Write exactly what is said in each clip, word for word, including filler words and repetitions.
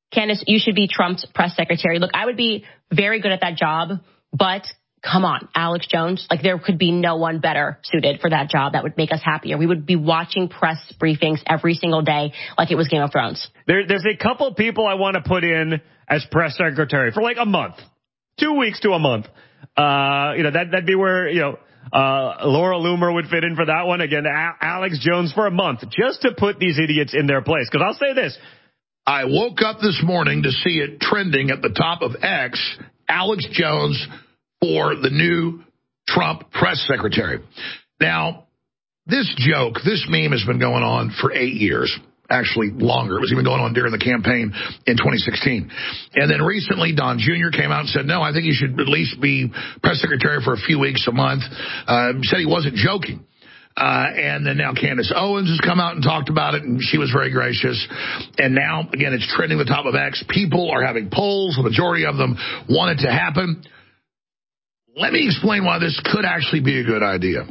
Candace, you should be Trump's press secretary. Look, I would be very good at that job, but come on, Alex Jones, like there could be no one better suited for that job that would make us happier. We would be watching press briefings every single day like it was Game of Thrones. There, there's a couple of people I want to put in as press secretary for like a month, two weeks to a month. Uh, you know, that, that'd be where, you know, uh, Laura Loomer would fit in for that one. Again, a- Alex Jones for a month just to put these idiots in their place. Cause I'll say this. I woke up this morning to see it trending at the top of X, Alex Jones for the new Trump press secretary. Now, this joke, this meme has been going on for eight years, actually longer. It was even going on during the campaign in twenty sixteen. And then recently, Don Junior came out and said, no, I think he should at least be press secretary for a few weeks, a month. Uh, said he wasn't joking. Uh, and then now Candace Owens has come out and talked about it, and she was very gracious. And now, again, it's trending the top of X. People are having polls. The majority of them want it to happen. Let me explain why this could actually be a good idea.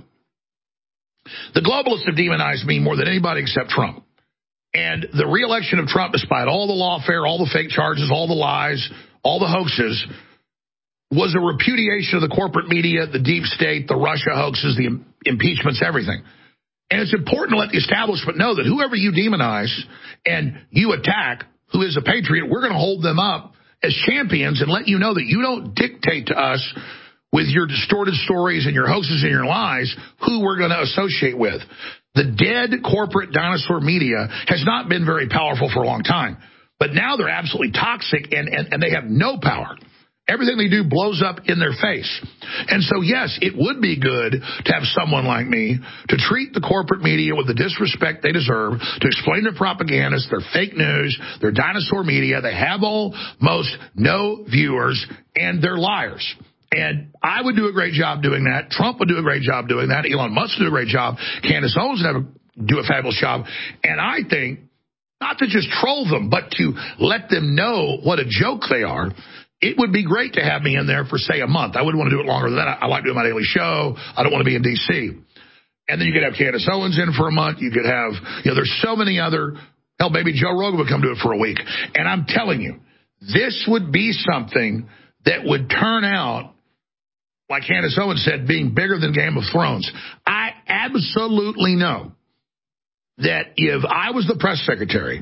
The globalists have demonized me more than anybody except Trump. And the reelection of Trump, despite all the lawfare, all the fake charges, all the lies, all the hoaxes, was a repudiation of the corporate media, the deep state, the Russia hoaxes, the impeachments, everything. And it's important to let the establishment know that whoever you demonize and you attack, who is a patriot, we're going to hold them up as champions and let you know that you don't dictate to us with your distorted stories and your hoaxes and your lies who we're going to associate with. The dead corporate dinosaur media has not been very powerful for a long time, but now they're absolutely toxic and, and, and they have no power. Everything they do blows up in their face. And so, yes, it would be good to have someone like me to treat the corporate media with the disrespect they deserve, to explain their propagandists, their fake news, their dinosaur media. They have almost no viewers, and they're liars. And I would do a great job doing that. Trump would do a great job doing that. Elon Musk would do a great job. Candace Owens would have a, do a fabulous job. And I think, not to just troll them, but to let them know what a joke they are. It would be great to have me in there for, say, a month. I wouldn't want to do it longer than that. I like doing my daily show. I don't want to be in D C. And then you could have Candace Owens in for a month. You could have, you know, there's so many other, hell, maybe Joe Rogan would come do it for a week. And I'm telling you, this would be something that would turn out, like Candace Owens said, being bigger than Game of Thrones. I absolutely know that if I was the press secretary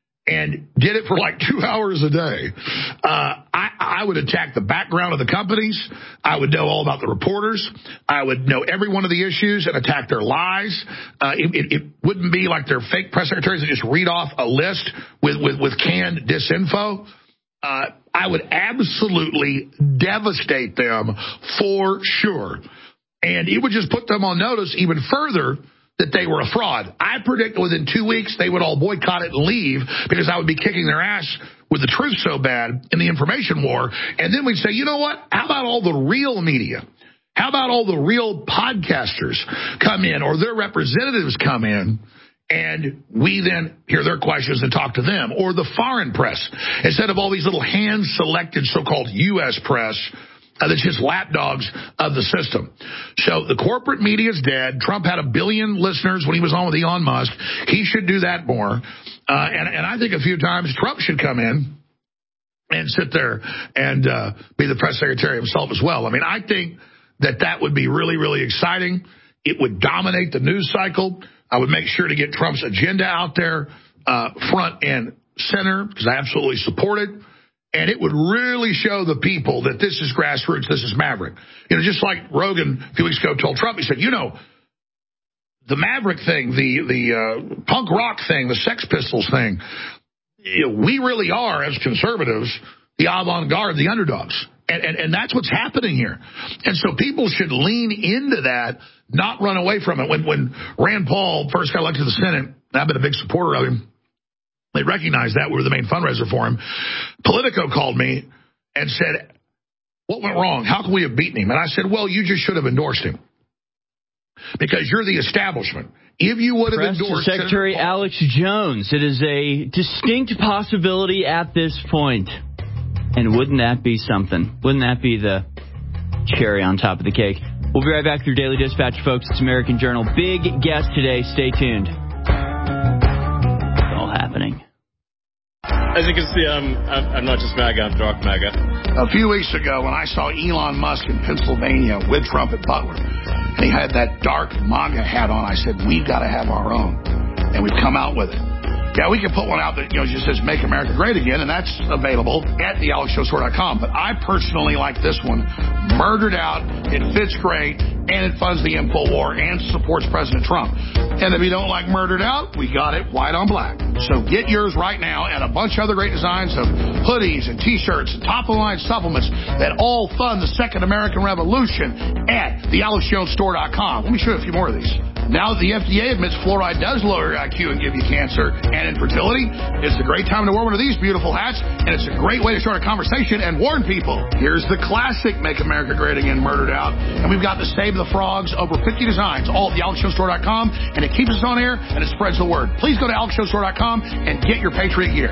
and did it for like two hours a day, uh, I, I would attack the background of the companies. I would know all about the reporters. I would know every one of the issues and attack their lies. Uh, it, it, it wouldn't be like they're fake press secretaries that just read off a list with, with, with canned disinfo. Uh, I would absolutely devastate them for sure. And it would just put them on notice even further that they were a fraud. I predict within two weeks they would all boycott it and leave because I would be kicking their ass with the truth so bad in the information war. And then we'd say, you know what? How about all the real media? How about all the real podcasters come in or their representatives come in? And we then hear their questions and talk to them, or the foreign press, instead of all these little hand-selected so-called U S press uh, that's just lapdogs of the system. So the corporate media is dead. Trump had a billion listeners when he was on with Elon Musk. He should do that more. Uh, and, and I think a few times Trump should come in and sit there and uh, be the press secretary himself as well. I mean, I think that that would be really, really exciting. It would dominate the news cycle. I would make sure to get Trump's agenda out there uh, front and center because I absolutely support it. And it would really show the people that this is grassroots, this is Maverick. You know, just like Rogan a few weeks ago told Trump, he said, you know, the Maverick thing, the the uh, punk rock thing, the Sex Pistols thing, you know, we really are, as conservatives, the avant-garde, the underdogs. And, and, and that's what's happening here. And so people should lean into that, not run away from it. When, when Rand Paul first got elected to the Senate, and I've been a big supporter of him, they recognized that. We were the main fundraiser for him. Politico called me and said, what went wrong? How can we have beaten him? And I said, well, you just should have endorsed him because you're the establishment. If you would have Press endorsed Secretary Senator Paul, Alex Jones, it is a distinct possibility at this point. And wouldn't that be something? Wouldn't that be the cherry on top of the cake? We'll be right back through Daily Dispatch, folks. It's American Journal. Big guest today. Stay tuned. It's all happening. As you can see, I'm, I'm, I'm not just MAGA, I'm dark MAGA. A few weeks ago, when I saw Elon Musk in Pennsylvania with Trump at Butler, and he had that dark MAGA hat on, I said, we've got to have our own. And we've come out with it. Yeah, we can put one out that, you know, just says Make America Great Again, and that's available at the alex jones store dot com. But I personally like this one. Murdered out. It fits great, and it funds the info war and supports President Trump. And if you don't like Murdered Out, we got it white on black. So get yours right now, and a bunch of other great designs of hoodies and T-shirts and top-of-the-line supplements that all fund the Second American Revolution at the alex jones store dot com. Let me show you a few more of these. Now that the F D A admits fluoride does lower your I Q and give you cancer and infertility, it's a great time to wear one of these beautiful hats, and it's a great way to start a conversation and warn people. Here's the classic Make America Great Again Murdered Out, and we've got the Save the Frogs, over fifty designs, all at the alex jones store dot com, and it keeps us on air, and it spreads the word. Please go to alex jones store dot com and get your Patriot gear.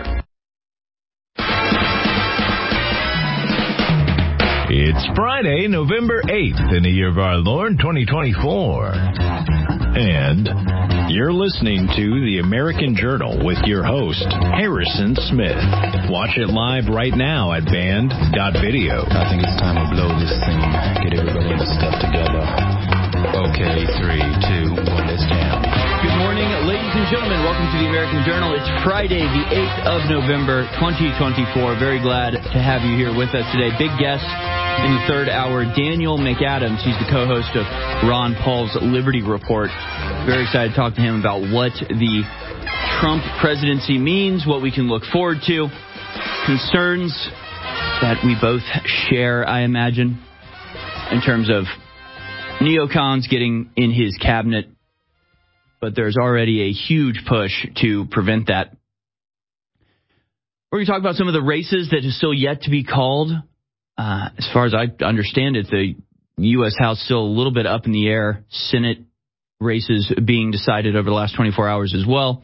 It's Friday, November eighth in the year of our Lord, twenty twenty-four. And you're listening to The American Journal with your host, Harrison Smith. Watch it live right now at band dot video. I think it's time to blow this thing. Get everybody in the stuff together. Okay, three, two, one, let's jam. Good morning, ladies and gentlemen. Welcome to The American Journal. It's Friday, the eighth of November, twenty twenty-four. Very glad to have you here with us today. Big guest in the third hour, Daniel McAdams. He's the co-host of Ron Paul's Liberty Report. Very excited to talk to him about what the Trump presidency means, what we can look forward to, concerns that we both share, I imagine, in terms of neocons getting in his cabinet. But there's already a huge push to prevent that. We're going to talk about some of the races that is still yet to be called. Uh, as far as I understand it, the U S House still a little bit up in the air. Senate races being decided over the last twenty-four hours as well.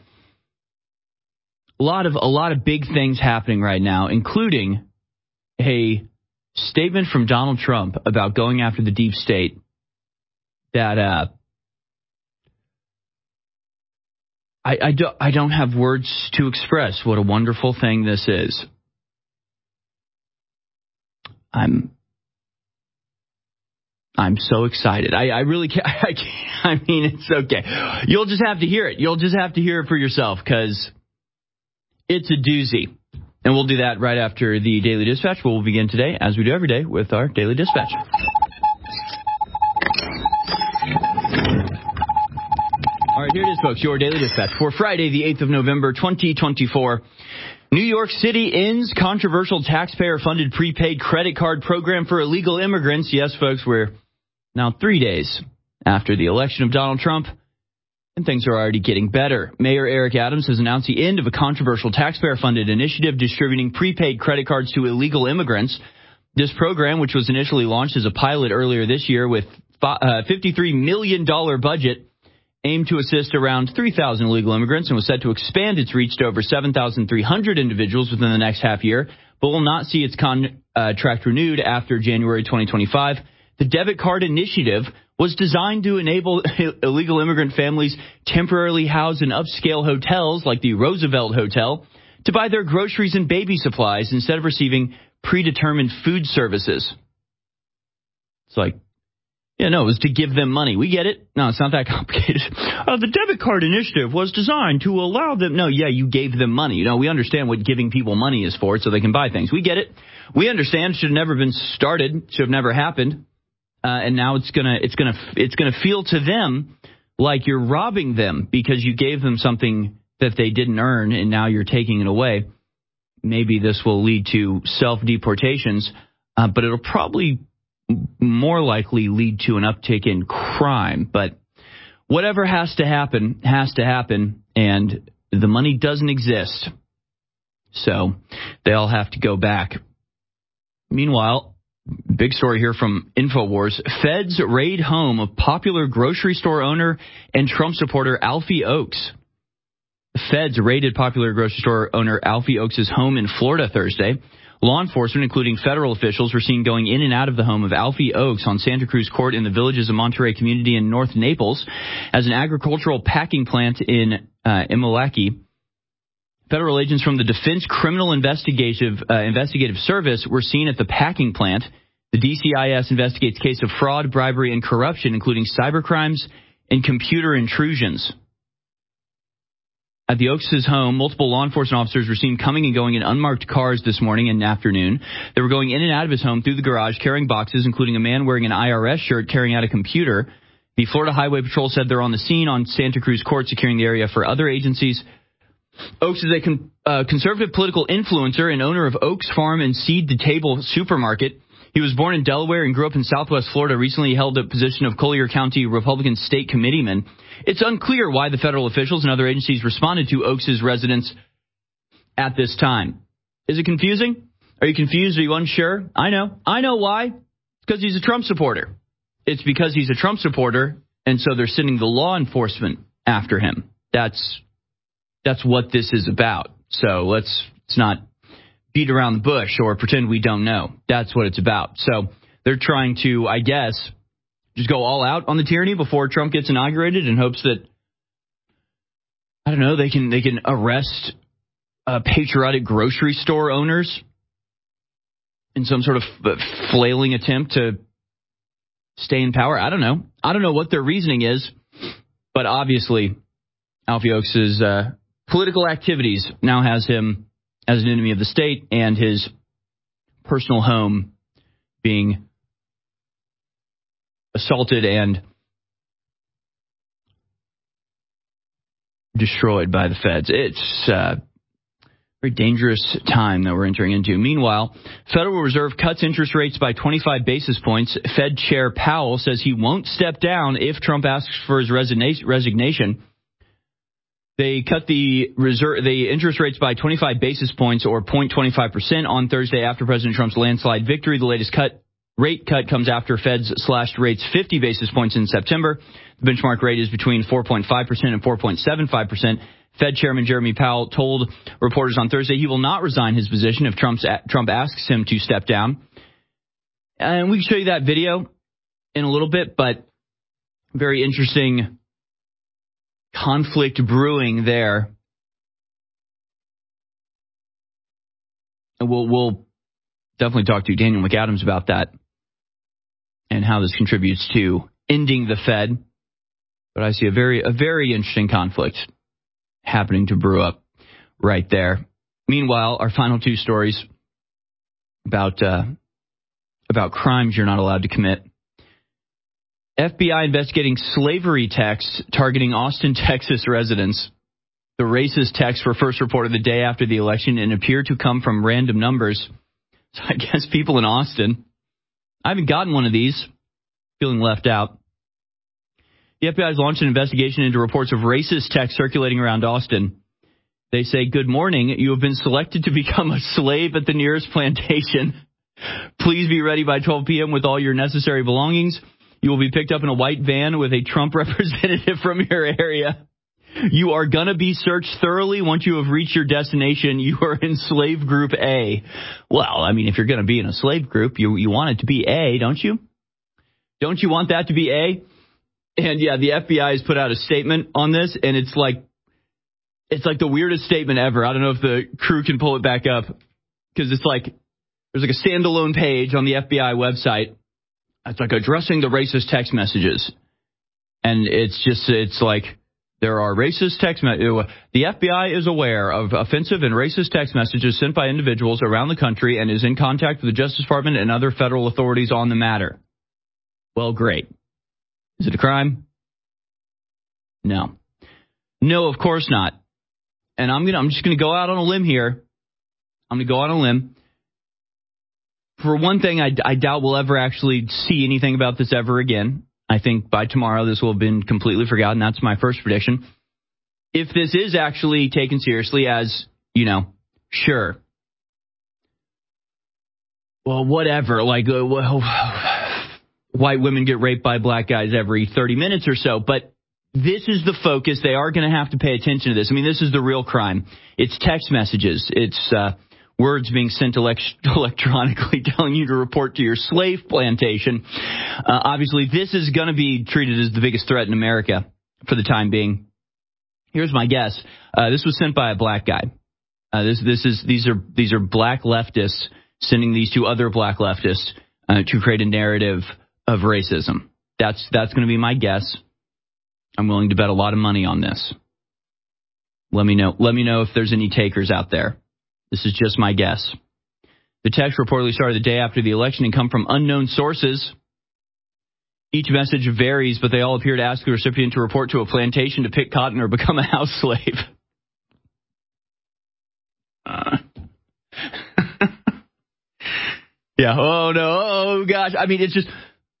A lot of a lot of big things happening right now, including a statement from Donald Trump about going after the deep state that uh, I, I, do, I don't have words to express what a wonderful thing this is. I'm I'm so excited. I, I really can't. I, can't, I mean, it's okay. You'll just have to hear it. You'll just have to hear it for yourself because it's a doozy. And we'll do that right after the Daily Dispatch. We'll begin today, as we do every day, with our Daily Dispatch. All right, here it is, folks. Your Daily Dispatch for Friday, the eighth of November, twenty twenty-four. New York City ends controversial taxpayer-funded prepaid credit card program for illegal immigrants. Yes, folks, we're now three days after the election of Donald Trump, and things are already getting better. Mayor Eric Adams has announced the end of a controversial taxpayer-funded initiative distributing prepaid credit cards to illegal immigrants. This program, which was initially launched as a pilot earlier this year with a fifty-three million dollars budget, aimed to assist around three thousand illegal immigrants and was set to expand its reach to over seven thousand three hundred individuals within the next half year, but will not see its contract renewed after January twenty twenty-five. The debit card initiative was designed to enable illegal immigrant families temporarily housed in upscale hotels like the Roosevelt Hotel to buy their groceries and baby supplies instead of receiving predetermined food services. It's like, yeah, no, it was to give them money. We get it. No, it's not that complicated. Uh, the debit card initiative was designed to allow them. No, yeah, you gave them money. You know, we understand what giving people money is for, so they can buy things. We get it. We understand. Should have never been started. Should have never happened. Uh, and now it's gonna, it's gonna, it's gonna feel to them like you're robbing them because you gave them something that they didn't earn, and now you're taking it away. Maybe this will lead to self-deportations, uh, but it'll probably more likely lead to an uptick in crime. But whatever has to happen, has to happen, and the money doesn't exist. So they all have to go back. Meanwhile, big story here from InfoWars. Feds raid home of popular grocery store owner and Trump supporter Alfie Oakes. The feds raided popular grocery store owner Alfie Oakes' home in Florida Thursday. Law enforcement, including federal officials, were seen going in and out of the home of Alfie Oakes on Santa Cruz Court in the Villages of Monterey community in North Naples as an agricultural packing plant in uh, Imolaki Federal agents from the Defense Criminal Investigative uh, Investigative Service were seen at the packing plant. The D C I S investigates case of fraud, bribery, and corruption, including cybercrimes and computer intrusions. At the Oaks' home, multiple law enforcement officers were seen coming and going in unmarked cars this morning and afternoon. They were going in and out of his home through the garage, carrying boxes, including a man wearing an I R S shirt carrying out a computer. The Florida Highway Patrol said they're on the scene on Santa Cruz Court, securing the area for other agencies. Oaks is a con- uh, conservative political influencer and owner of Oaks Farm and Seed to Table supermarket. He was born in Delaware and grew up in Southwest Florida. Recently held a position of Collier County Republican state committeeman. It's unclear why the federal officials and other agencies responded to Oaks' residence at this time. Is it confusing? Are you confused? Are you unsure? I know. I know why. It's because he's a Trump supporter. It's because he's a Trump supporter, and so they're sending the law enforcement after him. That's that's what this is about. So let's, let's not beat around the bush or pretend we don't know. That's what it's about. So they're trying to, I guess, just go all out on the tyranny before Trump gets inaugurated in hopes that, I don't know, they can they can arrest uh, patriotic grocery store owners in some sort of flailing attempt to stay in power. I don't know. I don't know what their reasoning is, but obviously Alfie Oaks' uh, political activities now has him as an enemy of the state and his personal home being assaulted and destroyed by the feds. It's a very dangerous time that we're entering into. Meanwhile, Federal Reserve cuts interest rates by twenty-five basis points. Fed Chair Powell says he won't step down if Trump asks for his resignation. They cut the reserve, the interest rates by twenty-five basis points, or zero point two five percent, on Thursday after President Trump's landslide victory. The latest cut rate cut comes after Feds slashed rates fifty basis points in September. The benchmark rate is between four point five percent and four point seven five percent. Fed Chairman Jeremy Powell told reporters on Thursday he will not resign his position if Trump's, Trump asks him to step down. And we can show you that video in a little bit, but very interesting conflict brewing there. And we'll, we'll definitely talk to Daniel McAdams about that and how this contributes to ending the Fed. But I see a very, a very interesting conflict happening to brew up right there. Meanwhile, our final two stories about uh, about crimes you're not allowed to commit. F B I investigating slavery texts targeting Austin, Texas residents. The racist texts were first reported the day after the election and appear to come from random numbers. So I guess people in Austin. I haven't gotten one of these. Feeling left out. The F B I has launched an investigation into reports of racist texts circulating around Austin. They say, "Good morning. You have been selected to become a slave at the nearest plantation. Please be ready by twelve p.m. with all your necessary belongings. You will be picked up in a white van with a Trump representative from your area. You are going to be searched thoroughly once you have reached your destination. You are in slave group A." Well, I mean, if you're going to be in a slave group, you, you want it to be A, don't you? Don't you want that to be A? And yeah, the F B I has put out a statement on this, and it's like, it's like the weirdest statement ever. I don't know if the crew can pull it back up, because it's like, there's like a standalone page on the F B I website. It's like addressing the racist text messages. And it's just, it's like, there are racist text messages. The F B I is aware of offensive and racist text messages sent by individuals around the country and is in contact with the Justice Department and other federal authorities on the matter. Well, great. Is it a crime? No. No, of course not. And I'm gonna, I'm just going to go out on a limb here. I'm going to go out on a limb. For one thing, I, I doubt we'll ever actually see anything about this ever again. I think by tomorrow this will have been completely forgotten. That's my first prediction. If this is actually taken seriously as, you know, sure. Well, whatever. Like, uh, well, white women get raped by black guys every thirty minutes or so. But this is the focus. They are going to have to pay attention to this. I mean, this is the real crime. It's text messages. It's uh, words being sent elect- electronically telling you to report to your slave plantation. Uh, obviously, this is going to be treated as the biggest threat in America for the time being. Here's my guess. Uh, this was sent by a black guy. Uh, this this is these are these are black leftists sending these to other black leftists uh, to create a narrative of racism. That's that's going to be my guess. I'm willing to bet a lot of money on this. Let me know. Let me know if there's any takers out there. This is just my guess. The text reportedly started the day after the election and come from unknown sources. Each message varies, but they all appear to ask the recipient to report to a plantation to pick cotton or become a house slave. Uh. yeah. Oh, no. Oh, gosh. I mean, it's just...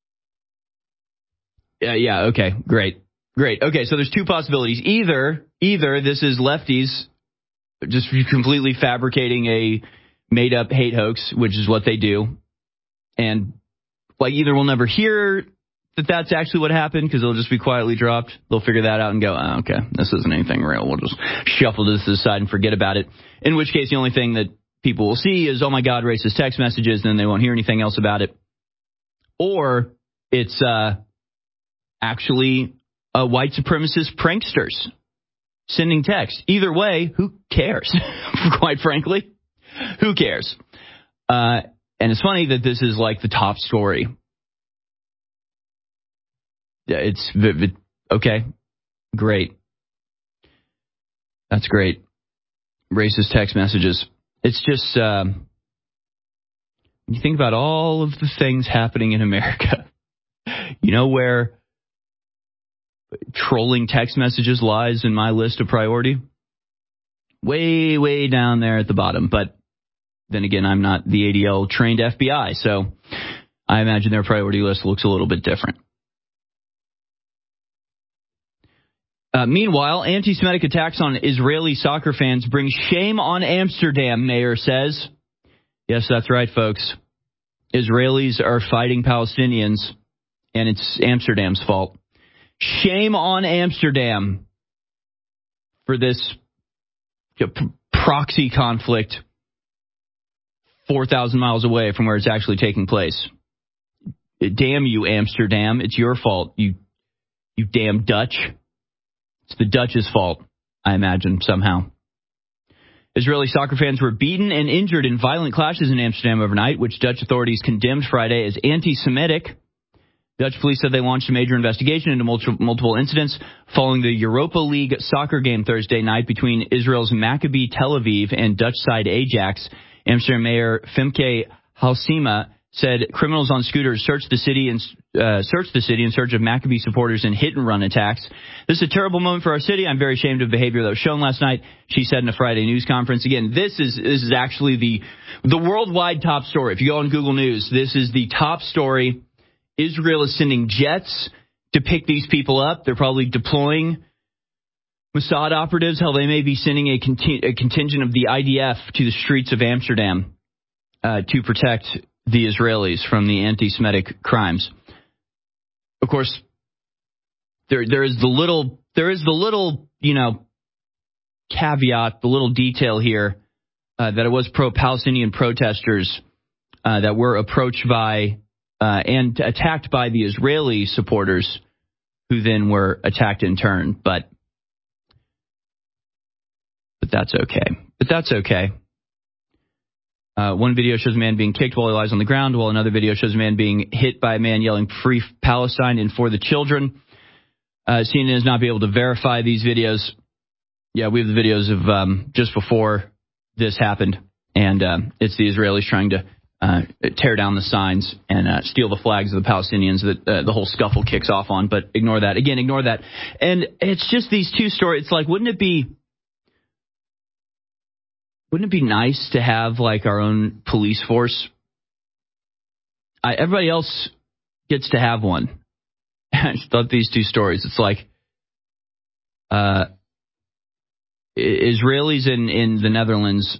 Yeah, yeah. Okay. Great. Great. Okay, so there's two possibilities. Either, either this is lefties just completely fabricating a made-up hate hoax, which is what they do. And, like, either we'll never hear that that's actually what happened because it'll just be quietly dropped. They'll figure that out and go, oh, okay, this isn't anything real. We'll just shuffle this to the side and forget about it. In which case, the only thing that people will see is, oh, my God, racist text messages, and then they won't hear anything else about it. Or it's uh, actually uh, white supremacist pranksters sending text. Either way, who cares? Quite frankly, who cares? Uh, and it's funny that this is like the top story. It's okay. Great. That's great. Racist text messages. It's just, um, when you think about all of the things happening in America, you know where trolling text messages lies in my list of priority? Way, way down there at the bottom. But then again, I'm not the A D L trained F B I, so I imagine their priority list looks a little bit different. Uh, meanwhile, anti-Semitic attacks on Israeli soccer fans bring shame on Amsterdam, mayor says. Yes, that's right, folks. Israelis are fighting Palestinians, and it's Amsterdam's fault. Shame on Amsterdam for this you know, p- proxy conflict four thousand miles away from where it's actually taking place. Damn you, Amsterdam. It's your fault, you, you damn Dutch. It's the Dutch's fault, I imagine, somehow. Israeli soccer fans were beaten and injured in violent clashes in Amsterdam overnight, which Dutch authorities condemned Friday as anti-Semitic. Dutch police said they launched a major investigation into multiple incidents following the Europa League soccer game Thursday night between Israel's Maccabi Tel Aviv and Dutch side Ajax. Amsterdam Mayor Femke Halsema said criminals on scooters searched the city and uh, searched the city in search of Maccabi supporters in hit-and-run attacks. This is a terrible moment for our city. I'm very ashamed of behavior that was shown last night, she said in a Friday news conference. Again, this is this is actually the the worldwide top story. If you go on Google News, this is the top story. Israel is sending jets to pick these people up. They're probably deploying Mossad operatives. Hell, they may be sending a, conti- a contingent of the I D F to the streets of Amsterdam uh, to protect the Israelis from the anti-Semitic crimes. Of course, there there is the little there is the little you know caveat, the little detail here uh, that it was pro-Palestinian protesters uh, that were approached by uh, and attacked by the Israeli supporters, who then were attacked in turn. But but that's okay. But that's okay. Uh, one video shows a man being kicked while he lies on the ground, while another video shows a man being hit by a man yelling "Free Palestine" and "For the children." Uh, C N N has not been able to verify these videos. Yeah, we have the videos of um, just before this happened, and uh, it's the Israelis trying to uh, tear down the signs and uh, steal the flags of the Palestinians that uh, the whole scuffle kicks off on. But ignore that. Again, ignore that. And it's just these two stories. It's like, wouldn't it be... Wouldn't it be nice to have, like, our own police force? I, everybody else gets to have one. I just thought these two stories. It's like uh, Israelis in, in the Netherlands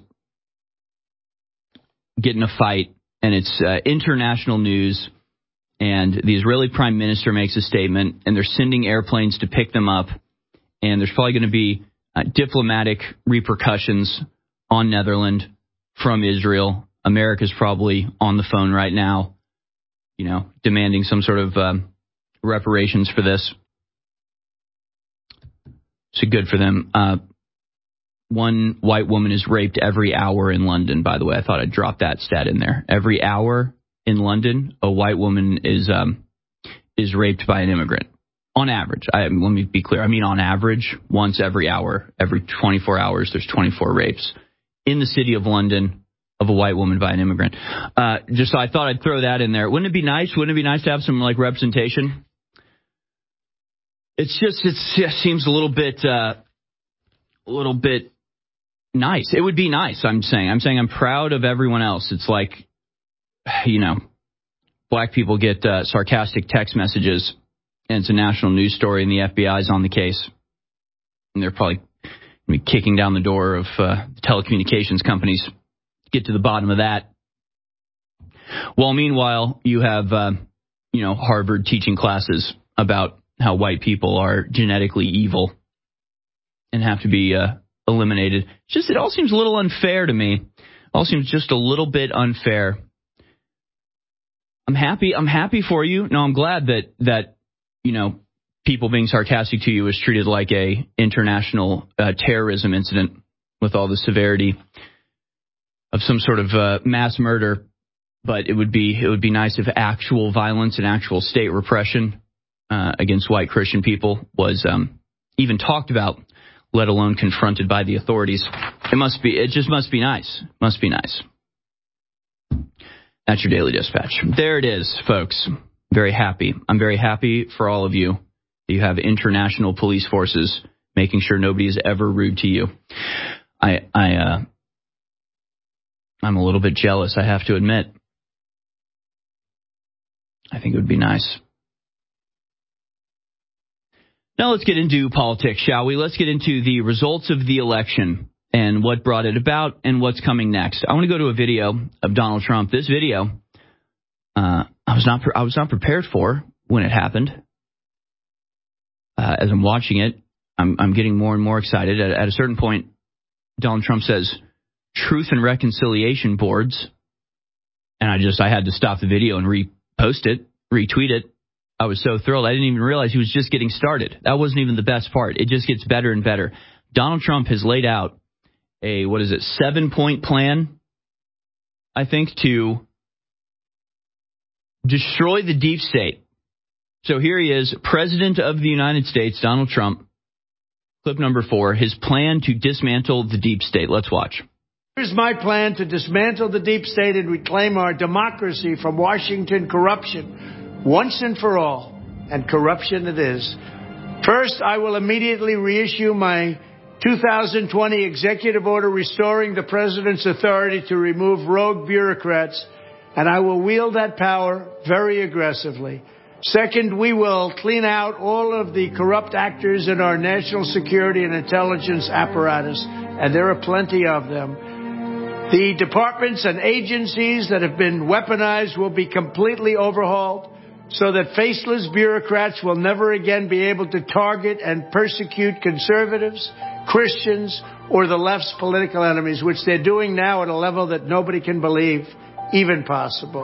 get in a fight, and it's uh, international news, and the Israeli prime minister makes a statement, and they're sending airplanes to pick them up, and there's probably going to be uh, diplomatic repercussions on Netherlands from Israel. America's probably on the phone right now, you know, demanding some sort of um, reparations for this. So good for them. Uh, one white woman is raped every hour in London, by the way. I thought I'd drop that stat in there. Every hour in London, a white woman is um, is raped by an immigrant. On average. I, let me be clear. I mean on average, once every hour, every twenty-four hours, there's twenty-four rapes in the city of London of a white woman by an immigrant. Uh, just so I thought I'd throw that in there. Wouldn't it be nice? Wouldn't it be nice to have some like representation? It's just, it's, it seems a little bit, uh, a little bit nice. It would be nice. I'm saying, I'm saying I'm proud of everyone else. It's like, you know, black people get uh, sarcastic text messages. And it's a national news story, and the F B I is on the case. And they're probably be kicking down the door of uh, the telecommunications companies to get to the bottom of that. Well, meanwhile, you have, uh, you know, Harvard teaching classes about how white people are genetically evil and have to be uh, eliminated. It's just, it all seems a little unfair to me. It all seems just a little bit unfair. I'm happy. I'm happy for you. No, I'm glad that that. you know, people being sarcastic to you is treated like a international uh, terrorism incident with all the severity of some sort of uh, mass murder. But it would be it would be nice if actual violence and actual state repression uh, against white Christian people was um, even talked about, let alone confronted by the authorities. It must be. It just must be nice. Must be nice. That's your Daily Dispatch. There it is, folks. Very happy. I'm very happy for all of you that you have international police forces making sure nobody is ever rude to you. I, I, uh, I'm a little bit jealous, I have to admit. I think it would be nice. Now let's get into politics, shall we? Let's get into the results of the election and what brought it about and what's coming next. I want to go to a video of Donald Trump. This video, uh, I was not, pre- I was not prepared for when it happened. Uh, as I'm watching it, I'm, I'm getting more and more excited. At, at a certain point, Donald Trump says, "Truth and Reconciliation boards," and I just, I had to stop the video and repost it, retweet it. I was so thrilled. I didn't even realize he was just getting started. That wasn't even the best part. It just gets better and better. Donald Trump has laid out a, what is it, seven-point plan, I think, to destroy the deep state. So here he is, President of the United States, Donald Trump. Clip number four, his plan to dismantle the deep state. Let's watch. Here's my plan to dismantle the deep state and reclaim our democracy from Washington corruption once and for all. And corruption it is. First, I will immediately reissue my two thousand twenty executive order restoring the president's authority to remove rogue bureaucrats, and I will wield that power very aggressively. Second, we will clean out all of the corrupt actors in our national security and intelligence apparatus, and there are plenty of them. The departments and agencies that have been weaponized will be completely overhauled so that faceless bureaucrats will never again be able to target and persecute conservatives, Christians, or the left's political enemies, which they're doing now at a level that nobody can believe even possible.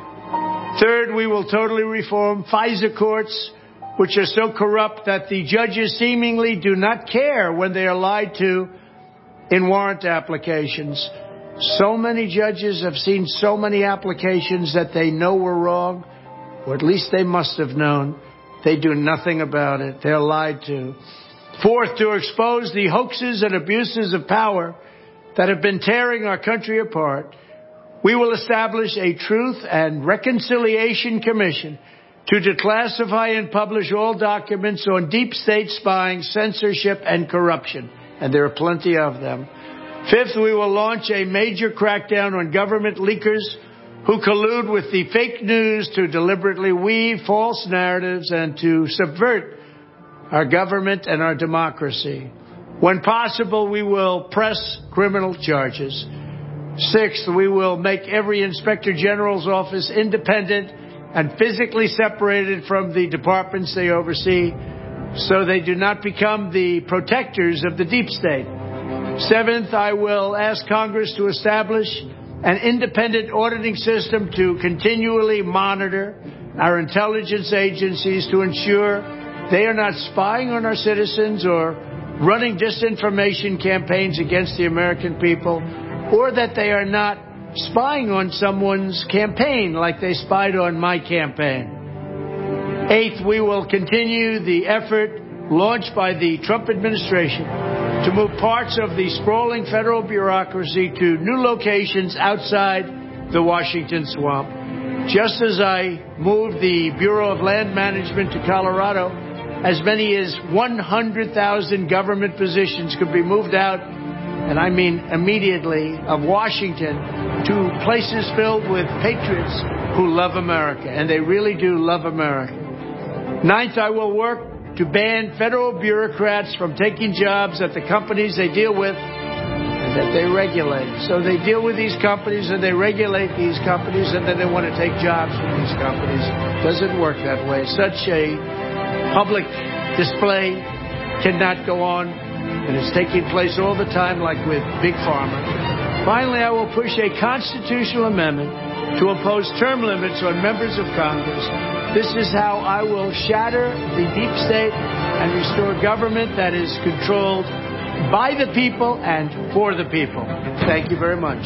Third, we will totally reform FISA courts, which are so corrupt that the judges seemingly do not care when they are lied to in warrant applications. So many judges have seen so many applications that they know were wrong, or at least they must have known. They do nothing about it. They're lied to. Fourth, to expose the hoaxes and abuses of power that have been tearing our country apart, we will establish a Truth and Reconciliation Commission to declassify and publish all documents on deep state spying, censorship, and corruption. And there are plenty of them. Fifth, we will launch a major crackdown on government leakers who collude with the fake news to deliberately weave false narratives and to subvert our government and our democracy. When possible, we will press criminal charges. Sixth, we will make every Inspector General's office independent and physically separated from the departments they oversee so they do not become the protectors of the deep state. Seventh, I will ask Congress to establish an independent auditing system to continually monitor our intelligence agencies to ensure they are not spying on our citizens or running disinformation campaigns against the American people, or that they are not spying on someone's campaign like they spied on my campaign. Eighth, we will continue the effort launched by the Trump administration to move parts of the sprawling federal bureaucracy to new locations outside the Washington swamp. Just as I moved the Bureau of Land Management to Colorado, as many as one hundred thousand government positions could be moved out, and I mean immediately, of Washington to places filled with patriots who love America, and they really do love America. Ninth, I will work to ban federal bureaucrats from taking jobs at the companies they deal with and that they regulate. So they deal with these companies and they regulate these companies, and then they want to take jobs from these companies. Doesn't work that way. Such a public display cannot go on, and it's taking place all the time, like with Big Pharma. Finally, I will push a constitutional amendment to impose term limits on members of Congress. This is how I will shatter the deep state and restore government that is controlled by the people and for the people. Thank you very much.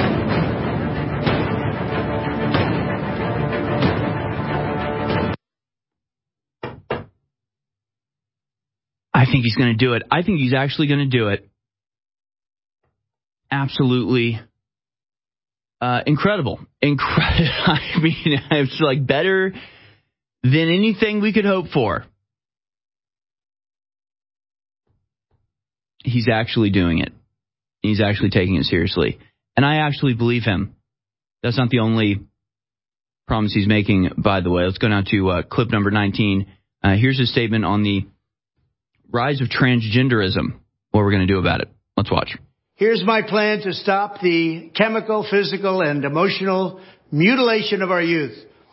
I think he's going to do it. I think he's actually going to do it. Absolutely uh, incredible. Incredible. I mean, it's like better than anything we could hope for. He's actually doing it. He's actually taking it seriously. And I actually believe him. That's not the only promise he's making, by the way. Let's go now to uh, clip number nineteen. Uh, here's his statement on the rise of transgenderism. What we're going to do about it. Let's watch. Here's my plan to stop the chemical, physical, and emotional mutilation of our youth.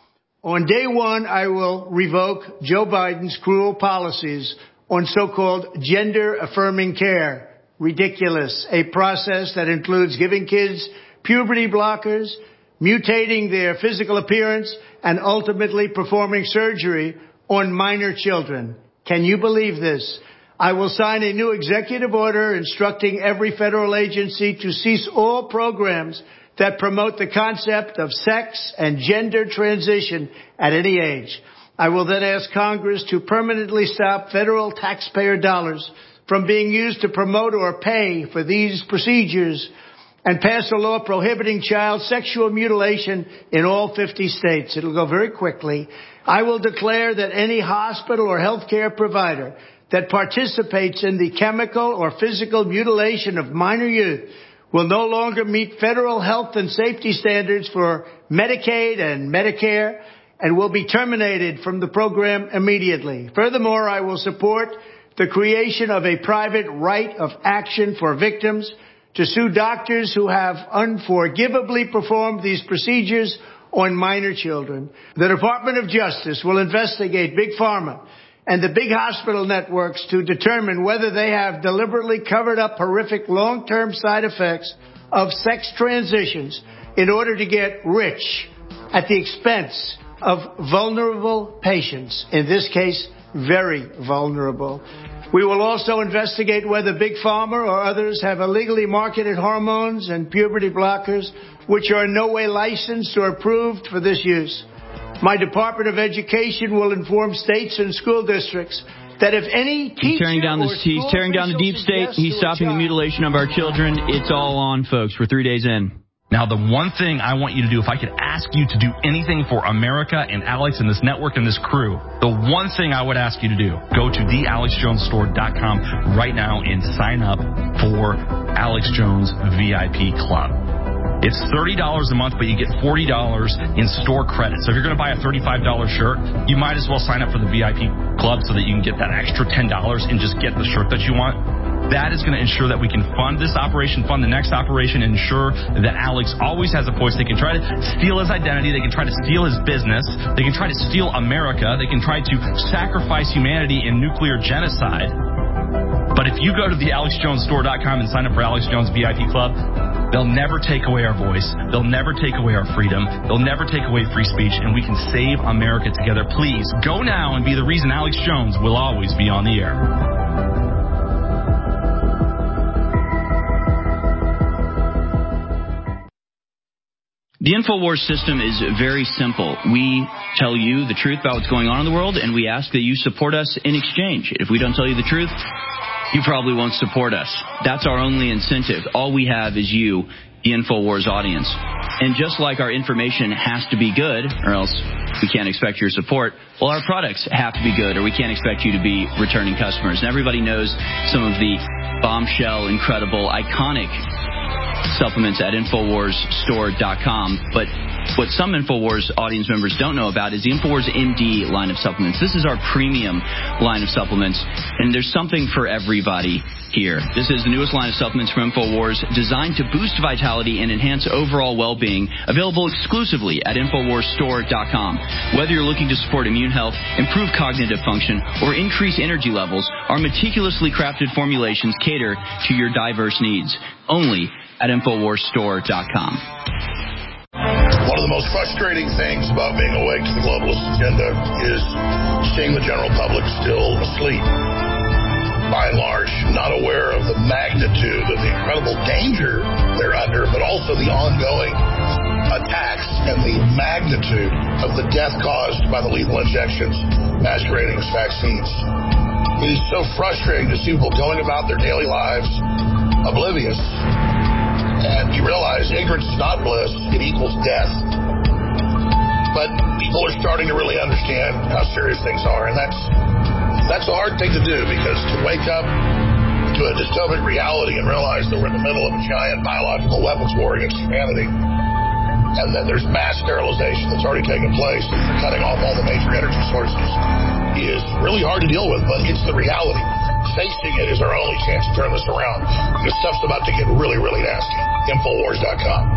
On day one, I will revoke Joe Biden's cruel policies on so-called gender-affirming care. Ridiculous. A process that includes giving kids puberty blockers, mutating their physical appearance, and ultimately performing surgery on minor children. Can you believe this? I will sign a new executive order instructing every federal agency to cease all programs that promote the concept of sex and gender transition at any age. I will then ask Congress to permanently stop federal taxpayer dollars from being used to promote or pay for these procedures and pass a law prohibiting child sexual mutilation in all fifty states. It'll go very quickly. I will declare that any hospital or healthcare provider that participates in the chemical or physical mutilation of minor youth will no longer meet federal health and safety standards for Medicaid and Medicare and will be terminated from the program immediately. Furthermore, I will support the creation of a private right of action for victims to sue doctors who have unforgivably performed these procedures on minor children. The Department of Justice will investigate Big Pharma and the big hospital networks to determine whether they have deliberately covered up horrific long-term side effects of sex transitions in order to get rich at the expense of vulnerable patients, in this case, very vulnerable. We will also investigate whether Big Pharma or others have illegally marketed hormones and puberty blockers which are in no way licensed or approved for this use. My Department of Education will inform states and school districts that if any teacher he's tearing down, this, he's tearing down the deep state, he's stopping the mutilation of our children. It's all on, folks. We're three days in. Now, the one thing I want you to do, if I could ask you to do anything for America and Alex and this network and this crew, the one thing I would ask you to do, go to the alex jones store dot com right now and sign up for Alex Jones V I P Club. It's thirty dollars a month, but you get forty dollars in store credit. So if you're going to buy a thirty-five dollars shirt, you might as well sign up for the V I P Club so that you can get that extra ten dollars and just get the shirt that you want. That is going to ensure that we can fund this operation, fund the next operation, and ensure that Alex always has a voice. They can try to steal his identity. They can try to steal his business. They can try to steal America. They can try to sacrifice humanity in nuclear genocide. But if you go to the alex jones store dot com and sign up for Alex Jones V I P Club, they'll never take away our voice. They'll never take away our freedom. They'll never take away free speech, and we can save America together. Please go now and be the reason Alex Jones will always be on the air. The InfoWars system is very simple. We tell you the truth about what's going on in the world, and we ask that you support us in exchange. If we don't tell you the truth, you probably won't support us. That's our only incentive. All we have is you, the InfoWars audience. And just like our information has to be good, or else we can't expect your support, well, our products have to be good, or we can't expect you to be returning customers. And everybody knows some of the bombshell, incredible, iconic supplements at InfoWars Store dot com. But what some InfoWars audience members don't know about is the InfoWars M D line of supplements. This is our premium line of supplements, and there's something for everybody here. This is the newest line of supplements from InfoWars, designed to boost vitality and enhance overall well-being, available exclusively at InfoWars Store dot com. Whether you're looking to support immune health, improve cognitive function, or increase energy levels, our meticulously crafted formulations cater to your diverse needs. Only at InfoWars Store dot com. One of the most frustrating things about being awake to the globalist agenda is seeing the general public still asleep. By and large, not aware of the magnitude of the incredible danger they're under, but also the ongoing attacks and the magnitude of the death caused by the lethal injections masquerading as vaccines. It is so frustrating to see people going about their daily lives oblivious. And you realize ignorance is not bliss, it equals death. But people are starting to really understand how serious things are, and that's that's a hard thing to do, because to wake up to a dystopic reality and realize that we're in the middle of a giant biological weapons war against humanity, and then there's mass sterilization that's already taken place, and they're cutting off all the major energy sources, is really hard to deal with, but it's the reality. Facing it is our only chance to turn this around, because stuff's about to get really, really nasty. InfoWars dot com.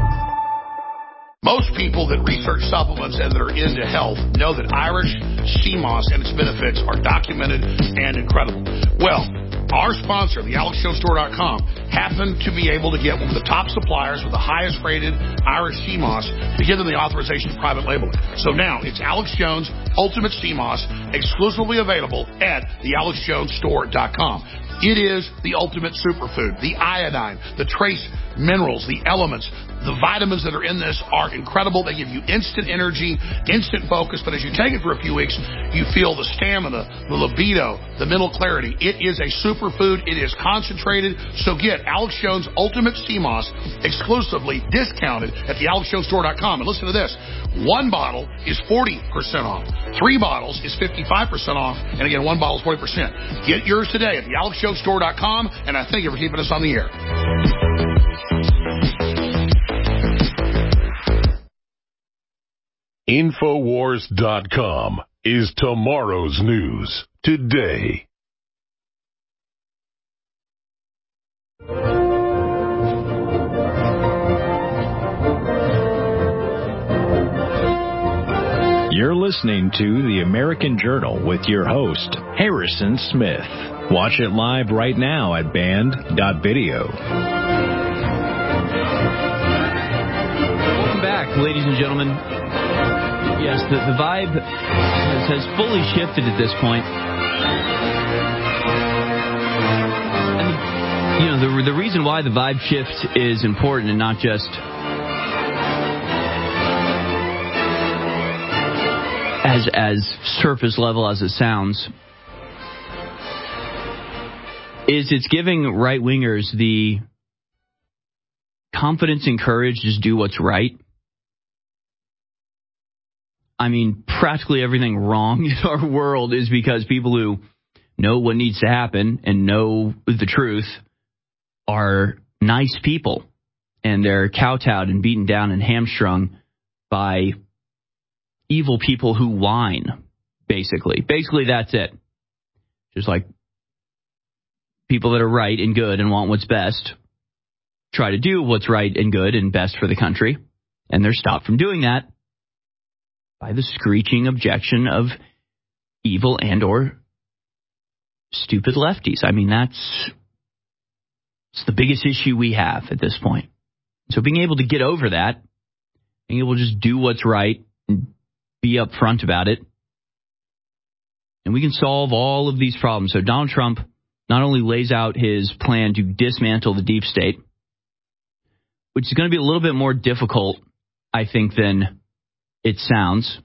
Most people that research supplements and that are into health know that Irish sea moss and its benefits are documented and incredible. Well, our sponsor, the Alex Jones Store dot com, happened to be able to get one of the top suppliers with the highest rated Irish sea moss to give them the authorization to private label it. So now it's Alex Jones Ultimate Sea Moss, exclusively available at the Alex Jones Store dot com. It is the ultimate superfood. The iodine, the trace minerals, the elements, the vitamins that are in this are incredible. They give you instant energy, instant focus, but as you take it for a few weeks, you feel the stamina, the libido, the mental clarity. It is a superfood. It is concentrated. So get Alex Jones Ultimate Sea Moss exclusively discounted at the Alex Jones Store dot com. And listen to this. One bottle is forty percent off. Three bottles is fifty-five percent off. And again, one bottle is forty percent. Get yours today at the Alex Jones Store dot com. And I thank you for keeping us on the air. InfoWars dot com is tomorrow's news today. You're listening to The American Journal with your host, Harrison Smith. Watch it live right now at band dot video. Welcome back, ladies and gentlemen. Yes, the, the vibe has, has fully shifted at this point. And, you know, the, the reason why the vibe shift is important and not just as as surface level as it sounds is it's giving right-wingers the confidence and courage to just do what's right. I mean, practically everything wrong in our world is because people who know what needs to happen and know the truth are nice people, and they're kowtowed and beaten down and hamstrung by evil people who whine, basically. Basically, that's it. Just like people that are right and good and want what's best try to do what's right and good and best for the country, and they're stopped from doing that by the screeching objection of evil and or stupid lefties. I mean, that's, that's the biggest issue we have at this point. So being able to get over that, being able to just do what's right and be upfront about it, and we can solve all of these problems. So Donald Trump not only lays out his plan to dismantle the deep state, which is going to be a little bit more difficult I think, than it sounds.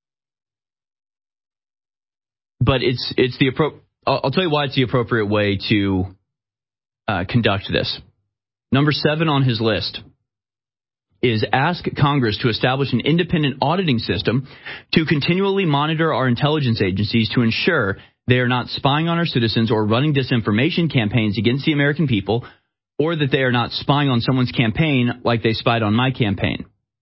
But it's it's the appro- I'll, I'll tell you why it's the appropriate way to uh, conduct this. Number seven on his list is ask Congress to establish an independent auditing system to continually monitor our intelligence agencies to ensure they are not spying on our citizens or running disinformation campaigns against the American people, or that they are not spying on someone's campaign like they spied on my campaign.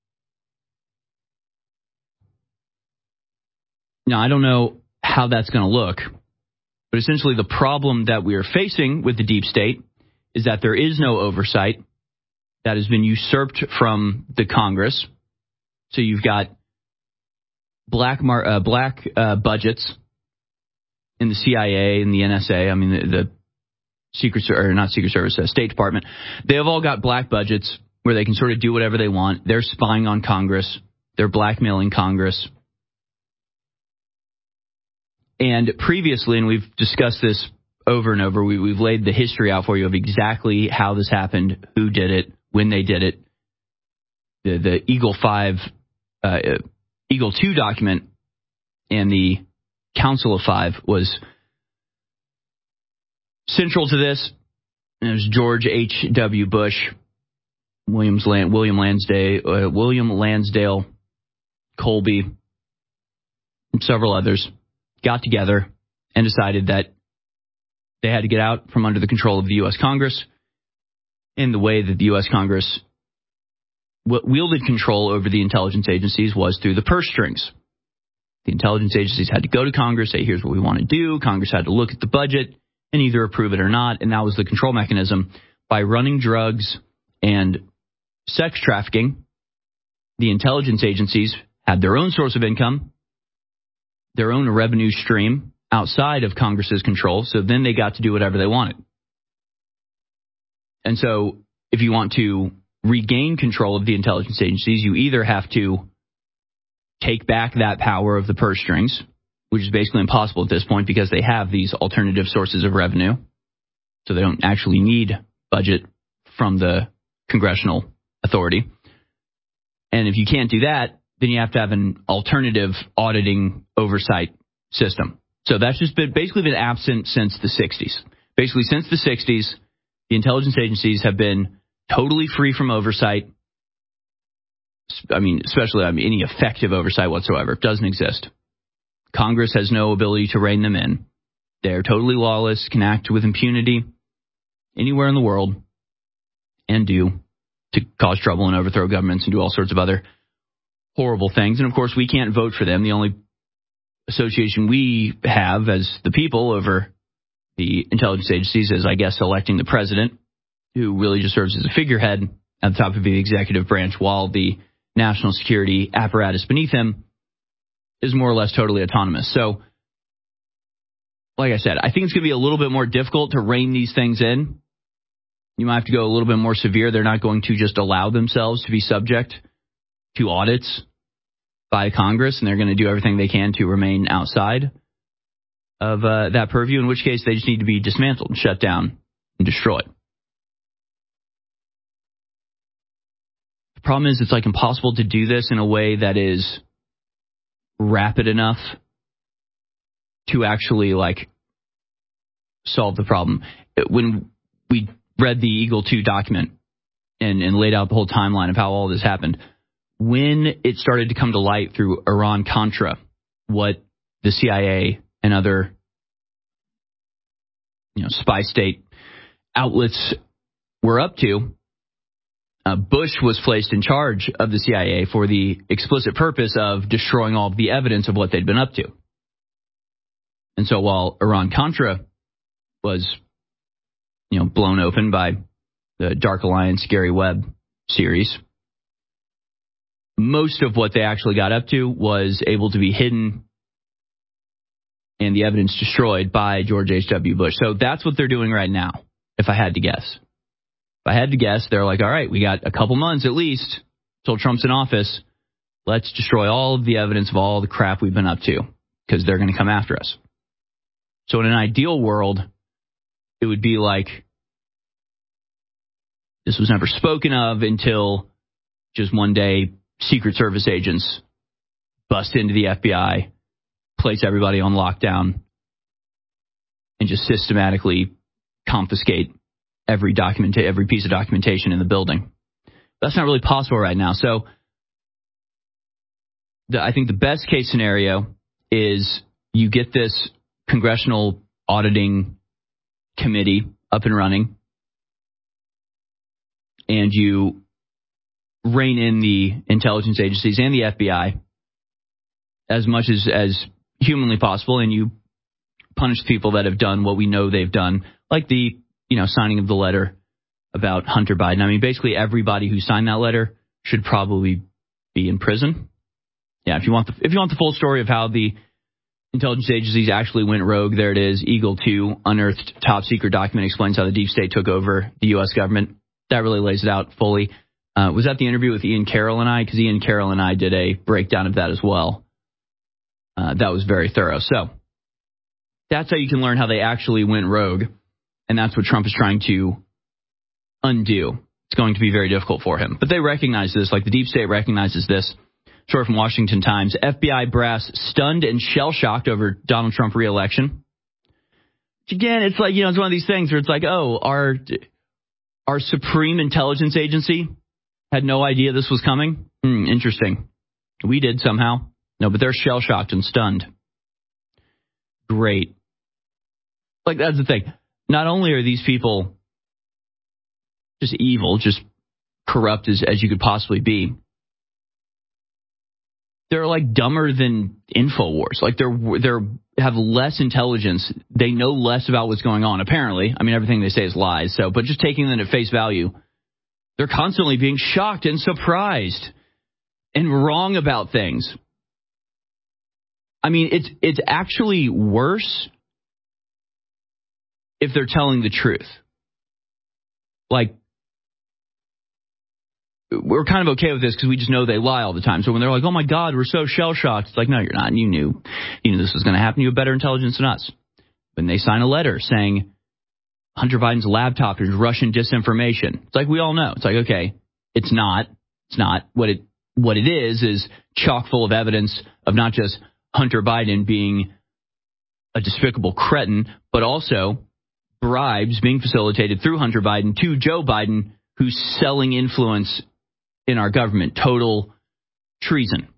Now, I don't know how that's going to look, but essentially the problem that we are facing with the deep state is that there is no oversight. That has been usurped from the Congress. So you've got black mar- uh, black uh, budgets in the C I A and the N S A. I mean, the, the Secret or not Secret Service, uh, State Department. They have all got black budgets where they can sort of do whatever they want. They're spying on Congress. They're blackmailing Congress. And previously, and we've discussed this over and over, we, we've laid the history out for you of exactly how this happened, who did it, when they did it. The the Eagle five, uh, Eagle two document and the Council of Five was central to this. And it was George H W. Bush, Williams Land, William Lansdale, uh, William Lansdale, Colby, and several others got together and decided that they had to get out from under the control of the U S Congress. And the way that the U S Congress wielded control over the intelligence agencies was through the purse strings. The intelligence agencies had to go to Congress, say, here's what we want to do. Congress had to look at the budget and either approve it or not. And that was the control mechanism. By running drugs and sex trafficking, the intelligence agencies had their own source of income, their own revenue stream outside of Congress's control. So then they got to do whatever they wanted. And so if you want to regain control of the intelligence agencies, you either have to take back that power of the purse strings, which is basically impossible at this point because they have these alternative sources of revenue. So they don't actually need budget from the congressional authority. And if you can't do that, then you have to have an alternative auditing oversight system. So that's just been basically been absent since the sixties. Basically, since the sixties, the intelligence agencies have been totally free from oversight. I mean, especially I mean, any effective oversight whatsoever. It doesn't exist. Congress has no ability to rein them in. They're totally lawless, can act with impunity anywhere in the world and do to cause trouble and overthrow governments and do all sorts of other horrible things. And, of course, we can't vote for them. The only association we have as the people over the intelligence agencies is, I guess, electing the president, who really just serves as a figurehead at the top of the executive branch, while the national security apparatus beneath him is more or less totally autonomous. So, like I said, I think it's going to be a little bit more difficult to rein these things in. You might have to go a little bit more severe. They're not going to just allow themselves to be subject to audits by Congress, and they're going to do everything they can to remain outside of uh, that purview, in which case they just need to be dismantled and shut down and destroyed. The problem is it's like impossible to do this in a way that is rapid enough to actually like solve the problem. When we read the Eagle two document and, and laid out the whole timeline of how all this happened, when it started to come to light through Iran-Contra, what the C I A and other, you know, spy state outlets were up to, uh, Bush was placed in charge of the C I A for the explicit purpose of destroying all of the evidence of what they'd been up to. And so while Iran-Contra was, you know, blown open by the Dark Alliance Gary Webb series, most of what they actually got up to was able to be hidden and the evidence destroyed by George H W. Bush. So that's what they're doing right now, if I had to guess. If I had to guess, they're like, all right, we got a couple months at least till Trump's in office. Let's destroy all of the evidence of all the crap we've been up to, because they're going to come after us. So in an ideal world, it would be like this was never spoken of until just one day Secret Service agents bust into the F B I, place everybody on lockdown, and just systematically confiscate every document, every piece of documentation in the building. That's not really possible right now. So the, I think the best case scenario is you get this congressional auditing committee up and running, and you rein in the intelligence agencies and the F B I as much as, as humanly possible, and you punish people that have done what we know they've done, like the, you know, signing of the letter about Hunter Biden. I mean, basically everybody who signed that letter should probably be in prison. Yeah, if you want the if you want the full story of how the intelligence agencies actually went rogue, there it is. Eagle two, unearthed top secret document, explains how the deep state took over the U S government. That really lays it out fully. Uh, was that the interview with Ian Carroll and I? Because Ian Carroll and I did a breakdown of that as well. Uh, that was very thorough. So that's how you can learn how they actually went rogue. And that's what Trump is trying to undo. It's going to be very difficult for him. But they recognize this, like the deep state recognizes this. Story from Washington Times. F B I brass stunned and shell-shocked over Donald Trump re-election. Again, it's like, you know, it's one of these things where it's like, oh, our, our supreme intelligence agency had no idea this was coming? Hmm, interesting. We did somehow. No, but they're shell-shocked and stunned. Great. Like, that's the thing. Not only are these people just evil, just corrupt as, as you could possibly be, they're like dumber than InfoWars. Like they're they're have less intelligence. They know less about what's going on. Apparently, I mean everything they say is lies. So, but just taking them at face value, they're constantly being shocked and surprised and wrong about things. I mean, it's it's actually worse if they're telling the truth. Like, we're kind of okay with this because we just know they lie all the time. So when they're like, oh, my God, we're so shell-shocked, it's like, no, you're not. You knew you knew this was going to happen. You have better intelligence than us. When they sign a letter saying Hunter Biden's laptop is Russian disinformation, it's like we all know. It's like, okay, it's not. It's not. What it what it is is chock full of evidence of not just Hunter Biden being a despicable cretin, but also bribes being facilitated through Hunter Biden to Joe Biden, who's selling influence in our government. Total treason.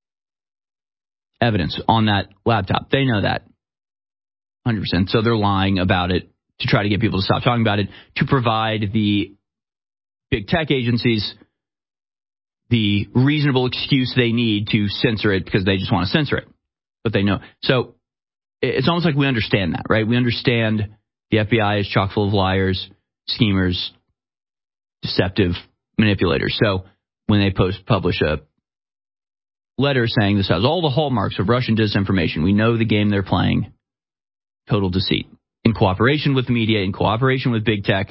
Evidence on that laptop. They know that. one hundred percent. So they're lying about it to try to get people to stop talking about it, to provide the big tech agencies the reasonable excuse they need to censor it because they just want to censor it. But they know. So it's almost like we understand that, right? We understand the F B I is chock full of liars, schemers, deceptive manipulators. So when they post publish a letter saying this has all the hallmarks of Russian disinformation, we know the game they're playing. Total deceit. In cooperation with the media, in cooperation with big tech,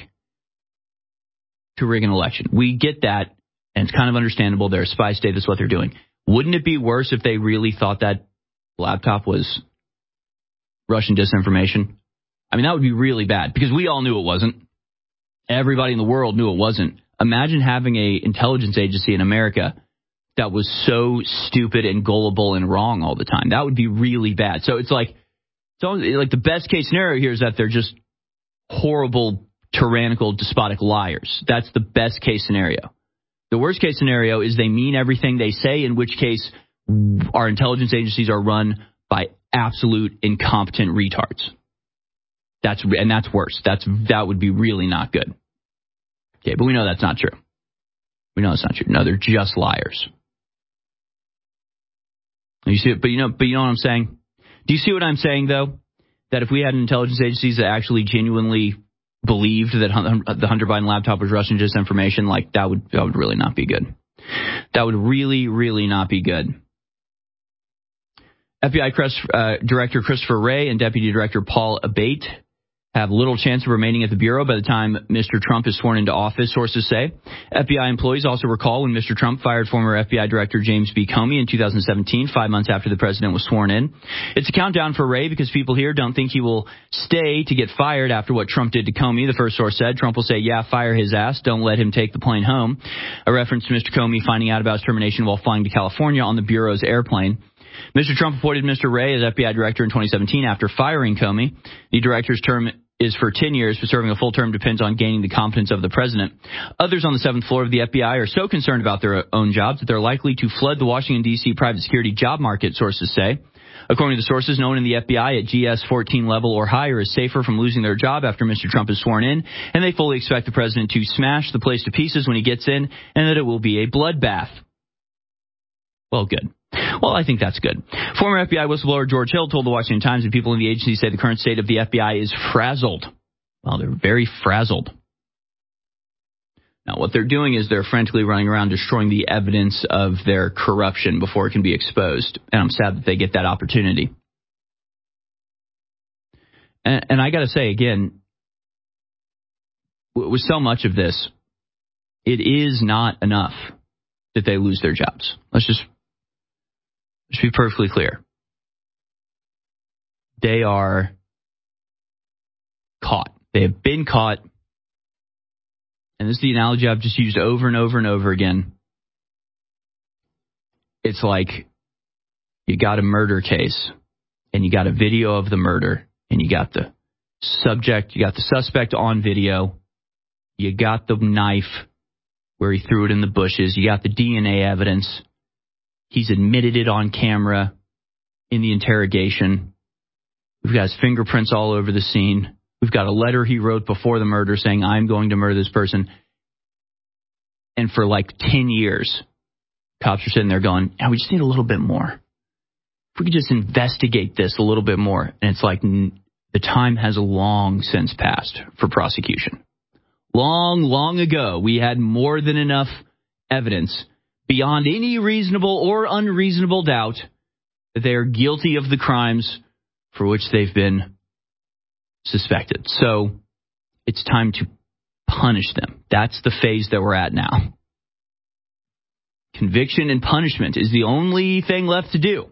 to rig an election. We get that, and it's kind of understandable. They're a spy state. That's what they're doing. Wouldn't it be worse if they really thought that laptop was Russian disinformation? I mean, that would be really bad, because we all knew it wasn't. Everybody in the world knew it wasn't. Imagine having a intelligence agency in America that was so stupid and gullible and wrong all the time. That would be really bad. So it's like, so like the best case scenario here is that they're just horrible, tyrannical, despotic liars. That's the best case scenario. The worst case scenario is they mean everything they say, in which case our intelligence agencies are run by absolute incompetent retards. That's and that's worse. That's that would be really not good. Okay, but we know that's not true. We know that's not true. No, they're just liars. You see it, but you know, but you know what I'm saying? Do you see what I'm saying, though? That if we had intelligence agencies that actually genuinely believed that the Hunter Biden laptop was Russian disinformation, like that would that would really not be good. That would really, really not be good. F B I uh, Director Christopher Wray and Deputy Director Paul Abate have little chance of remaining at the Bureau by the time Mister Trump is sworn into office, sources say. F B I employees also recall when Mister Trump fired former F B I Director James B. Comey in two thousand seventeen, five months after the president was sworn in. It's a countdown for Wray because people here don't think he will stay to get fired after what Trump did to Comey, the first source said. Trump will say, yeah, fire his ass. Don't let him take the plane home. A reference to Mister Comey finding out about his termination while flying to California on the Bureau's airplane. Mister Trump appointed Mister Wray as F B I Director in twenty seventeen after firing Comey. The director's term is for ten years, but serving a full term depends on gaining the confidence of the president. Others on the seventh floor of the F B I are so concerned about their own jobs that they're likely to flood the Washington, D C private security job market, sources say. According to the sources, no one in the F B I at G S fourteen level or higher is safer from losing their job after Mister Trump is sworn in, and they fully expect the president to smash the place to pieces when he gets in, and that it will be a bloodbath. Well, good. Well, I think that's good. Former F B I whistleblower George Hill told the Washington Times that people in the agency say the current state of the F B I is frazzled. Well, they're very frazzled. Now, what they're doing is they're frantically running around destroying the evidence of their corruption before it can be exposed. And I'm sad that they get that opportunity. And, and I got to say, again, with so much of this, it is not enough that they lose their jobs. Let's just Let's be perfectly clear. They are caught. They have been caught. And this is the analogy I've just used over and over and over again. It's like you got a murder case and you got a video of the murder and you got the subject, you got the suspect on video. You got the knife where he threw it in the bushes. You got the D N A evidence. He's admitted it on camera in the interrogation. We've got his fingerprints all over the scene. We've got a letter he wrote before the murder saying, I'm going to murder this person. And for like ten years, cops are sitting there going, yeah, we just need a little bit more. If we could just investigate this a little bit more. And it's like the time has long since passed for prosecution. Long, long ago, we had more than enough evidence beyond any reasonable or unreasonable doubt that they are guilty of the crimes for which they've been suspected. So it's time to punish them. That's the phase that we're at now. Conviction and punishment is the only thing left to do.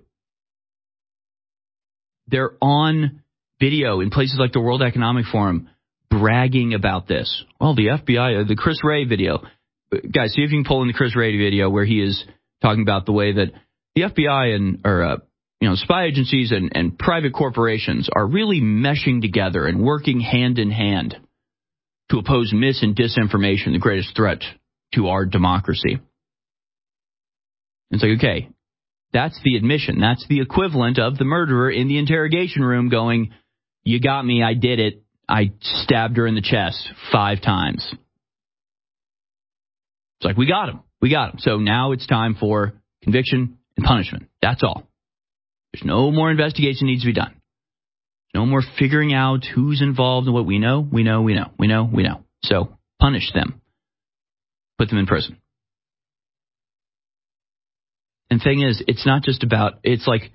They're on video in places like the World Economic Forum bragging about this. Well, the F B I, the Chris Wray video. Guys, see if you can pull in the Chris Wray video where he is talking about the way that the F B I and or uh, you know spy agencies and, and private corporations are really meshing together and working hand in hand to oppose mis and disinformation, the greatest threat to our democracy. It's like, okay, that's the admission. That's the equivalent of the murderer in the interrogation room going, you got me, I did it. I stabbed her in the chest five times. It's like, we got him. We got him. So now it's time for conviction and punishment. That's all. There's no more investigation needs to be done. No more figuring out who's involved in what we know. We know, we know, we know, we know. So punish them. Put them in prison. And thing is, it's not just about, it's like,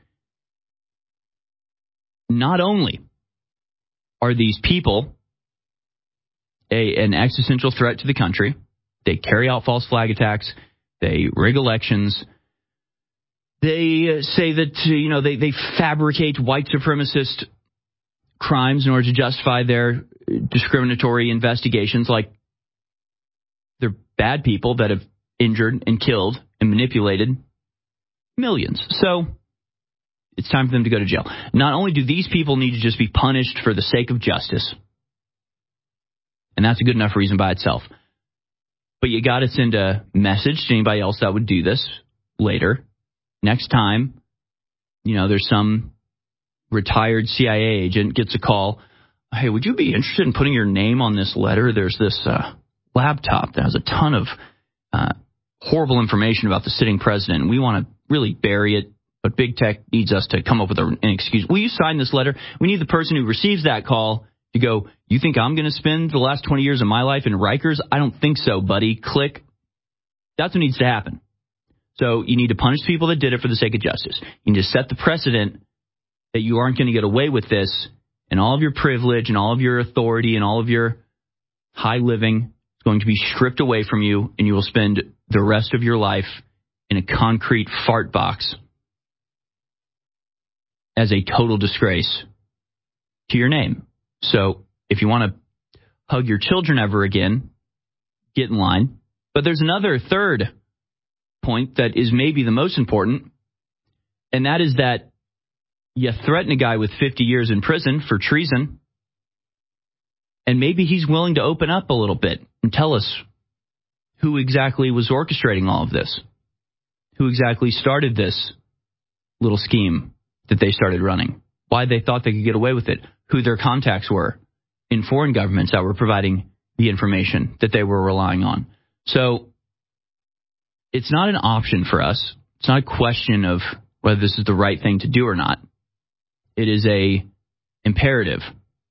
not only are these people a, an existential threat to the country, they carry out false flag attacks. They rig elections. They say that, you know, they, they fabricate white supremacist crimes in order to justify their discriminatory investigations. Like, they're bad people that have injured and killed and manipulated millions. So it's time for them to go to jail. Not only do these people need to just be punished for the sake of justice, and that's a good enough reason by itself, but you got to send a message to anybody else that would do this later. Next time, you know, there's some retired C I A agent gets a call. Hey, would you be interested in putting your name on this letter? There's this uh, laptop that has a ton of uh, horrible information about the sitting president, and we want to really bury it, but big tech needs us to come up with an excuse. Will you sign this letter? We need the person who receives that call to go, you think I'm going to spend the last twenty years of my life in Rikers? I don't think so, buddy. Click. That's what needs to happen. So you need to punish people that did it for the sake of justice. You need to set the precedent that you aren't going to get away with this and all of your privilege and all of your authority and all of your high living is going to be stripped away from you, and you will spend the rest of your life in a concrete fart box as a total disgrace to your name. So if you want to hug your children ever again, get in line. But there's another third point that is maybe the most important, and that is that you threaten a guy with fifty years in prison for treason, and maybe he's willing to open up a little bit and tell us who exactly was orchestrating all of this, who exactly started this little scheme that they started running, why they thought they could get away with it, who their contacts were in foreign governments that were providing the information that they were relying on. So it's not an option for us. It's not a question of whether this is the right thing to do or not. It is a imperative.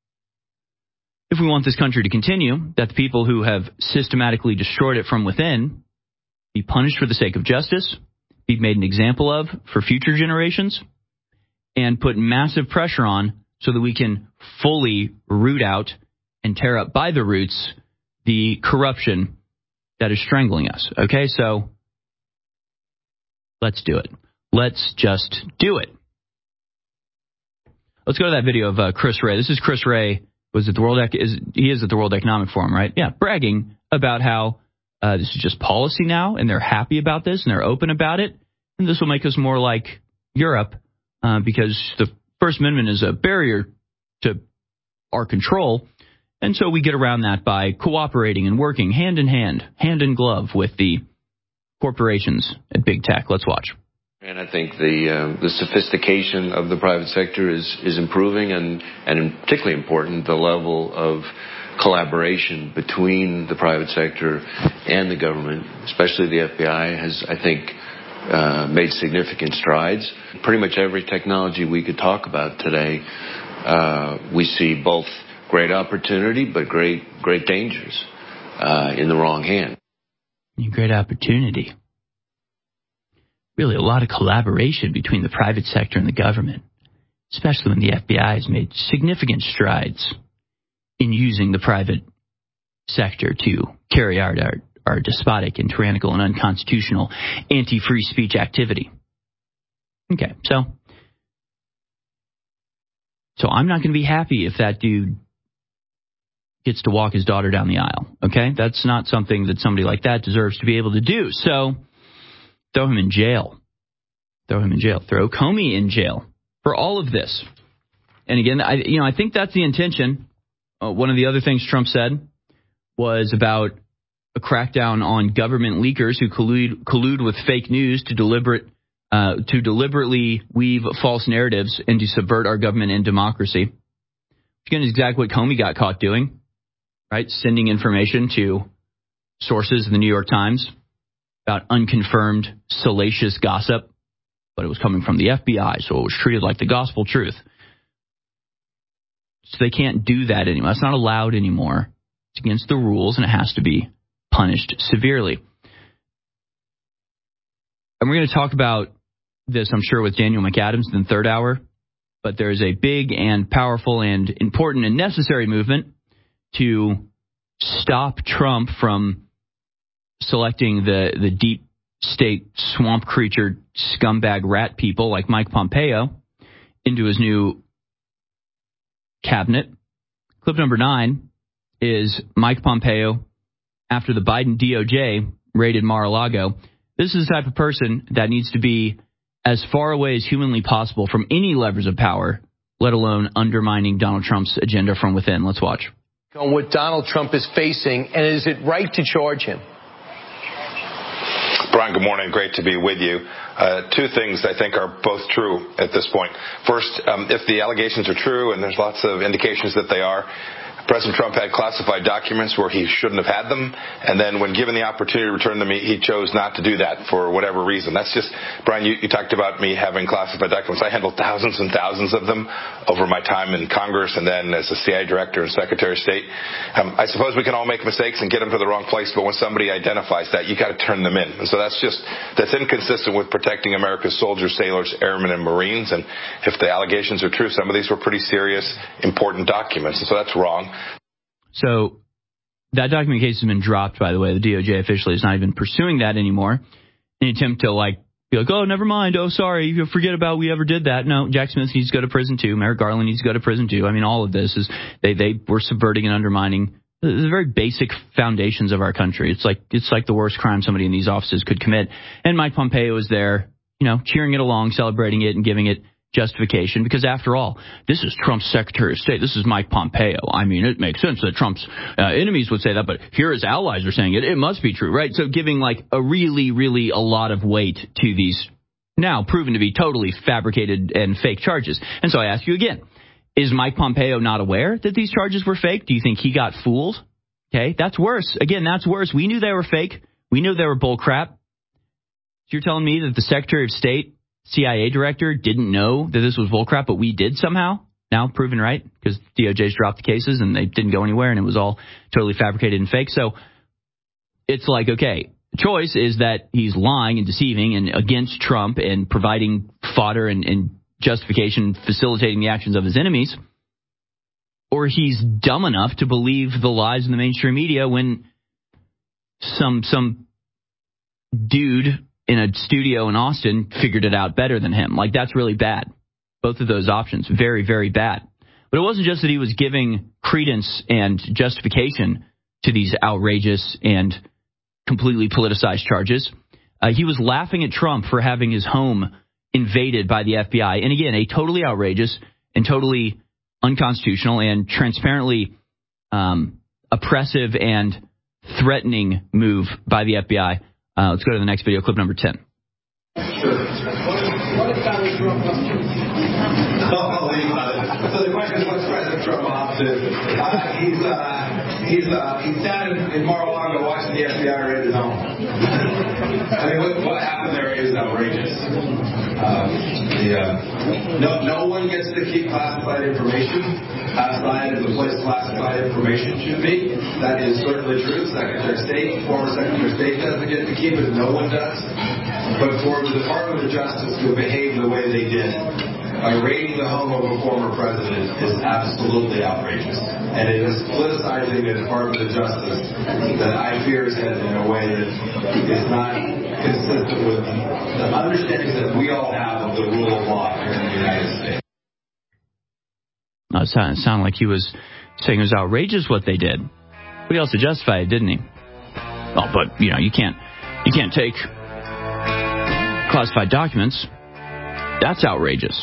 If we want this country to continue, that the people who have systematically destroyed it from within be punished for the sake of justice, be made an example of for future generations, and put massive pressure on so that we can fully root out and tear up by the roots the corruption that is strangling us. Okay, so let's do it. Let's just do it. Let's go to that video of uh, Chris Wray. This is Chris Wray. Was at the World? Ec- is he is at the World Economic Forum, right? Yeah, bragging about how uh, this is just policy now, and they're happy about this, and they're open about it, and this will make us more like Europe uh, because the First Amendment is a barrier to our control, and so we get around that by cooperating and working hand in hand, hand in glove with the corporations at big tech. Let's watch. And I think the uh, the sophistication of the private sector is is improving, and and particularly important, the level of collaboration between the private sector and the government, especially the F B I, has, I think, uh, made significant strides. Pretty much every technology we could talk about today, uh, we see both great opportunity but great great dangers uh, in the wrong hand. Great opportunity. Really a lot of collaboration between the private sector and the government, especially when the F B I has made significant strides in using the private sector to carry out our, our despotic and tyrannical and unconstitutional anti-free speech activity. Okay, so so I'm not going to be happy if that dude gets to walk his daughter down the aisle, okay? That's not something that somebody like that deserves to be able to do. So throw him in jail. Throw him in jail. Throw Comey in jail for all of this. And again, I, you know, I think that's the intention. Uh, one of the other things Trump said was about a crackdown on government leakers who collude, collude with fake news to deliberate uh, to deliberately weave false narratives and to subvert our government and democracy. Again, is exactly what Comey got caught doing, right? Sending information to sources in the New York Times about unconfirmed, salacious gossip, but it was coming from the F B I, so it was treated like the gospel truth. So they can't do that anymore. That's not allowed anymore. It's against the rules, and it has to be punished severely. And we're going to talk about this, I'm sure, with Daniel McAdams in the third hour, but there's a big and powerful and important and necessary movement to stop Trump from selecting the, the deep state swamp creature scumbag rat people like Mike Pompeo into his new cabinet. Clip number nine is Mike Pompeo after the Biden D O J raided Mar-a-Lago. This is the type of person that needs to be as far away as humanly possible from any levers of power, let alone undermining Donald Trump's agenda from within. Let's watch. On what Donald Trump is facing, and is it right to charge him? Brian, good morning. Great to be with you. Uh, two things I think are both true at this point. First, um, if the allegations are true, and there's lots of indications that they are, President Trump had classified documents where he shouldn't have had them, and then when given the opportunity to return them, he chose not to do that for whatever reason. That's just, Brian, you, you talked about me having classified documents. I handled thousands and thousands of them over my time in Congress and then as a C I A director and Secretary of State. Um, I suppose we can all make mistakes and get them to the wrong place, but when somebody identifies that, you got to turn them in. And so that's just, that's inconsistent with protecting America's soldiers, sailors, airmen, and Marines. And if the allegations are true, some of these were pretty serious, important documents. And so that's wrong. So that document case has been dropped, by the way. The D O J officially is not even pursuing that anymore. In an attempt to, like, be like, oh, never mind. Oh, sorry. You forget about we ever did that. No, Jack Smith needs to go to prison, too. Merrick Garland needs to go to prison, too. I mean, all of this is they, they were subverting and undermining the very basic foundations of our country. It's like it's like the worst crime somebody in these offices could commit. And Mike Pompeo was there, you know, cheering it along, celebrating it, and giving it justification, because after all, this is Trump's Secretary of State. This is Mike Pompeo. I mean, it makes sense that Trump's uh, enemies would say that, but here his allies are saying it. It must be true, right? So giving like a really, really a lot of weight to these now proven to be totally fabricated and fake charges. And so I ask you again, is Mike Pompeo not aware that these charges were fake? Do you think he got fooled? Okay, that's worse. Again, that's worse. We knew they were fake. We knew they were bull crap. So you're telling me that the Secretary of State, C I A director, didn't know that this was bullcrap, but we did somehow? Now proven right, because D O J's dropped the cases and they didn't go anywhere and it was all totally fabricated and fake. So it's like, okay, the choice is that he's lying and deceiving and against Trump and providing fodder and, and justification, facilitating the actions of his enemies, or he's dumb enough to believe the lies in the mainstream media when some some dude in a studio in Austin figured it out better than him. Like, that's really bad. Both of those options, very, very bad. But it wasn't just that he was giving credence and justification to these outrageous and completely politicized charges. Uh, he was laughing at Trump for having his home invaded by the F B I. And again, a totally outrageous and totally unconstitutional and transparently um, oppressive and threatening move by the F B I. Uh, let's go to the next video, clip number ten. Sure. What is Donald Trump up to? I'll leave about it. So the question is, what's President Trump up to? Uh, he's uh, he's uh, he's down in, in Mar-a-Lago watching the F B I raid his home. I mean, what, what happened there is outrageous. Um, the, uh, no, no one gets to keep classified information outside of the place classified information should be. That is certainly true. Secretary of State, former Secretary of State doesn't get to keep it. No one does. But for the Department of Justice to behave the way they did by raiding the home of a former president is absolutely outrageous. And it is politicizing the Department of Justice that I fear is headed in a way that is not consistent with the understanding that we all have of the rule of law here in the United States. No, it sounded, it sounded like he was saying it was outrageous what they did. But he also justified it, didn't he? Well, but, you know, you can't you can't take classified documents. That's outrageous.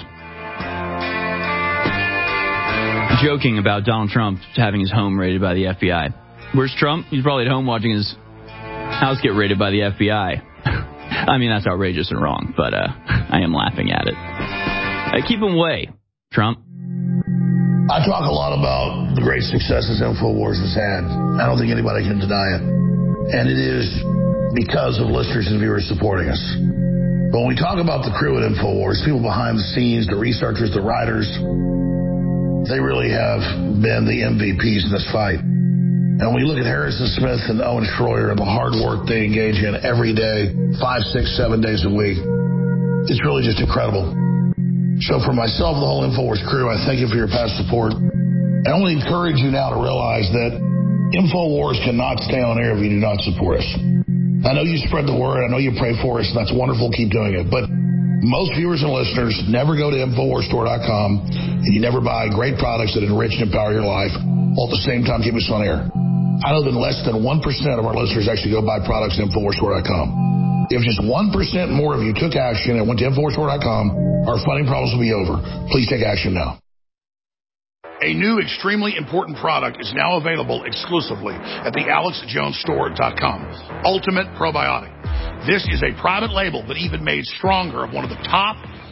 Joking about Donald Trump having his home raided by the F B I. Where's Trump? He's probably at home watching his house get raided by the F B I. I mean, that's outrageous and wrong, but uh, I am laughing at it. Uh, keep him away, Trump. I talk a lot about the great successes InfoWars has had. I don't think anybody can deny it. And it is because of listeners and viewers supporting us. But when we talk about the crew at InfoWars, people behind the scenes, the researchers, the writers, they really have been the M V Ps in this fight. And when we look at Harrison Smith and Owen Schroyer and the hard work they engage in every day, five, six, seven days a week, it's really just incredible. So for myself and the whole InfoWars crew, I thank you for your past support. I only encourage you now to realize that InfoWars cannot stay on air if you do not support us. I know you spread the word. I know you pray for us, and that's wonderful. Keep doing it. But most viewers and listeners never go to Infowars Store dot com, and you never buy great products that enrich and empower your life, while at the same time keep us on air. I know that less than one percent of our listeners actually go buy products at Infowars Store dot com. If just one percent more of you took action and went to Infowars Store dot com, our funding problems will be over. Please take action now. A new extremely important product is now available exclusively at the Alex Jones Store dot com. Ultimate Probiotic. This is a private label, but even made stronger, of one of the top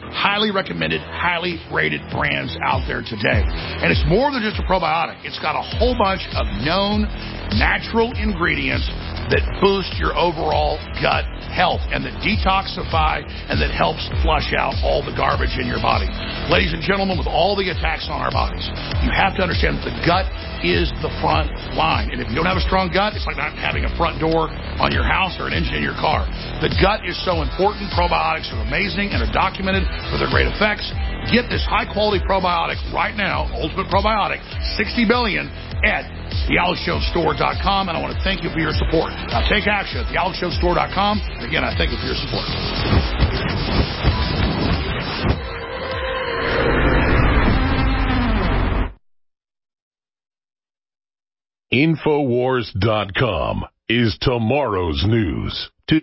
highly recommended, highly rated brands out there today. And it's more than just a probiotic. It's got a whole bunch of known natural ingredients that boost your overall gut health and that detoxify and that helps flush out all the garbage in your body. Ladies and gentlemen, with all the attacks on our bodies, you have to understand that the gut is the front line. And if you don't have a strong gut, it's like not having a front door on your house or an engine in your car. The gut is so important. Probiotics are amazing and are documented for their great effects. Get this high-quality probiotic right now, Ultimate Probiotic, sixty billion at the alex jones store dot com, and I want to thank you for your support. Now take action at the alex jones store dot com. Again, I thank you for your support. Infowars dot com is tomorrow's news. To-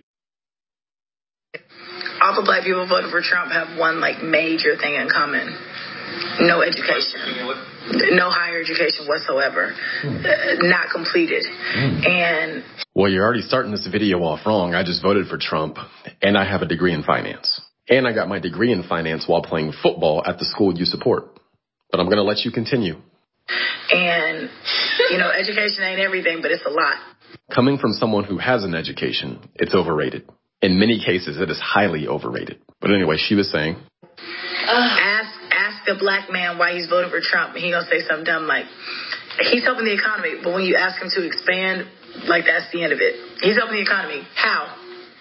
All the black people voted for Trump have one like major thing in common. No education. No higher education whatsoever. Mm. Uh, not completed. Mm. And well, you're already starting this video off wrong. I just voted for Trump, and I have a degree in finance. And I got my degree in finance while playing football at the school you support. But I'm going to let you continue. And, you know, education ain't everything, but it's a lot. Coming from someone who has an education, it's overrated. In many cases, it is highly overrated. But anyway, she was saying, Uh, ask ask a black man why he's voting for Trump, and he's going to say something dumb like, he's helping the economy, but when you ask him to expand, like, that's the end of it. He's helping the economy. How?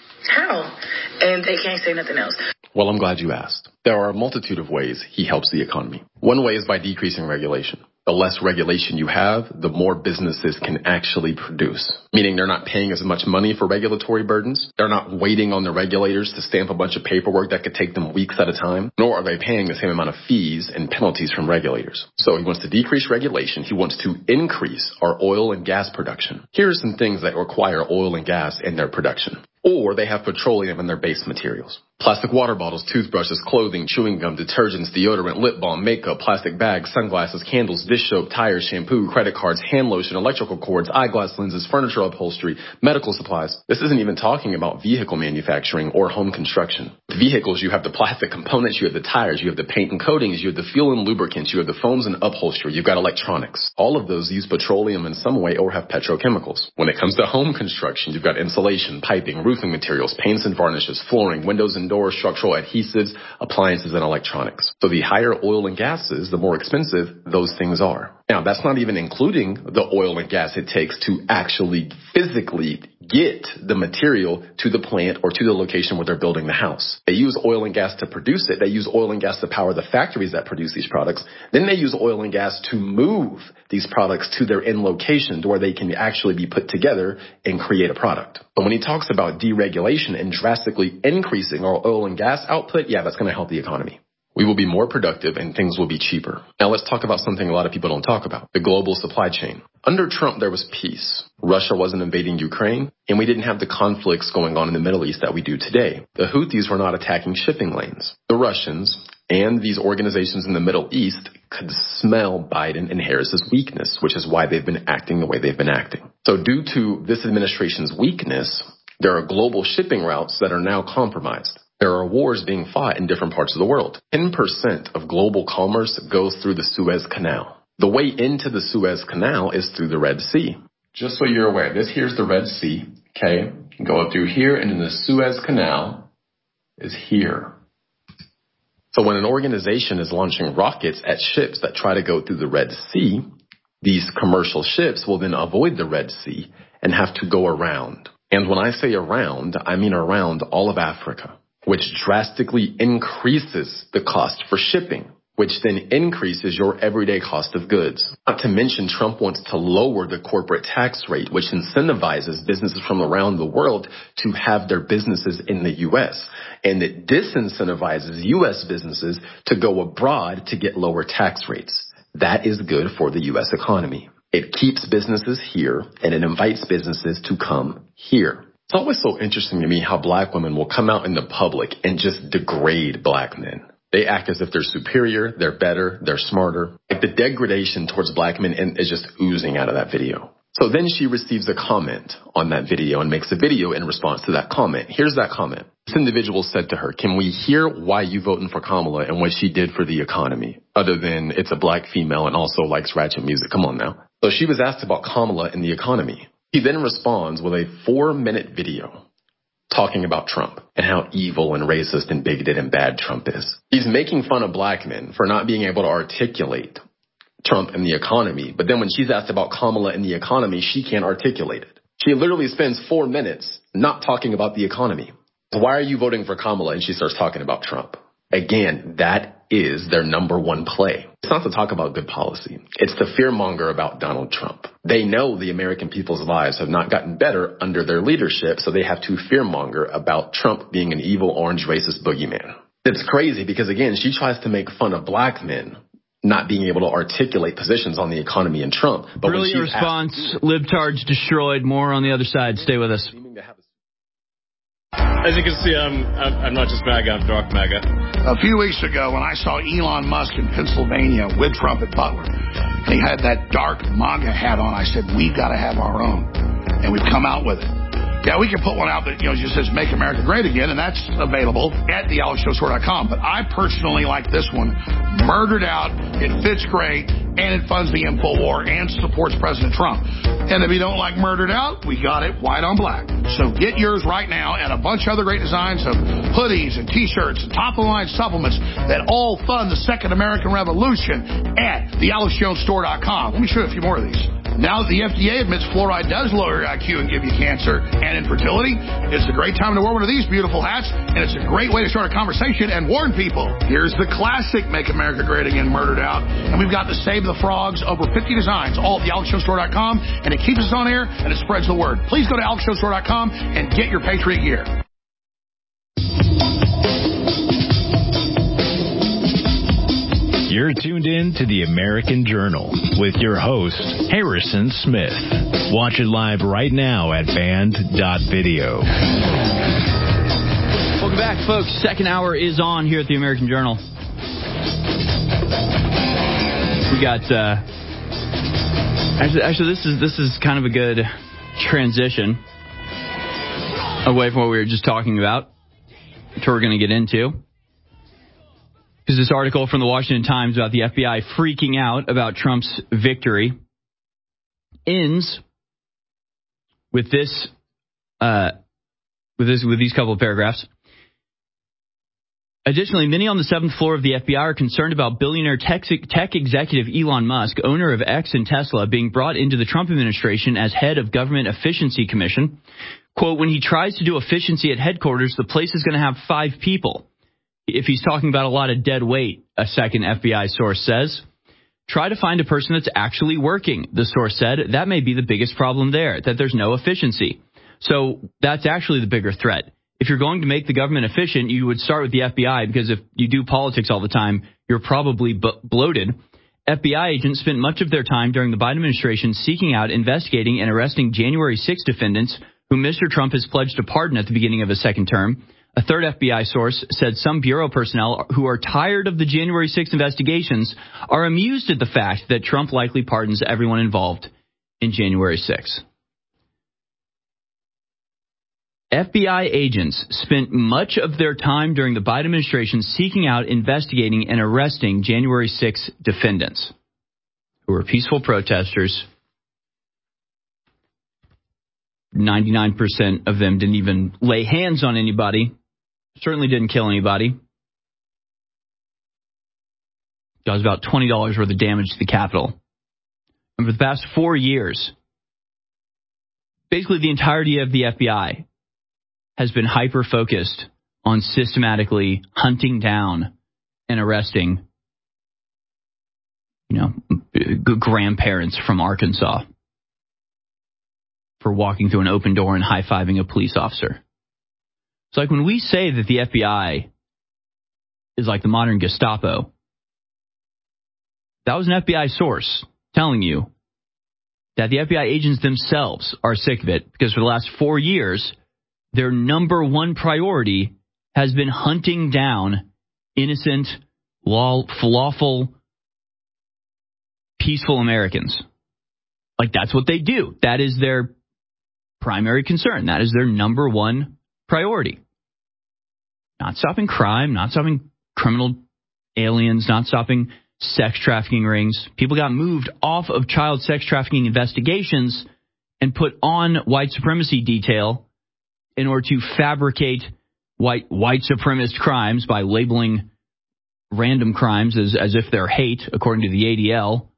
How? And they can't say nothing else. Well, I'm glad you asked. There are a multitude of ways he helps the economy. One way is by decreasing regulation. The less regulation you have, the more businesses can actually produce. Meaning they're not paying as much money for regulatory burdens. They're not waiting on the regulators to stamp a bunch of paperwork that could take them weeks at a time. Nor are they paying the same amount of fees and penalties from regulators. So he wants to decrease regulation. He wants to increase our oil and gas production. Here are some things that require oil and gas in their production. Or they have petroleum in their base materials. Plastic water bottles, toothbrushes, clothing, chewing gum, detergents, deodorant, lip balm, makeup, plastic bags, sunglasses, candles, dish soap, tires, shampoo, credit cards, hand lotion, electrical cords, eyeglass lenses, furniture upholstery, medical supplies. This isn't even talking about vehicle manufacturing or home construction. With vehicles, you have the plastic components, you have the tires, you have the paint and coatings, you have the fuel and lubricants, you have the foams and upholstery, you've got electronics. All of those use petroleum in some way or have petrochemicals. When it comes to home construction, you've got insulation, piping, roofing materials, paints and varnishes, flooring, windows and doors, structural adhesives, appliances, and electronics. So the higher oil and gases, the more expensive those things are. Now, that's not even including the oil and gas it takes to actually physically get the material to the plant or to the location where they're building the house. They use oil and gas to produce it. They use oil and gas to power the factories that produce these products. Then they use oil and gas to move these products to their end location to where they can actually be put together and create a product. But when he talks about deregulation and drastically increasing our oil and gas output, yeah, that's going to help the economy. We will be more productive and things will be cheaper. Now let's talk about something a lot of people don't talk about, the global supply chain. Under Trump, there was peace. Russia wasn't invading Ukraine, and we didn't have the conflicts going on in the Middle East that we do today. The Houthis were not attacking shipping lanes. The Russians and these organizations in the Middle East could smell Biden and Harris's weakness, which is why they've been acting the way they've been acting. So due to this administration's weakness, there are global shipping routes that are now compromised. There are wars being fought in different parts of the world. ten percent of global commerce goes through the Suez Canal. The way into the Suez Canal is through the Red Sea. Just so you're aware, this here's the Red Sea, okay? Go up through here, and then the Suez Canal is here. So when an organization is launching rockets at ships that try to go through the Red Sea, these commercial ships will then avoid the Red Sea and have to go around. And when I say around, I mean around all of Africa, which drastically increases the cost for shipping, which then increases your everyday cost of goods. Not to mention, Trump wants to lower the corporate tax rate, which incentivizes businesses from around the world to have their businesses in the U S, and it disincentivizes U S businesses to go abroad to get lower tax rates. That is good for the U S economy. It keeps businesses here, and it invites businesses to come here. It's always so interesting to me how black women will come out in the public and just degrade black men. They act as if they're superior, they're better, they're smarter. Like the degradation towards black men is just oozing out of that video. So then she receives a comment on that video and makes a video in response to that comment. Here's that comment. This individual said to her, "Can we hear why you voting for Kamala and what she did for the economy, other than it's a black female and also likes ratchet music? Come on now." So she was asked about Kamala and the economy. He then responds with a four-minute video talking about Trump and how evil and racist and bigoted and bad Trump is. He's making fun of black men for not being able to articulate Trump and the economy. But then when she's asked about Kamala and the economy, she can't articulate it. She literally spends four minutes not talking about the economy. Why are you voting for Kamala? And she starts talking about Trump. Again, that is their number one play. It's not to talk about good policy. It's to fearmonger about Donald Trump. They know the American people's lives have not gotten better under their leadership, so they have to fearmonger about Trump being an evil, orange, racist boogeyman. It's crazy because, again, she tries to make fun of black men not being able to articulate positions on the economy and Trump. But brilliant response. Asked, libtards destroyed. More on the other side. Stay with us. As you can see, I'm, I'm, I'm not just MAGA, I'm dark MAGA. A few weeks ago, when I saw Elon Musk in Pennsylvania with Trump at Butler, and he had that dark MAGA hat on, I said, we've got to have our own. And we've come out with it. Yeah, we can put one out that, you know, just says Make America Great Again, and that's available at the alex jones store dot com. But I personally like this one. Murdered Out. It fits great, and it funds the InfoWar and supports President Trump. And if you don't like Murdered Out, we got it white on black. So get yours right now, and a bunch of other great designs of hoodies and T-shirts and top-of-the-line supplements that all fund the Second American Revolution at the alex jones store dot com. Let me show you a few more of these. Now that the F D A admits fluoride does lower your I Q and give you cancer and infertility, it's a great time to wear one of these beautiful hats, and it's a great way to start a conversation and warn people. Here's the classic Make America Great Again Murdered Out, and we've got the Save the Frogs, over fifty designs, all at the alex jones store dot com, and it keeps us on air, and it spreads the word. Please go to alex jones store dot com and get your Patriot gear. You're tuned in to the American Journal with your host, Harrison Smith. Watch it live right now at band dot video. Welcome back, folks. Second hour is on here at the American Journal. We got, uh, actually, actually, this is, this is kind of a good transition away from what we were just talking about, which we're going to get into. Because this article from the Washington Times about the F B I freaking out about Trump's victory ends with this, uh, with this, with these couple of paragraphs. Additionally, many on the seventh floor of the F B I are concerned about billionaire tech, tech executive Elon Musk, owner of X and Tesla, being brought into the Trump administration as head of Government Efficiency Commission. Quote, when he tries to do efficiency at headquarters, the place is going to have five people. If he's talking about a lot of dead weight, a second F B I source says. Try to find a person that's actually working, the source said. That may be the biggest problem there, that there's no efficiency. So that's actually the bigger threat. If you're going to make the government efficient, you would start with the F B I, because if you do politics all the time, you're probably b- bloated. F B I agents spent much of their time during the Biden administration seeking out, investigating, and arresting January sixth defendants who Mister Trump has pledged to pardon at the beginning of his second term. A third F B I source said some bureau personnel who are tired of the January sixth investigations are amused at the fact that Trump likely pardons everyone involved in January sixth. F B I agents spent much of their time during the Biden administration seeking out, investigating, and arresting January sixth defendants who were peaceful protesters. ninety-nine percent of them didn't even lay hands on anybody. Certainly didn't kill anybody. Caused about twenty dollars worth of damage to the Capitol. And for the past four years, basically the entirety of the F B I has been hyper-focused on systematically hunting down and arresting, you know, grandparents from Arkansas for walking through an open door and high-fiving a police officer. It's like when we say that the F B I is like the modern Gestapo, that was an F B I source telling you that the F B I agents themselves are sick of it, because for the last four years, their number one priority has been hunting down innocent, law, lawful, peaceful Americans Like, that's what they do. That is their primary concern. That is their number one priority. Not stopping crime, not stopping criminal aliens, not stopping sex trafficking rings. People got moved off of child sex trafficking investigations and put on white supremacy detail in order to fabricate white white supremacist crimes by labeling random crimes as, as if they're hate, according to the A D L.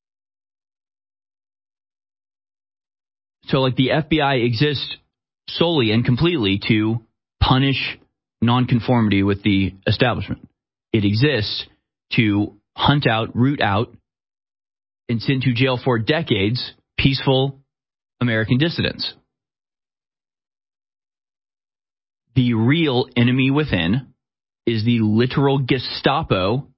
So, like, the F B I exists solely and completely to punish nonconformity with the establishment. It exists to hunt out, root out, and send to jail for decades peaceful American dissidents. The real enemy within is the literal Gestapo,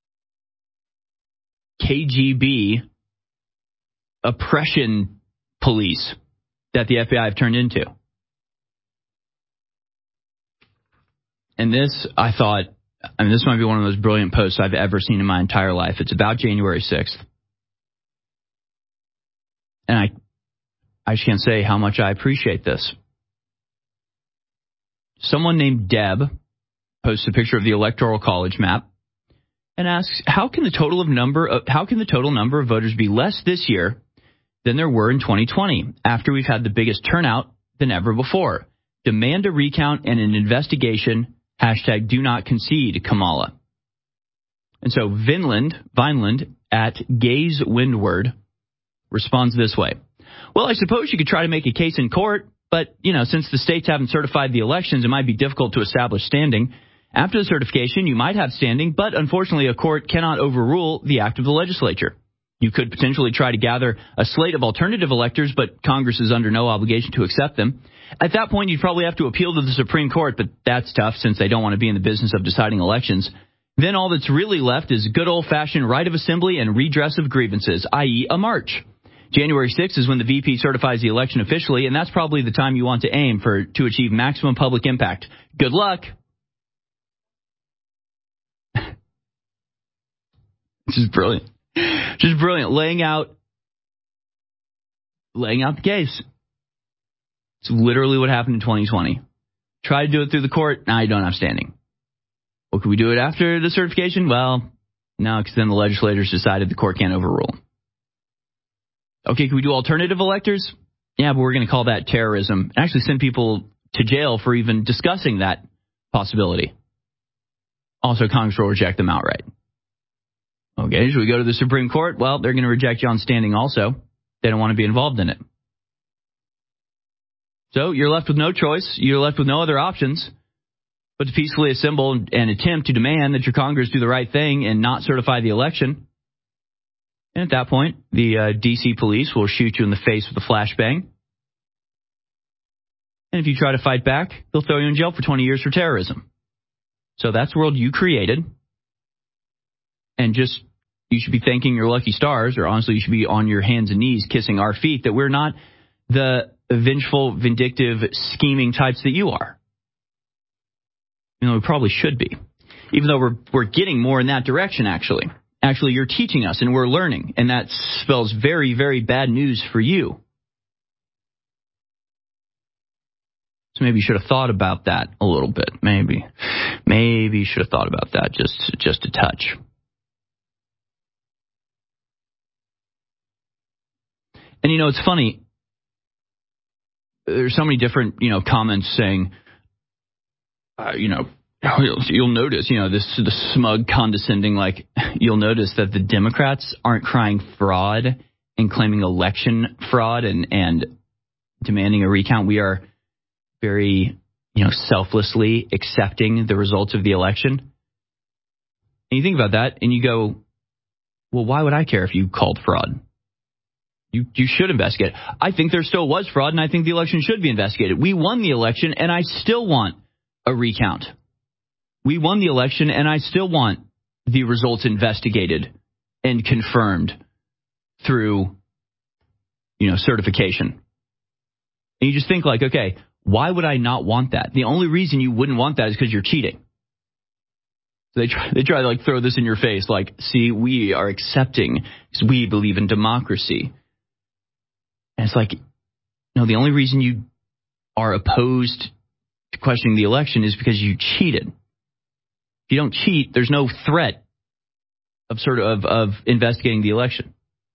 K G B, oppression police that the F B I have turned into. And this, I thought, I mean, this might be one of the most brilliant posts I've ever seen in my entire life. It's about January sixth. And I, I just can't say how much I appreciate this. Someone named Deb posts a picture of the Electoral College map and asks, how can the total of number of, how can the total number of voters be less this year than there were in twenty twenty, after we've had the biggest turnout than ever before? Demand a recount and an investigation. Hashtag do not concede, Kamala. And so Vinland, Vineland at Gaze Windward responds this way. Well, I suppose you could try to make a case in court, but, you know, since the states haven't certified the elections, it might be difficult to establish standing. After the certification, you might have standing, but unfortunately a court cannot overrule the act of the legislature. You could potentially try to gather a slate of alternative electors, but Congress is under no obligation to accept them. At that point, you'd probably have to appeal to the Supreme Court, but that's tough since they don't want to be in the business of deciding elections. Then all that's really left is good old-fashioned right of assembly and redress of grievances, that is a march. January sixth is when the V P certifies the election officially, and that's probably the time you want to aim for to achieve maximum public impact. Good luck. This is brilliant. Just brilliant. Laying out, laying out the case. It's literally what happened in twenty twenty. Try to do it through the court. Now you don't have standing. Well, could we do it after the certification? Well, no, because then the legislators decided the court can't overrule. Okay, can we do alternative electors? Yeah, but we're going to call that terrorism. And actually send people to jail for even discussing that possibility. Also, Congress will reject them outright. Okay, should we go to the Supreme Court? Well, they're going to reject you on standing also. They don't want to be involved in it. So you're left with no choice. You're left with no other options but to peacefully assemble and attempt to demand that your Congress do the right thing and not certify the election. And at that point, the uh, D C police will shoot you in the face with a flashbang. And if you try to fight back, they'll throw you in jail for twenty years for terrorism. So that's the world you created. And just, you should be thanking your lucky stars, or honestly, you should be on your hands and knees kissing our feet that we're not the vengeful, vindictive, scheming types that you are. You know, we probably should be. Even though we're we're getting more in that direction, actually. Actually, you're teaching us and we're learning, and that spells very, very bad news for you. So maybe you should have thought about that a little bit. Maybe. Maybe you should have thought about that just, just a touch. And, you know, it's funny. There's so many different, you know, comments saying, uh, you know, You'll, you'll notice, you know, this the smug, condescending, like, you'll notice that the Democrats aren't crying fraud and claiming election fraud and, and demanding a recount. We are very, you know, selflessly accepting the results of the election. And you think about that and you go, well, why would I care if you called fraud? You, you should investigate. I think there still was fraud, and I think the election should be investigated. We won the election, and I still want a recount. We won the election, and I still want the results investigated and confirmed through, you know, certification. And you just think like, okay, why would I not want that? The only reason you wouldn't want that is because you're cheating. So they try, they try to like throw this in your face, like, see, we are accepting because we believe in democracy. And it's like, no, the only reason you are opposed to questioning the election is because you cheated. If you don't cheat, there's no threat of sort of, of investigating the election.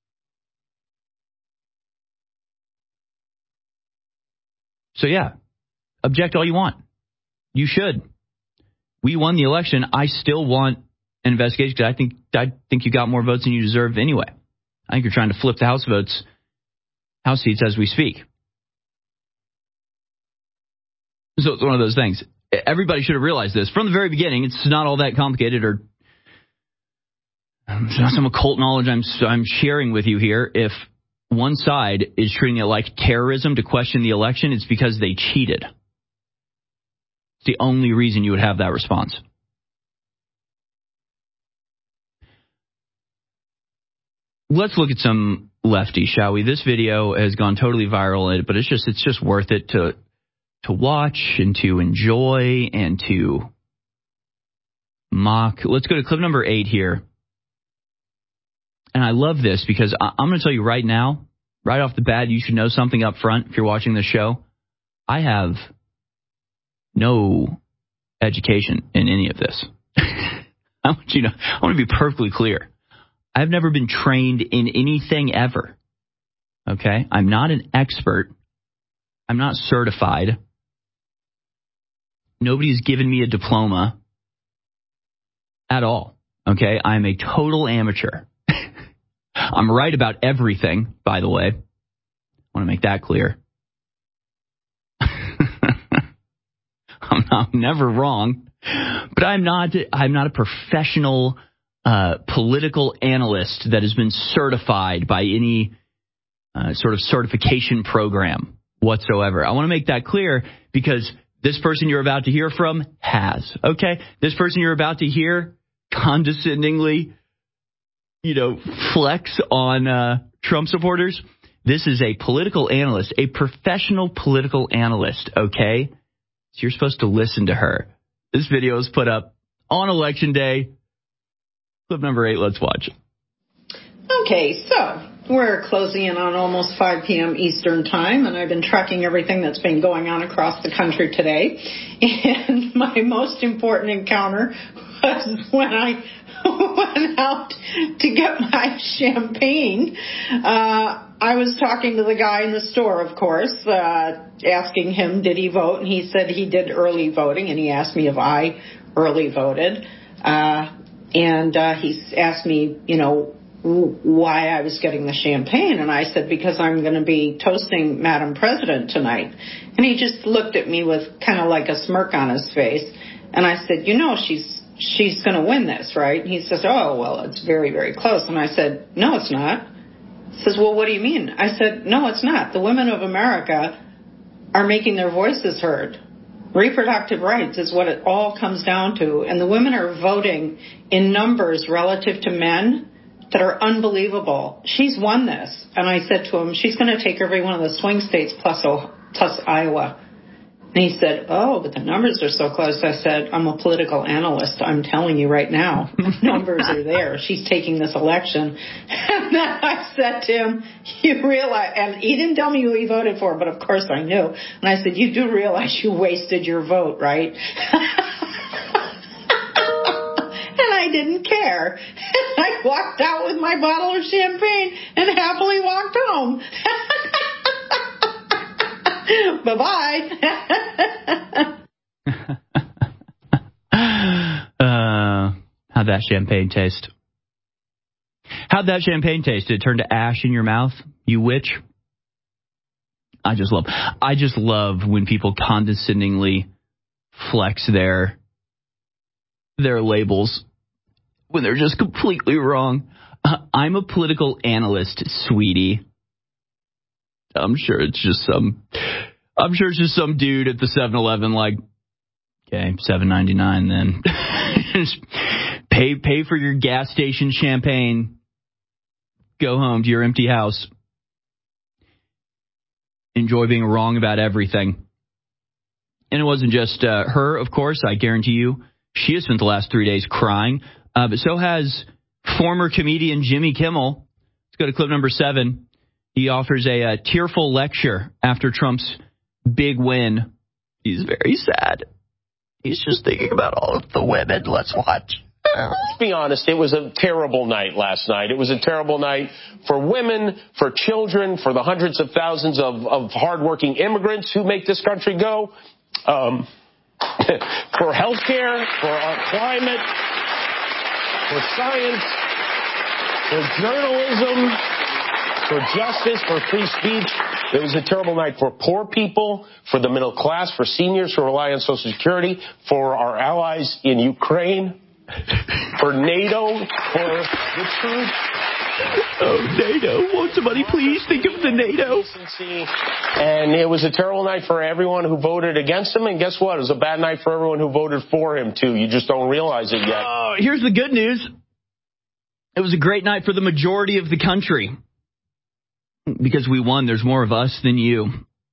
So yeah, object all you want. You should. We won the election. I still want an investigation because I think I think you got more votes than you deserve anyway. I think you're trying to flip the House votes, House seats as we speak. So it's one of those things. Everybody should have realized this from the very beginning. It's not all that complicated, or it's not some occult knowledge I'm I'm sharing with you here. If one side is treating it like terrorism to question the election, it's because they cheated. It's the only reason you would have that response. Let's look at some lefty, shall we? This video has gone totally viral, but it's just it's just worth it to to watch and to enjoy and to mock. Let's go to clip number eight here. And I love this because I'm going to tell you right now, right off the bat, you should know something up front if you're watching this show. I have no education in any of this. I want you to know, I want to be perfectly clear. I've never been trained in anything ever. Okay? I'm not an expert. I'm not certified. Nobody's given me a diploma at all. Okay? I'm a total amateur. I'm right about everything, by the way. I want to make that clear. I'm, not, I'm never wrong, but I'm not. I'm not a professional uh, political analyst that has been certified by any uh, sort of certification program whatsoever. I want to make that clear because this person you're about to hear from has. Okay, this person you're about to hear condescendingly, you know, flex on uh, Trump supporters. This is a political analyst, a professional political analyst, okay? So you're supposed to listen to her. This video is put up on Election Day. Clip number eight, let's watch. Okay, so we're closing in on almost five p.m. Eastern time, and I've been tracking everything that's been going on across the country today. And my most important encounter was when I went out to get my champagne. Uh, I was talking to the guy in the store, of course, uh, asking him, did he vote? And he said he did early voting, and he asked me if I early voted. Uh, and uh, he asked me, you know, why I was getting the champagne. And I said, because I'm going to be toasting Madam President tonight. And he just looked at me with kind of like a smirk on his face. And I said, you know, she's she's going to win this, right? And he says, oh, well, it's very, very close. And I said, no, it's not. He says, well, what do you mean? I said, no, it's not. The women of America are making their voices heard. Reproductive rights is what it all comes down to. And the women are voting in numbers relative to men that are unbelievable. She's won this. And I said to him, she's going to take every one of the swing states plus, plus Iowa. And he said, oh, but the numbers are so close. I said, I'm a political analyst. I'm telling you right now, the numbers are there. She's taking this election. And then I said to him, you realize, and he didn't tell me who he voted for, but of course I knew. And I said, you do realize you wasted your vote, right? And I didn't care. And I walked out with my bottle of champagne and happily walked home. Bye-bye. uh, how'd that champagne taste? How'd that champagne taste? Did it turn to ash in your mouth, you witch? I just love, I just love when people condescendingly flex their, their labels when they're just completely wrong. Uh, I'm a political analyst, sweetie. I'm sure it's just some, I'm sure it's just some dude at the seven eleven like, okay, seven ninety-nine then. Just pay, pay for your gas station champagne. Go home to your empty house. Enjoy being wrong about everything. And it wasn't just uh, her, of course. I guarantee you, she has spent the last three days crying. Uh, but so has former comedian Jimmy Kimmel. Let's go to clip number seven. He offers a, a tearful lecture after Trump's big win. He's very sad. He's just thinking about all of the women. Let's watch. Let's be honest, it was a terrible night last night. It was a terrible night for women, for children, for the hundreds of thousands of, of hardworking immigrants who make this country go, um, for health care, for our climate, for science, for journalism, for justice, for free speech. It was a terrible night for poor people, for the middle class, for seniors who rely on Social Security, for our allies in Ukraine, for NATO, for the truth. Oh, NATO. Won't somebody please think of the NATO? And it was a terrible night for everyone who voted against him. And guess what? It was a bad night for everyone who voted for him, too. You just don't realize it yet. Oh, here's the good news. It was a great night for the majority of the country. Because we won, there's more of us than you.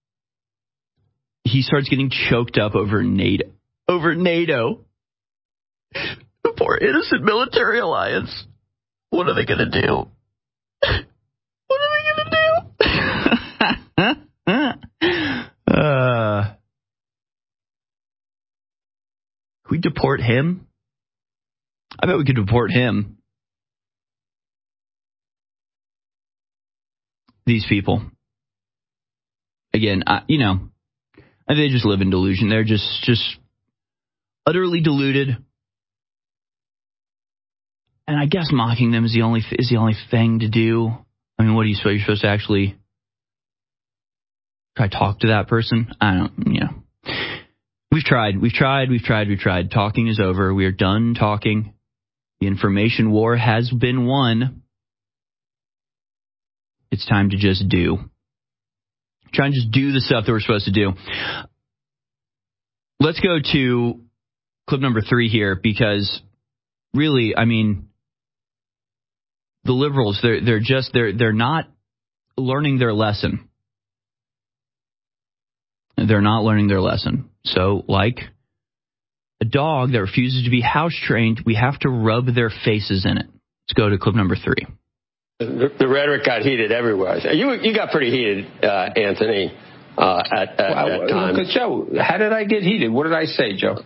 He starts getting choked up over NATO. Over NATO. The poor innocent military alliance. What are they going to do? What are they going to do? uh, can we deport him? I bet we could deport him. These people. Again, I, you know, they just live in delusion. They're just, just utterly deluded. And I guess mocking them is the only is the only thing to do. I mean, what are you supposed? You're supposed to actually try to talk to that person? I don't, you know. We've tried, we've tried, we've tried, we've tried. Talking is over. We are done talking. The information war has been won. It's time to just do. Try and just do the stuff that we're supposed to do. Let's go to clip number three here, because really, I mean, the liberals, they're they're just they're they're not learning their lesson. They're not learning their lesson. So, like a dog that refuses to be house trained, we have to rub their faces in it. Let's go to clip number three. The, the rhetoric got heated everywhere. You you got pretty heated, uh, Anthony, uh, at, at well, that time. Look, Joe, how did I get heated? What did I say, Joe?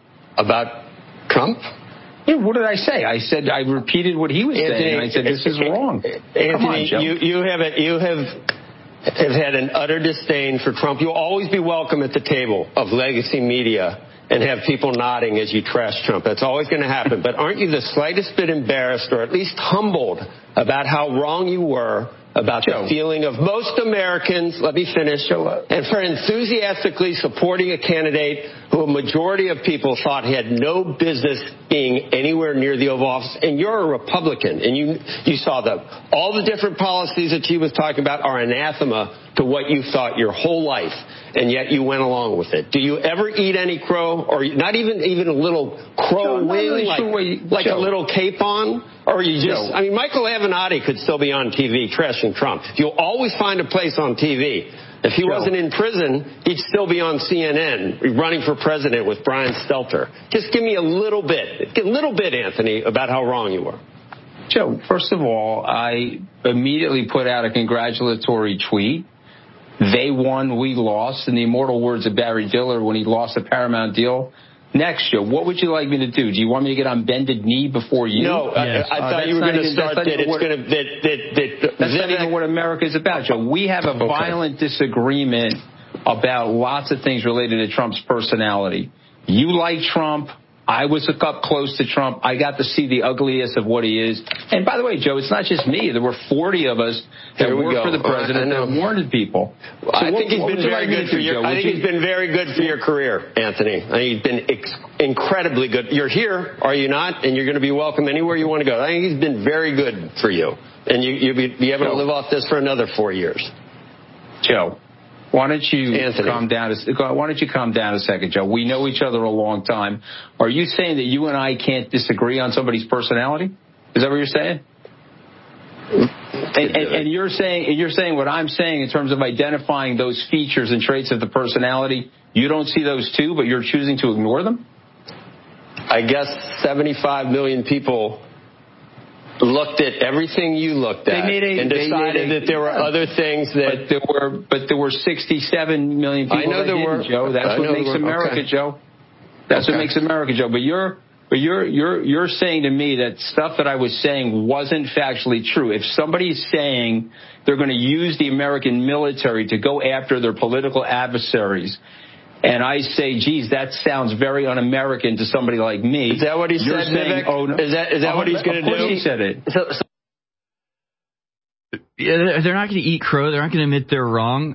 About Trump? Yeah, what did I say? I said I repeated what he was Anthony, saying. I said this is wrong. Anthony, Come on, Joe. you you have a, you have have had an utter disdain for Trump. You'll always be welcome at the table of legacy media and have people nodding as you trash Trump. That's always going to happen. But aren't you the slightest bit embarrassed or at least humbled about how wrong you were about Joe. the feeling of most Americans, let me finish, Joe. and for enthusiastically supporting a candidate who a majority of people thought had no business being anywhere near the Oval Office? And you're a Republican, and you you saw them. All the different policies that she was talking about are anathema to what you thought your whole life, and yet you went along with it. Do you ever eat any crow, or not even even a little crow Joe, wing, really like, sure you, like Joe. a little capon? Or you just, Joe. I mean, Michael Avenatti could still be on T V trashing Trump. You'll always find a place on T V. If he Joe. wasn't in prison, he'd still be on C N N running for president with Brian Stelter. Just give me a little bit, a little bit, Anthony, about how wrong you were. Joe, first of all, I immediately put out a congratulatory tweet. They won, we lost, in the immortal words of Barry Diller when he lost the Paramount deal. Next, Joe, what would you like me to do? Do you want me to get on bended knee before you? No, yes. I, I uh, thought you were going to start that it's going to that that that. That's Zivek, not even what America is about, Joe. We have a okay. violent disagreement about lots of things related to Trump's personality. You like Trump. I was up close to Trump. I got to see the ugliest of what he is. And by the way, Joe, it's not just me. There were forty of us that worked for the president and warned people. So I think what, he's what been very like good for your. Joe? I think you, he's been very good for your career, Anthony. I think he's been ex- incredibly good. You're here, are you not? And you're going to be welcome anywhere you want to go. I think he's been very good for you, and you, you'll be, be able Joe. to live off this for another four years. Joe. Why don't you Anthony. calm down? A, why don't you calm down a second, Joe? We know each other a long time. Are you saying that you and I can't disagree on somebody's personality? Is that what you're saying? And, and, and you're saying, and you're saying what I'm saying in terms of identifying those features and traits of the personality. You don't see those too, but you're choosing to ignore them? I guess seventy-five million people looked at everything you looked at They made a, and decided a, that there were yeah. other things that but there were but there were sixty-seven million people. I know that there didn't, were, Joe. That's what makes America, okay. Joe. That's okay. what makes America, Joe. But you're but you're you're you're saying to me that stuff that I was saying wasn't factually true. If somebody's saying they're going to use the American military to go after their political adversaries, and I say, geez, that sounds very un-American to somebody like me. Is that what he You're said, saying, Vivek? Oh, no. Is that is that oh, what he's going to do? Of course he said it. So, so Yeah, they're not going to eat crow. They're not going to admit they're wrong.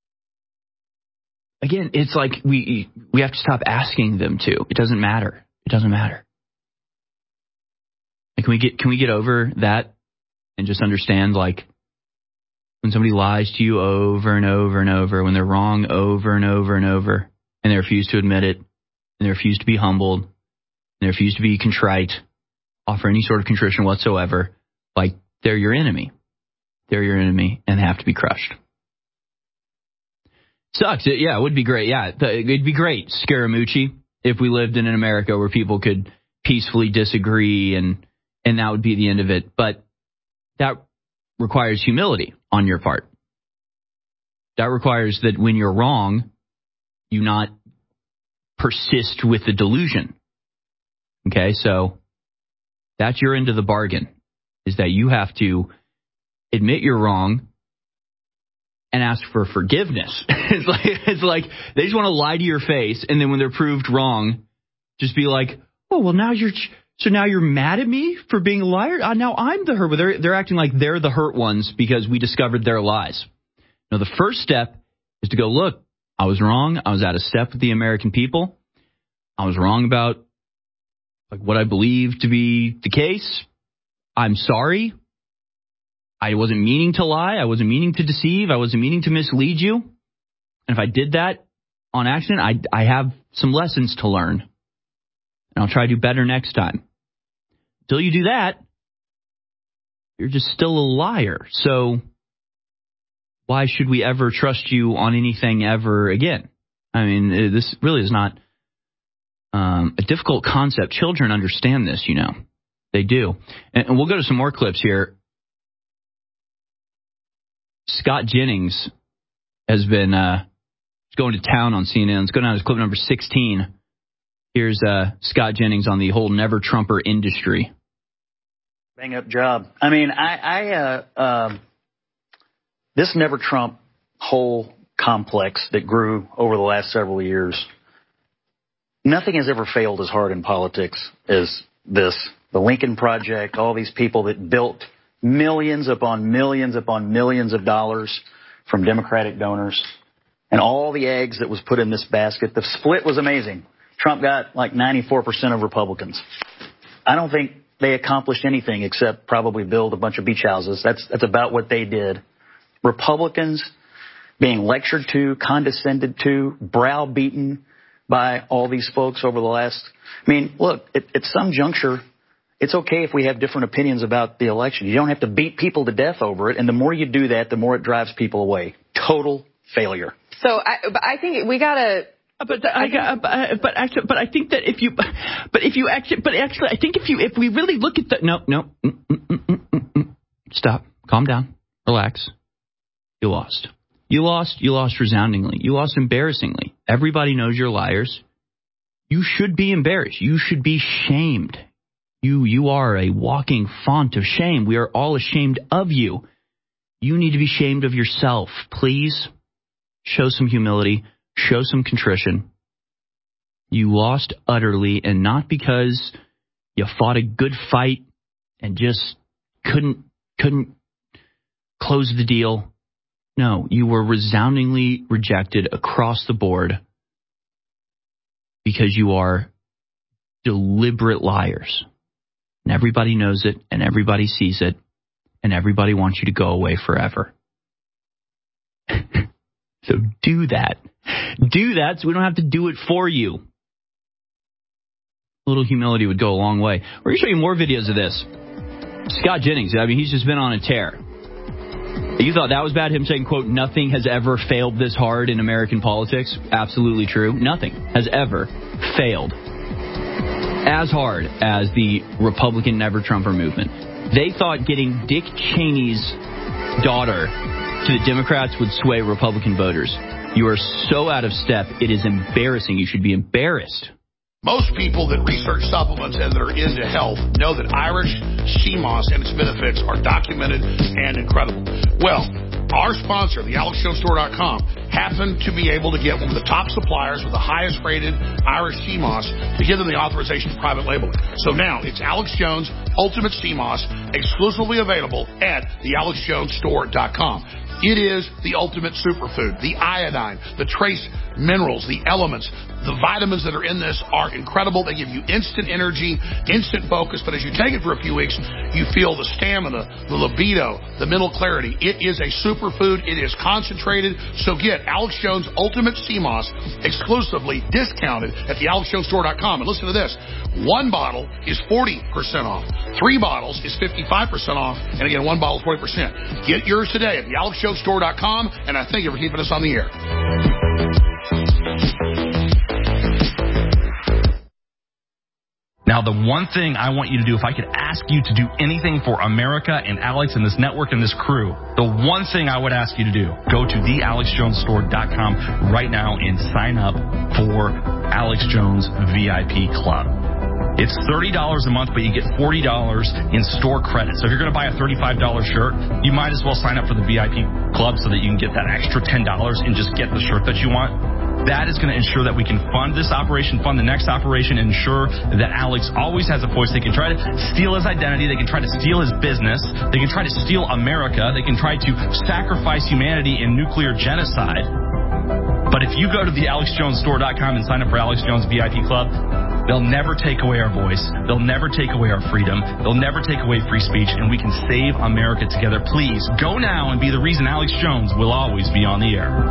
Again, it's like we we have to stop asking them to. It doesn't matter. It doesn't matter. Like, can we get can we get over that and just understand, like, when somebody lies to you over and over and over, when they're wrong over and over and over, and they refuse to admit it, and they refuse to be humbled, and they refuse to be contrite, offer any sort of contrition whatsoever, like, they're your enemy. They're your enemy and have to be crushed. Sucks. It, yeah, it would be great. Yeah, it'd be great, Scaramucci, if we lived in an America where people could peacefully disagree and and that would be the end of it. But that requires humility on your part. That requires that when you're wrong, you not persist with the delusion. Okay, so that's your end of the bargain, is that you have to admit you're wrong and ask for forgiveness. It's like it's like they just want to lie to your face, and then when they're proved wrong, just be like, "Oh, well, now you're so now you're mad at me for being a liar. Uh, now I'm the hurt." They're they're acting like they're the hurt ones because we discovered their lies. Now, the first step is to go, look, I was wrong. I was out of step with the American people. I was wrong about like what I believe to be the case. I'm sorry. I wasn't meaning to lie. I wasn't meaning to deceive. I wasn't meaning to mislead you. And if I did that on accident, I, I have some lessons to learn. And I'll try to do better next time. Until you do that, you're just still a liar. So why should we ever trust you on anything ever again? I mean, this really is not um, a difficult concept. Children understand this, you know. They do. And, and we'll go to some more clips here. Scott Jennings has been uh, going to town on C N N. Let's go down to clip number sixteen. Here's uh, Scott Jennings on the whole never Trumper industry. Bang up job. I mean, I, I uh, uh, this never Trump whole complex that grew over the last several years, nothing has ever failed as hard in politics as this. The Lincoln Project, all these people that built millions upon millions upon millions of dollars from Democratic donors, and all the eggs that was put in this basket. The split was amazing. Trump got like ninety-four percent of Republicans. I don't think they accomplished anything except probably build a bunch of beach houses. That's that's about what they did. Republicans being lectured to, condescended to, browbeaten by all these folks over the last. I mean, look, at, at some juncture, it's okay if we have different opinions about the election. You don't have to beat people to death over it. And the more you do that, the more it drives people away. Total failure. So I, but I think we got to. But I, I, but actually, but I think that if you, but if you actually, but actually, I think if you, if we really look at the, no, no, mm, mm, mm, mm, mm, stop, calm down, relax. You lost. You lost. You lost resoundingly. You lost embarrassingly. Everybody knows you're liars. You should be embarrassed. You should be shamed. You you are a walking font of shame. We are all ashamed of you. You need to be ashamed of yourself. Please show some humility. Show some contrition. You lost utterly, and not because you fought a good fight and just couldn't couldn't close the deal. No, you were resoundingly rejected across the board because you are deliberate liars. And everybody knows it, and everybody sees it, and everybody wants you to go away forever. So do that. Do that so we don't have to do it for you. A little humility would go a long way. We're going to show you more videos of this. Scott Jennings, I mean, he's just been on a tear. You thought that was bad, him saying, quote, nothing has ever failed this hard in American politics? Absolutely true. Nothing has ever failed as hard as the Republican Never Trumper movement. They thought getting Dick Cheney's daughter to the Democrats would sway Republican voters. You are so out of step. It is embarrassing. You should be embarrassed. Most people that research supplements and that are into health know that Irish sea moss and its benefits are documented and incredible. Well, our sponsor, the Alex Jones Store dot com, happened to be able to get one of the top suppliers with the highest rated Irish sea moss to give them the authorization to private label it. So now it's Alex Jones Ultimate Sea Moss, exclusively available at the Alex Jones Store dot com. It is the ultimate superfood. The iodine, the trace minerals, the elements, the vitamins that are in this are incredible. They give you instant energy, instant focus. But as you take it for a few weeks, you feel the stamina, the libido, the mental clarity. It is a superfood. It is concentrated. So get Alex Jones Ultimate Sea Moss exclusively discounted at the Alex Jones Store dot com. And listen to this. One bottle is forty percent off. Three bottles is fifty-five percent off. And again, one bottle is forty percent. Get yours today at the Alex Jones Store dot com. And I thank you for keeping us on the air. Now, the one thing I want you to do, if I could ask you to do anything for America and Alex and this network and this crew, the one thing I would ask you to do, go to the Alex Jones Store dot com right now and sign up for Alex Jones V I P Club. It's thirty dollars a month, but you get forty dollars in store credit. So if you're going to buy a thirty-five dollars shirt, you might as well sign up for the V I P Club so that you can get that extra ten dollars and just get the shirt that you want. That is going to ensure that we can fund this operation, fund the next operation, and ensure that Alex always has a voice. They can try to steal his identity. They can try to steal his business. They can try to steal America. They can try to sacrifice humanity in nuclear genocide. But if you go to the Alex Jones Store dot com and sign up for Alex Jones V I P Club, they'll never take away our voice. They'll never take away our freedom. They'll never take away free speech, and we can save America together. Please go now and be the reason Alex Jones will always be on the air.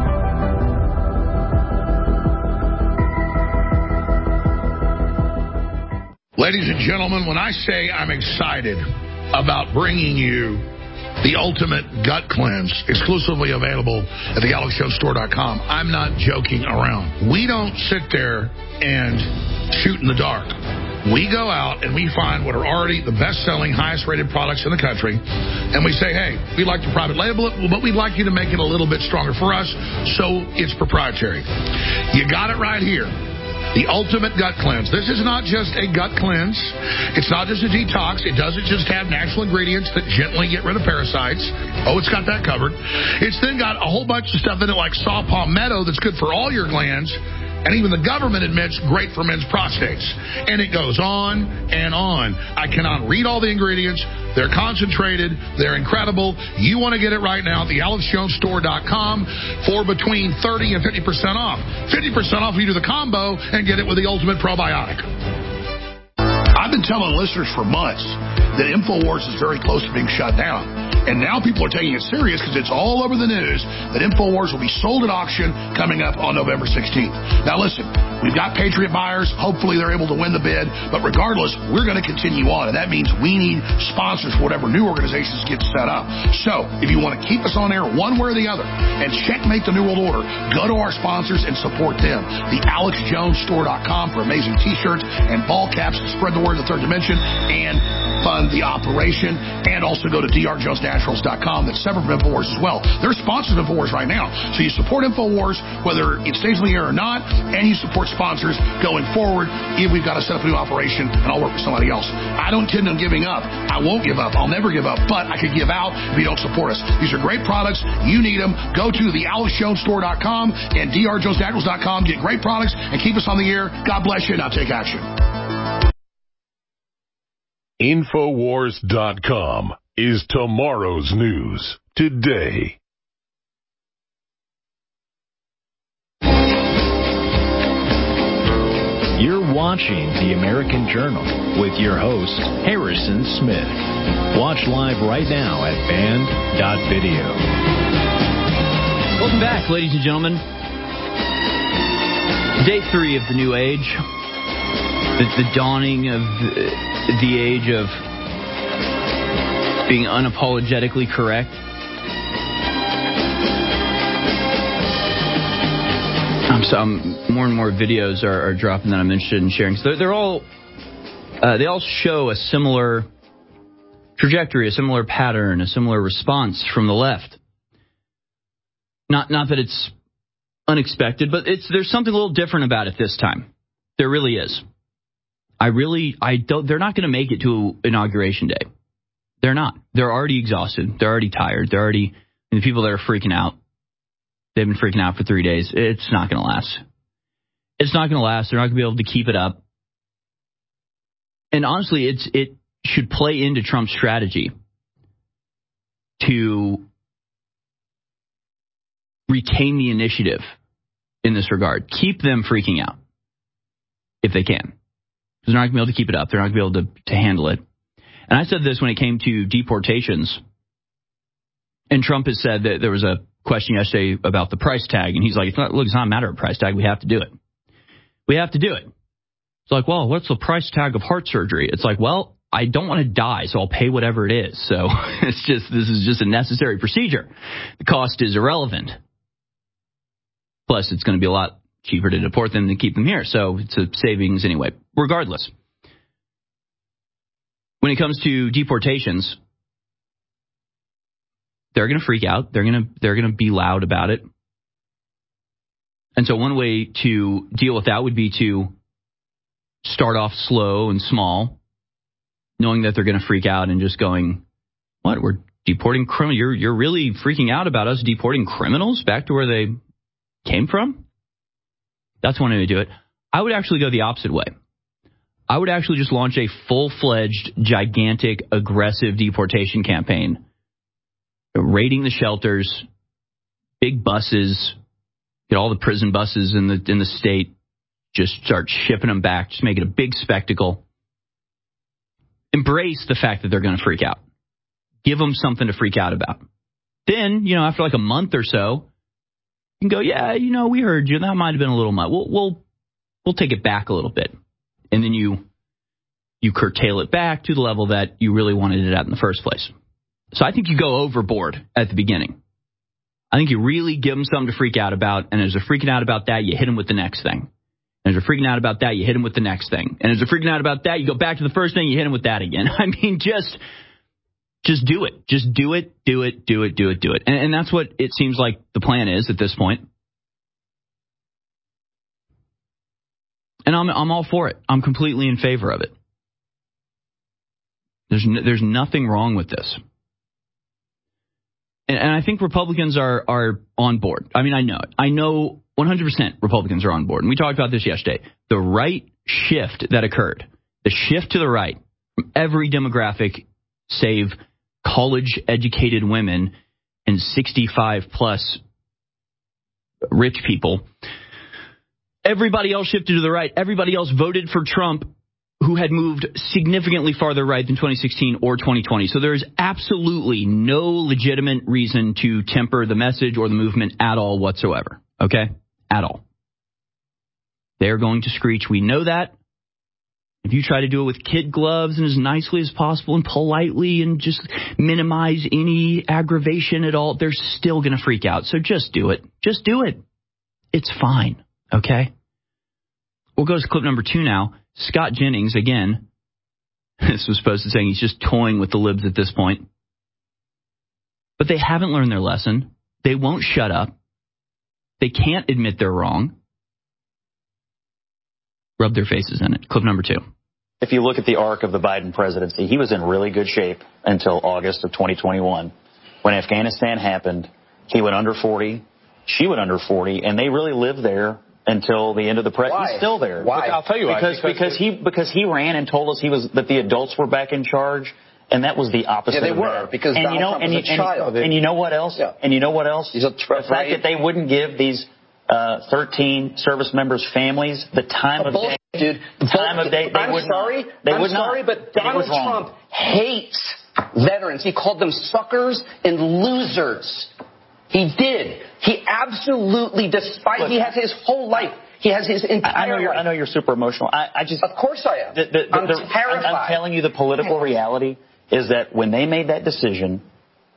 Ladies and gentlemen, when I say I'm excited about bringing you the ultimate gut cleanse, exclusively available at the Alex Jones Store dot com, I'm not joking around. We don't sit there and shoot in the dark. We go out and we find what are already the best-selling, highest-rated products in the country, and we say, hey, we'd like to private label it, but we'd like you to make it a little bit stronger for us, so it's proprietary. You got it right here. The ultimate gut cleanse. This is not just a gut cleanse. It's not just a detox. It doesn't just have natural ingredients that gently get rid of parasites. Oh, it's got that covered. It's then got a whole bunch of stuff in it like saw palmetto that's good for all your glands. And even the government admits great for men's prostates. And it goes on and on. I cannot read all the ingredients. They're concentrated. They're incredible. You want to get it right now at the Alex Jones Store dot com for between thirty and fifty percent off. fifty percent off if you do the combo and get it with the Ultimate Probiotic. I've been telling listeners for months that InfoWars is very close to being shut down. And now people are taking it serious because it's all over the news that InfoWars will be sold at auction coming up on November sixteenth. Now listen, we've got Patriot buyers. Hopefully they're able to win the bid. But regardless, we're going to continue on. And that means we need sponsors for whatever new organizations get set up. So if you want to keep us on air one way or the other and checkmate the New World Order, go to our sponsors and support them. The Alex Jones Store dot com for amazing T-shirts and ball caps to spread the word of the third dimension and fund the operation. And also go to D R Jones Naturals dot com. That's separate from InfoWars as well. They're sponsors of InfoWars right now. So you support InfoWars, whether it stays on the air or not, and you support sponsors going forward if we've got to set up a new operation and I'll work with somebody else. I don't intend on giving up. I won't give up. I'll never give up. But I could give out if you don't support us. These are great products. You need them. Go to the Alex Jones Store dot com and D R Jones Naturals dot com. Get great products and keep us on the air. God bless you. Now take action. InfoWars dot com is tomorrow's news today. You're watching The American Journal with your host, Harrison Smith. Watch live right now at band dot video. Welcome back, ladies and gentlemen. Day three of the new age. The, the dawning of the, the age of being unapologetically correct. I'm so I'm, more and more videos are, are dropping that I'm interested in sharing. So they're, they're all uh, they all show a similar trajectory, a similar pattern, a similar response from the left. Not not that it's unexpected, but it's there's something a little different about it this time. There really is. I really, I don't, they're not going to make it to Inauguration Day. They're not. They're already exhausted. They're already tired. They're already, and the people that are freaking out, they've been freaking out for three days. It's not going to last. It's not going to last. They're not going to be able to keep it up. And honestly, it's it should play into Trump's strategy to retain the initiative in this regard. Keep them freaking out if they can. Because they're not going to be able to keep it up. They're not going to be able to, to handle it. And I said this when it came to deportations. And Trump has said that there was a question yesterday about the price tag. And he's like, it's not, look, it's not a matter of price tag. We have to do it. We have to do it. It's like, well, what's the price tag of heart surgery? It's like, well, I don't want to die, so I'll pay whatever it is. So it's just, this is just a necessary procedure. The cost is irrelevant. Plus, it's going to be a lot cheaper to deport them than keep them here. So it's a savings anyway. Regardless, when it comes to deportations, they're going to freak out. They're going to they're going to be loud about it. And so one way to deal with that would be to start off slow and small, knowing that they're going to freak out and just going, what, we're deporting criminals? You're, you're really freaking out about us deporting criminals back to where they came from? That's one way to do it. I would actually go the opposite way. I would actually just launch a full-fledged, gigantic, aggressive deportation campaign, raiding the shelters, big buses, get all the prison buses in the in the state, just start shipping them back, just make it a big spectacle. Embrace the fact that they're going to freak out. Give them something to freak out about. Then, you know, after like a month or so, you can go, yeah, you know, we heard you. That might have been a little much. We'll we'll we'll take it back a little bit, and then you you curtail it back to the level that you really wanted it at in the first place. So I think you go overboard at the beginning. I think you really give them something to freak out about, and as they're freaking out about that, you hit them with the next thing. And as they're freaking out about that, you hit them with the next thing. And as they're freaking out about that, you go back to the first thing, you hit them with that again. I mean, just just do it. Just do it, do it, do it, do it, do it. And, and that's what it seems like the plan is at this point. And I'm I'm all for it. I'm completely in favor of it. There's no, there's nothing wrong with this. And, and I think Republicans are are on board. I mean, I know it. I know one hundred percent Republicans are on board. And we talked about this yesterday. The right shift that occurred, the shift to the right from every demographic save college-educated women and sixty-five plus rich people. Everybody else shifted to the right. Everybody else voted for Trump, who had moved significantly farther right than twenty sixteen or twenty twenty. So there is absolutely no legitimate reason to temper the message or the movement at all whatsoever. Okay? At all. They're going to screech. We know that. If you try to do it with kid gloves and as nicely as possible and politely and just minimize any aggravation at all, they're still going to freak out. So just do it. Just do it. It's fine. Okay? We'll go to clip number two now. Scott Jennings, again, this was supposed to say he's just toying with the libs at this point. But they haven't learned their lesson. They won't shut up. They can't admit they're wrong. Rub their faces in it. Clip number two. If you look at the arc of the Biden presidency, he was in really good shape until August of twenty twenty-one. When Afghanistan happened, he went under forty, she went under forty, and they really lived there until the end of the presidency. He's still there. Why? I'll tell you why. Because, because, because he because he ran and told us he was that the adults were back in charge, and that was the opposite. Yeah, they of were that. because and Donald you know, Trump and, was a and, child. And, and you know what else? Yeah. And you know what else? He's a the fact that they wouldn't give these uh, thirteen service members' families the time of day. Dude, the time of day. They I'm would sorry. Not. They I'm would sorry, not. but Donald Trump hates veterans. He called them suckers and losers. He did. He absolutely, despite Look, he has his whole life. He has his entire I know you're, life. I know you're super emotional. I, I just. Of course I am. The, the, the, I'm the, terrified. I'm, I'm telling you, the political reality is that when they made that decision,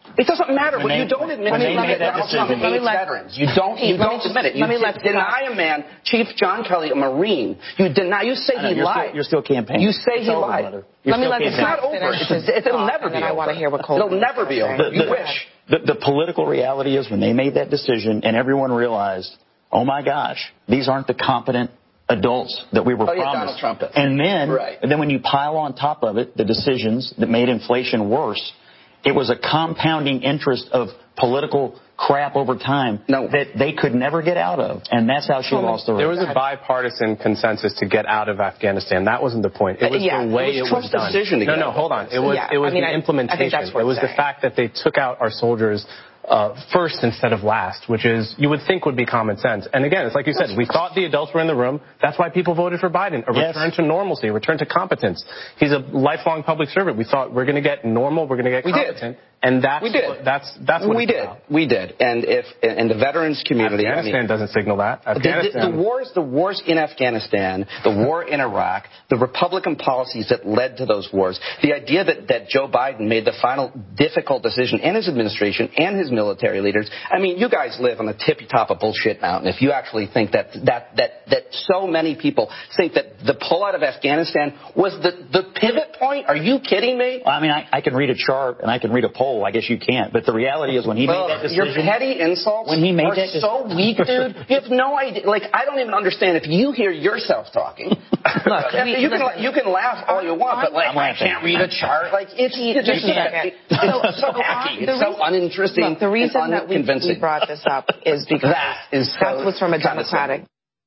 It doesn't matter. When When they- you don't admit when to they Donald made that Trump decision- hates Let me let- veterans. You don't. You Let me don't just- admit it. You let me just let- deny a man, Chief John Kelly, a Marine. You deny. You say I know, he you're lied. Still, you're still campaigning. You say It's he over, lied. brother. You're Let me still let the It's campaigning. not over. finish It's, his it'll thought, never and be then I over. want to hear what It'll Colton never has be to over. say. You The- wish. The, the political reality is when they made that decision and everyone realized, oh my gosh, these aren't the competent adults that we were Oh, yeah, promised. Donald Trump is. And then, Right. and then when you pile on top of it the decisions that made inflation worse, it was a compounding interest of political crap over time no. that they could never get out of. And that's how she well, lost the race. There was a bipartisan consensus to get out of Afghanistan. That wasn't the point. It was yeah, the way it was it was Trump's done. decision to no, get no, out hold on. It was yeah, it was I mean, the I, implementation. I think that's it was saying. the fact that they took out our soldiers Uh, first instead of last, which is you would think would be common sense. And again, it's like you said, we thought the adults were in the room. That's why people voted for Biden. A Yes. return to normalcy, a return to competence. He's a lifelong public servant. We thought we're going to get normal, we're going to get We competent. did. And that's We did. What, that's that's what we it's did. about. We did. And if and the veterans community, Afghanistan I mean, doesn't signal that. The, the, Afghanistan. the wars, the wars in Afghanistan, the war in Iraq, the Republican policies that led to those wars, the idea that, that Joe Biden made the final difficult decision, and his administration and his military leaders. I mean, you guys live on the tippy top of bullshit mountain. If you actually think that that that that so many people think that the pullout of Afghanistan was the the pivot point, are you kidding me? I mean, I, I can read a chart and I can read a poll. I guess you can't. But the reality is when he well, made that decision. Your petty insults when he made are that so weak, dude. You have no idea. Like, I don't even understand if you hear yourself talking. Look, you, can, you can laugh all you want, but, like, I can't read a chart. Like, it's, it's just it's, it's so hacky. It's so uninteresting. Look, the reason that we, we brought this up is because that is so that's what's from a Democratic.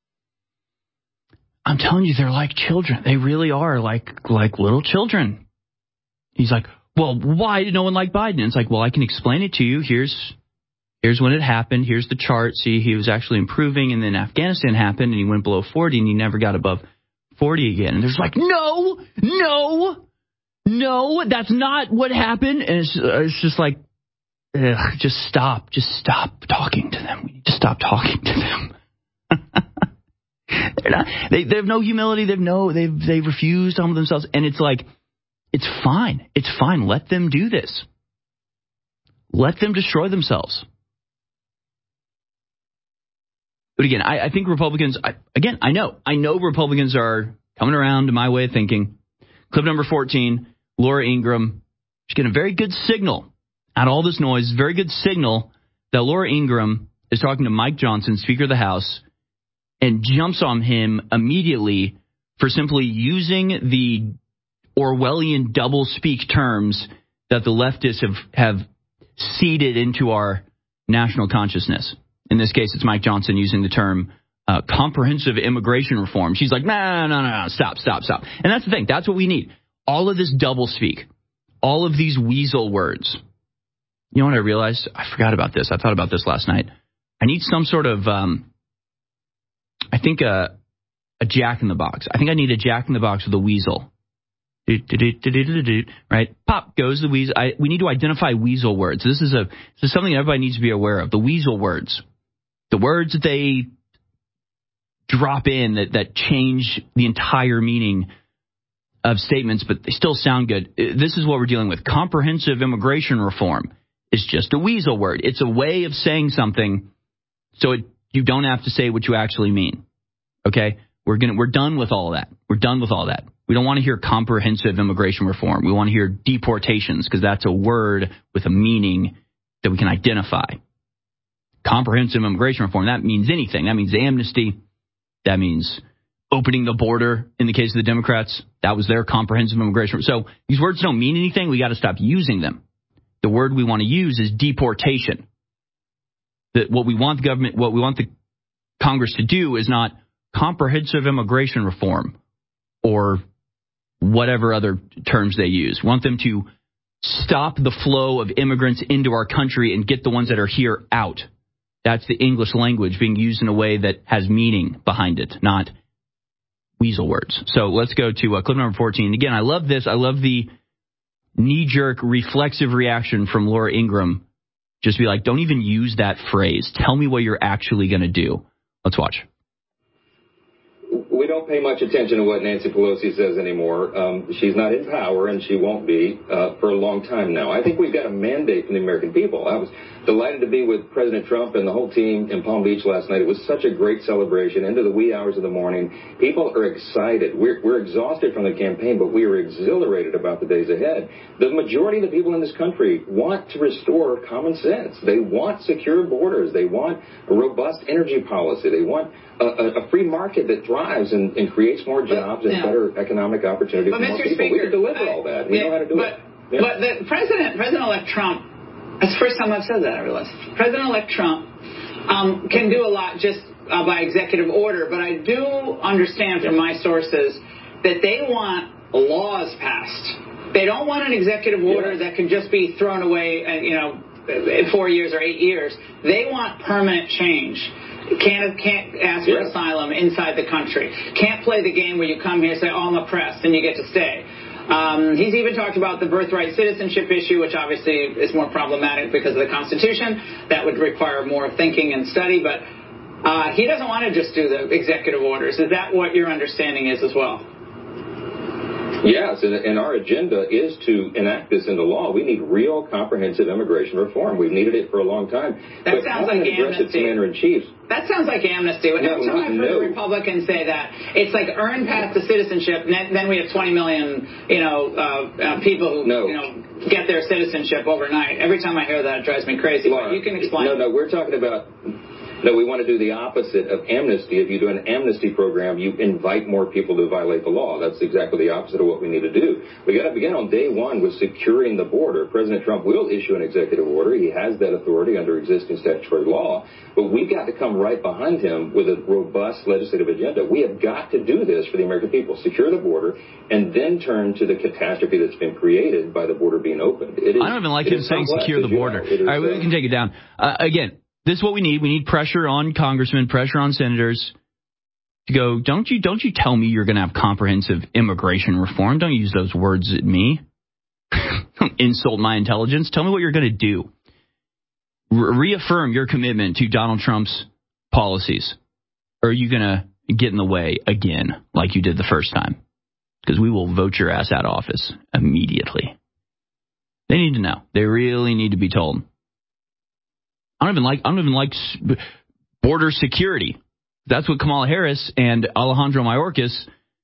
I'm telling you, they're like children. They really are like like little children. He's like, well, why did no one like Biden? And it's like, well, I can explain it to you. Here's here's when it happened. Here's the chart. See, he was actually improving, and then Afghanistan happened, and he went below forty, and he never got above forty again. And there's like, no, no, no, that's not what happened. And it's, it's just like, ugh, just stop. Just stop talking to them. We need to stop talking to them. They're not, they, they have no humility. They've no, they've, they refuse to humble themselves. And it's like, it's fine. It's fine. Let them do this. Let them destroy themselves. But again, I, I think Republicans, I, again, I know, I know Republicans are coming around to my way of thinking. Clip number fourteen, Laura Ingraham. She's getting a very good signal out of all this noise. Very good signal that Laura Ingraham is talking to Mike Johnson, Speaker of the House, and jumps on him immediately for simply using the Orwellian double-speak terms that the leftists have, have seeded into our national consciousness. In this case, it's Mike Johnson using the term uh, comprehensive immigration reform. She's like, no, no, no, no, stop, stop, stop. And that's the thing. That's what we need. All of this double-speak, all of these weasel words. You know what I realized? I forgot about this. I thought about this last night. I need some sort of... Um, I think a, a jack-in-the-box. I think I need a jack-in-the-box with a weasel. Do, do, do, do, do, do, do, right? Pop goes the weasel. I, we need to identify weasel words. This is a this is something everybody needs to be aware of. The weasel words. The words that they drop in that, that change the entire meaning of statements, but they still sound good. This is what we're dealing with. Comprehensive immigration reform is just a weasel word. It's a way of saying something so it you don't have to say what you actually mean. Okay? We're gonna we're done with all that. We're done with all that. We don't want to hear comprehensive immigration reform. We want to hear deportations because that's a word with a meaning that we can identify. Comprehensive immigration reform, that means anything. That means amnesty. That means opening the border in the case of the Democrats. That was their comprehensive immigration. So these words don't mean anything. We got to stop using them. The word we want to use is deportation. That what we want the government, what we want the Congress to do is not comprehensive immigration reform or whatever other terms they use. We want them to stop the flow of immigrants into our country and get the ones that are here out. That's the English language being used in a way that has meaning behind it, not weasel words. So let's go to uh, clip number fourteen. Again, I love this. I love the knee-jerk reflexive reaction from Laura Ingraham. Just be like, don't even use that phrase. Tell me what you're actually going to do. Let's watch. We don't don't pay much attention to what Nancy Pelosi says anymore. Um, she's not in power, and she won't be uh, for a long time now. I think we've got a mandate from the American people. I was delighted to be with President Trump and the whole team in Palm Beach last night. It was such a great celebration into the wee hours of the morning. People are excited. We're, we're exhausted from the campaign, but we are exhilarated about the days ahead. The majority of the people in this country want to restore common sense. They want secure borders. They want a robust energy policy. They want a, a free market that thrives and, and creates more jobs but, and yeah. better economic opportunity but for more Mister people. Speaker, We can deliver I, all that. We yeah, know how to do but, it. Yeah. But the President, President-elect Trump, that's the first time I've said that, I realize. President-elect Trump um, can do a lot just uh, by executive order, but I do understand from my sources that they want laws passed. They don't want an executive order yeah. that can just be thrown away, uh, you know, in four years or eight years. They want permanent change. Can't, can't ask for yeah. asylum inside the country. Can't play the game where you come here and say, oh, I'm oppressed, and you get to stay. Um, he's even talked about the birthright citizenship issue, which obviously is more problematic because of the Constitution. That would require more thinking and study, but uh, he doesn't want to just do the executive orders. Is that what your understanding is as well? Yes, and, and our agenda is to enact this into law. We need real comprehensive immigration reform. We've needed it for a long time. That but sounds like amnesty. Commander-in-Chief. That sounds like amnesty. Every no, time I've heard no. a Republican say that, it's like earn path to citizenship, and then we have twenty million, you know, uh, uh, people who, no. you know, get their citizenship overnight. Every time I hear that, it drives me crazy. Laura, but you can explain. No, no, we're talking about. No, we want to do the opposite of amnesty. If you do an amnesty program, you invite more people to violate the law. That's exactly the opposite of what we need to do. We got to begin on day one with securing the border. President Trump will issue an executive order. He has that authority under existing statutory law. But we've got to come right behind him with a robust legislative agenda. We have got to do this for the American people. Secure the border and then turn to the catastrophe that's been created by the border being opened. It is, I don't even like him saying secure the border. All right, we can take it down. Uh, again, this is what we need. We need pressure on congressmen, pressure on senators to go, don't you don't you tell me you're going to have comprehensive immigration reform. Don't use those words at me. Don't insult my intelligence. Tell me what you're going to do. Re- reaffirm your commitment to Donald Trump's policies. Or are you going to get in the way again like you did the first time? Because we will vote your ass out of office immediately. They need to know. They really need to be told. I don't even like I don't even like border security. That's what Kamala Harris and Alejandro Mayorkas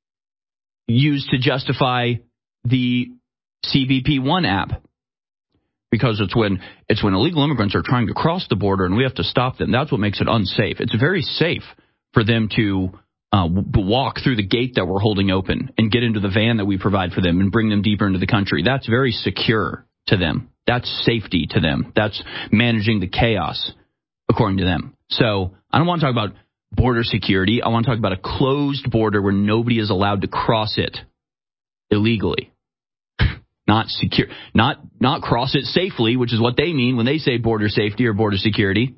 used to justify the C B P one app, because it's when it's when illegal immigrants are trying to cross the border and we have to stop them. That's what makes it unsafe. It's very safe for them to uh, walk through the gate that we're holding open and get into the van that we provide for them and bring them deeper into the country. That's very secure to them. That's safety to them. That's managing the chaos, according to them. So I don't want to talk about border security. I want to talk about a closed border where nobody is allowed to cross it illegally. Not secure, not not cross it safely, which is what they mean when they say border safety or border security.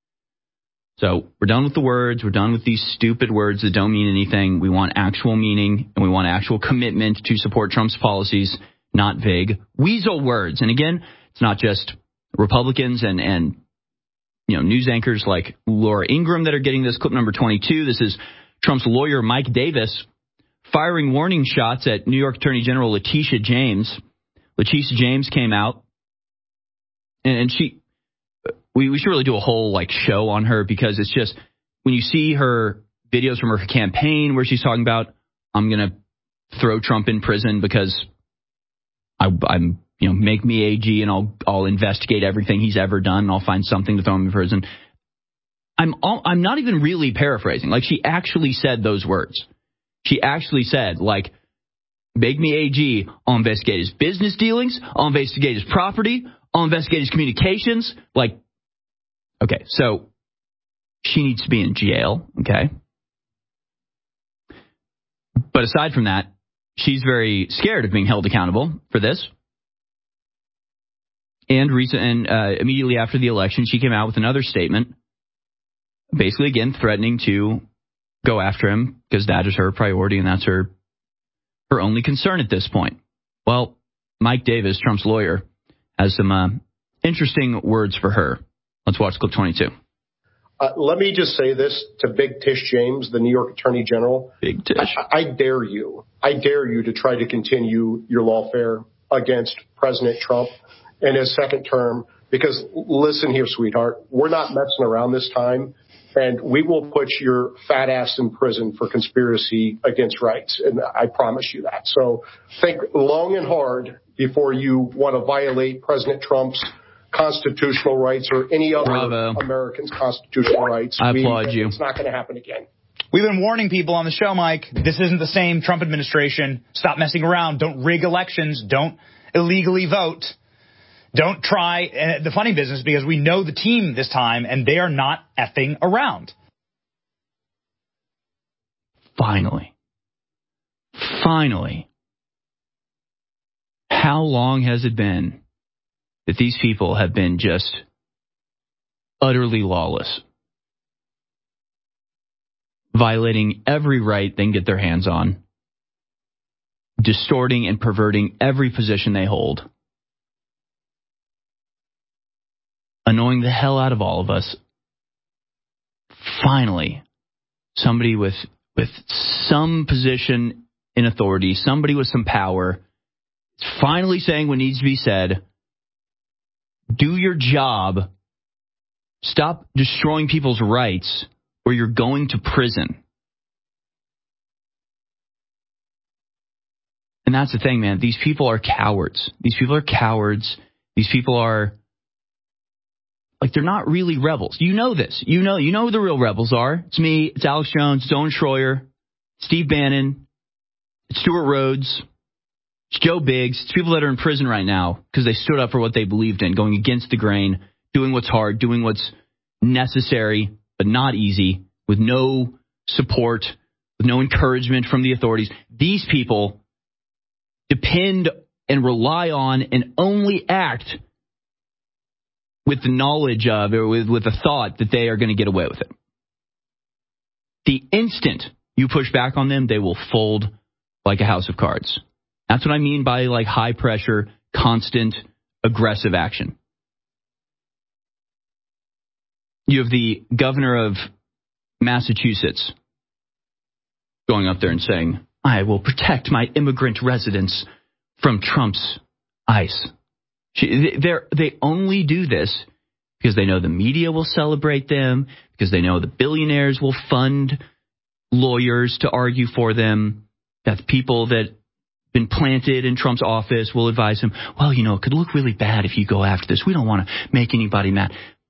So we're done with the words. We're done with these stupid words that don't mean anything. We want actual meaning, and we want actual commitment to support Trump's policies. Not vague weasel words. And again, it's not just Republicans and, and you know news anchors like Laura Ingraham that are getting this. Clip number twenty-two. This is Trump's lawyer, Mike Davis, firing warning shots at New York Attorney General Letitia James. Letitia James came out, and, and she, we, we should really do a whole like show on her, because it's just, when you see her videos from her campaign where she's talking about, I'm going to throw Trump in prison because I, I'm, you know, make me A G and I'll I'll investigate everything he's ever done and I'll find something to throw him in prison. I'm all, I'm not even really paraphrasing. Like, she actually said those words. She actually said, like, make me A G. I'll investigate his business dealings. I'll investigate his property. I'll investigate his communications. Like, okay, so she needs to be in jail. Okay. But aside from that, she's very scared of being held accountable for this. And recent, and uh, immediately after the election, she came out with another statement, basically again threatening to go after him because that is her priority and that's her her only concern at this point. Well, Mike Davis, Trump's lawyer, has some uh, interesting words for her. Let's watch clip twenty-two. Uh, let me just say this to Big Tish James, the New York Attorney General. Big Tish. I, I dare you. I dare you to try to continue your lawfare against President Trump in his second term. Because listen here, sweetheart, we're not messing around this time. And we will put your fat ass in prison for conspiracy against rights. And I promise you that. So think long and hard before you want to violate President Trump's constitutional rights or any other Bravo. American's constitutional rights. I we, applaud you. It's not going to happen again. We've been warning people on the show, Mike, this isn't the same Trump administration. Stop messing around. Don't rig elections. Don't illegally vote. Don't try uh, the funny business, because we know the team this time and they are not effing around. Finally. Finally. How long has it been that these people have been just utterly lawless, violating every right they can get their hands on, distorting and perverting every position they hold, annoying the hell out of all of us? Finally, somebody with with some position in authority, somebody with some power, is finally saying what needs to be said. Do your job. Stop destroying people's rights, or you're going to prison. And that's the thing, man. These people are cowards. These people are cowards. These people are, like, they're not really rebels. You know this. You know, you know who the real rebels are. It's me. It's Alex Jones. It's Owen Schroyer. Steve Bannon. It's Stuart Rhodes. It's Joe Biggs. It's people that are in prison right now because they stood up for what they believed in, going against the grain, doing what's hard, doing what's necessary, but not easy, with no support, with no encouragement from the authorities. These people depend and rely on and only act with the knowledge of, or with, with the thought that they are going to get away with it. The instant you push back on them, they will fold like a house of cards. That's what I mean by like high pressure, constant, aggressive action. You have the governor of Massachusetts going up there and saying, I will protect my immigrant residents from Trump's ICE. They only do this because they know the media will celebrate them, because they know the billionaires will fund lawyers to argue for them, that the people that been planted in Trump's office will advise him, well, you know, it could look really bad if you go after this. We don't want to make anybody mad.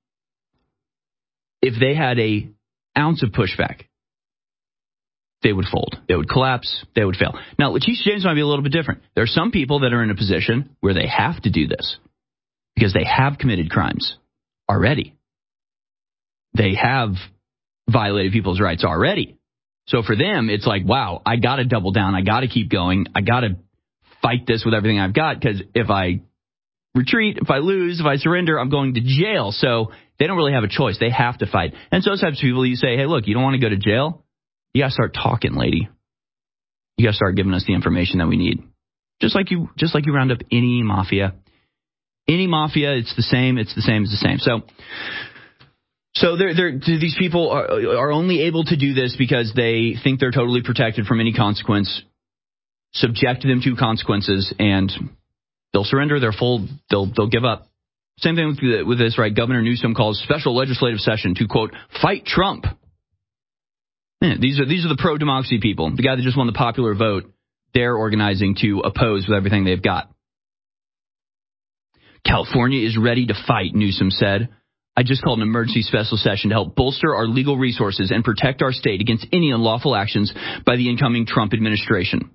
If they had a ounce of pushback, they would fold. They would collapse. They would fail. Now, Letitia James might be a little bit different. There are some people that are in a position where they have to do this because they have committed crimes already. They have violated people's rights already. So for them, it's like, wow, I got to double down. I got to keep going. I got to fight this with everything I've got, because if I retreat, if I lose, if I surrender, I'm going to jail. So they don't really have a choice. They have to fight. And so those types of people, you say, hey, look, you don't want to go to jail? You got to start talking, lady. You got to start giving us the information that we need. Just like you, just like you round up any mafia. Any mafia, it's the same, it's the same, it's the same. So, so they're, they're, these people are, are only able to do this because they think they're totally protected from any consequence. Subject them to consequences, and they'll surrender. They'll fold. They'll they'll give up. Same thing with, with this, right? Governor Newsom calls special legislative session to, quote, fight Trump. Yeah, these are these are the pro-democracy people. The guy that just won the popular vote, they're organizing to oppose with everything they've got. California is ready to fight, Newsom said. I just called an emergency special session to help bolster our legal resources and protect our state against any unlawful actions by the incoming Trump administration.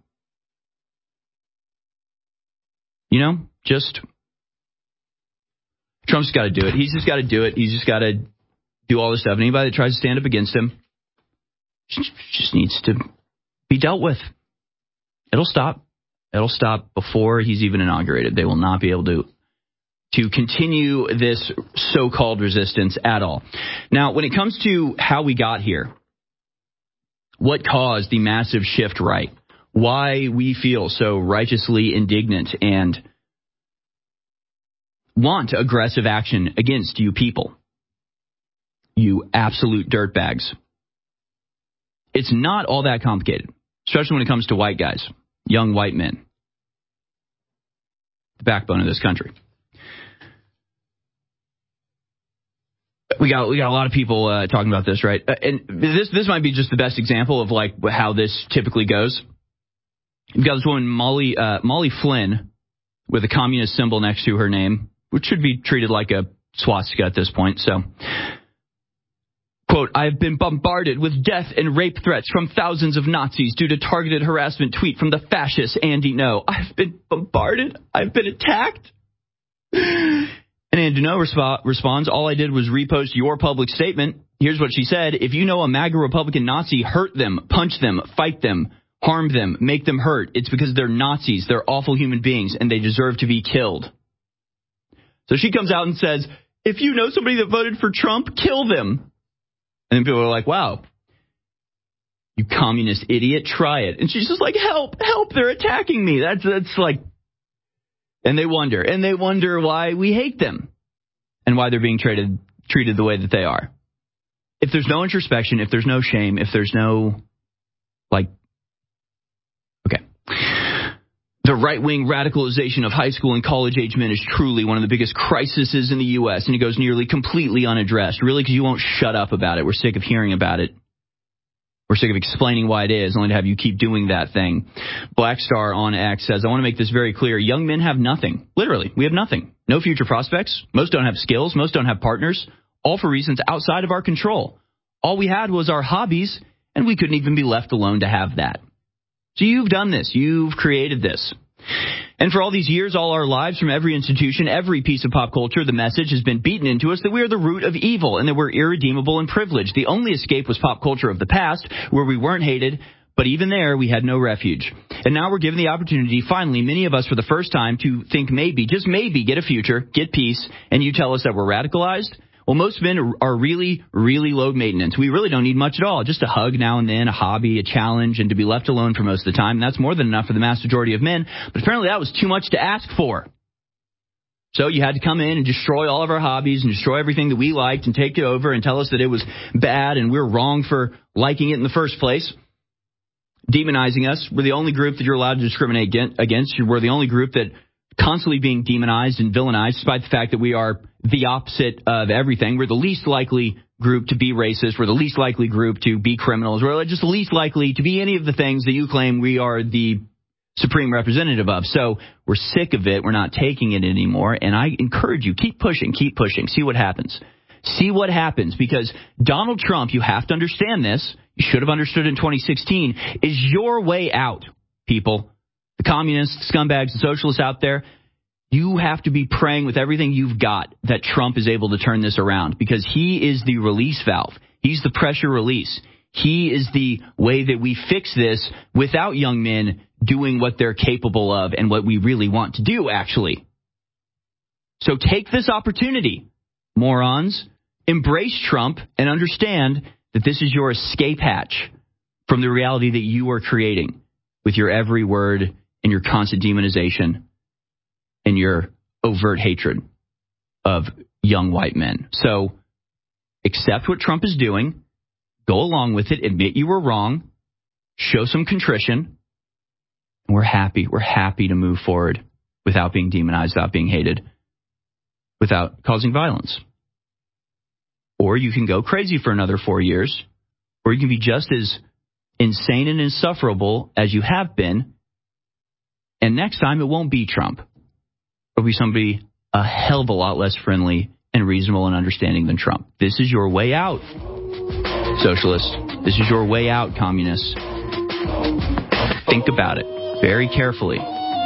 You know, just Trump's got to do it. He's just got to do it. He's just got to do all this stuff. And anybody that tries to stand up against him just, just needs to be dealt with. It'll stop. It'll stop before he's even inaugurated. They will not be able to to continue this so-called resistance at all. Now, when it comes to how we got here, what caused the massive shift right, why we feel so righteously indignant and want aggressive action against you people, you absolute dirtbags. It's not all that complicated, especially when it comes to white guys, young white men, the backbone of this country. We got we got a lot of people uh, talking about this, right? Uh, and this this might be just the best example of like how this typically goes. You've got this woman, Molly uh, Molly Flynn, with a communist symbol next to her name, which should be treated like a swastika at this point. So, quote, I have been bombarded with death and rape threats from thousands of Nazis due to targeted harassment tweet from the fascist Andy No. I've been bombarded. I've been attacked. And Andy No resp- responds, all I did was repost your public statement. Here's what she said. If you know a MAGA Republican Nazi, hurt them, punch them, fight them, harm them, make them hurt. It's because they're Nazis. They're awful human beings, and they deserve to be killed. So she comes out and says, if you know somebody that voted for Trump, kill them. And then people are like, wow, you communist idiot, try it. And she's just like, help, help, they're attacking me. That's that's like, and they wonder, and they wonder why we hate them and why they're being treated treated the way that they are. If there's no introspection, if there's no shame, if there's no, like, okay. The right-wing radicalization of high school and college-age men is truly one of the biggest crises in the U S, and it goes nearly completely unaddressed. Really, because you won't shut up about it. We're sick of hearing about it. We're sick of explaining why it is, only to have you keep doing that thing. Black Star on X says, I want to make this very clear. Young men have nothing. Literally, we have nothing. No future prospects. Most don't have skills. Most don't have partners. All for reasons outside of our control. All we had was our hobbies, and we couldn't even be left alone to have that. So you've done this. You've created this. And for all these years, all our lives, from every institution, every piece of pop culture, the message has been beaten into us that we are the root of evil and that we're irredeemable and privileged. The only escape was pop culture of the past, where we weren't hated, but even there, we had no refuge. And now we're given the opportunity, finally, many of us for the first time, to think maybe, just maybe, get a future, get peace, and you tell us that we're radicalized? Well, most men are really, really low maintenance. We really don't need much at all. Just a hug now and then, a hobby, a challenge, and to be left alone for most of the time. And that's more than enough for the vast majority of men. But apparently that was too much to ask for. So you had to come in and destroy all of our hobbies and destroy everything that we liked and take it over and tell us that it was bad and we're wrong for liking it in the first place. Demonizing us. We're the only group that you're allowed to discriminate against. We're the only group that constantly being demonized and villainized, despite the fact that we are the opposite of everything. We're the least likely group to be racist. We're the least likely group to be criminals. We're just the least likely to be any of the things that you claim we are the supreme representative of. So we're sick of it. We're not taking it anymore. And I encourage you, keep pushing, keep pushing. See what happens. See what happens. Because Donald Trump, you have to understand this, you should have understood in twenty sixteen, is your way out, people. The communists, scumbags, the socialists out there, you have to be praying with everything you've got that Trump is able to turn this around, because he is the release valve. He's the pressure release. He is the way that we fix this without young men doing what they're capable of and what we really want to do, actually. So take this opportunity, morons. Embrace Trump and understand that this is your escape hatch from the reality that you are creating with your every word and your constant demonization and your overt hatred of young white men. So accept what Trump is doing, go along with it, admit you were wrong, show some contrition, and we're happy. We're happy to move forward without being demonized, without being hated, without causing violence. Or you can go crazy for another four years, or you can be just as insane and insufferable as you have been, and next time it won't be Trump. It'll be somebody a hell of a lot less friendly and reasonable and understanding than Trump. This is your way out, socialists. This is your way out, communists. Think about it very carefully.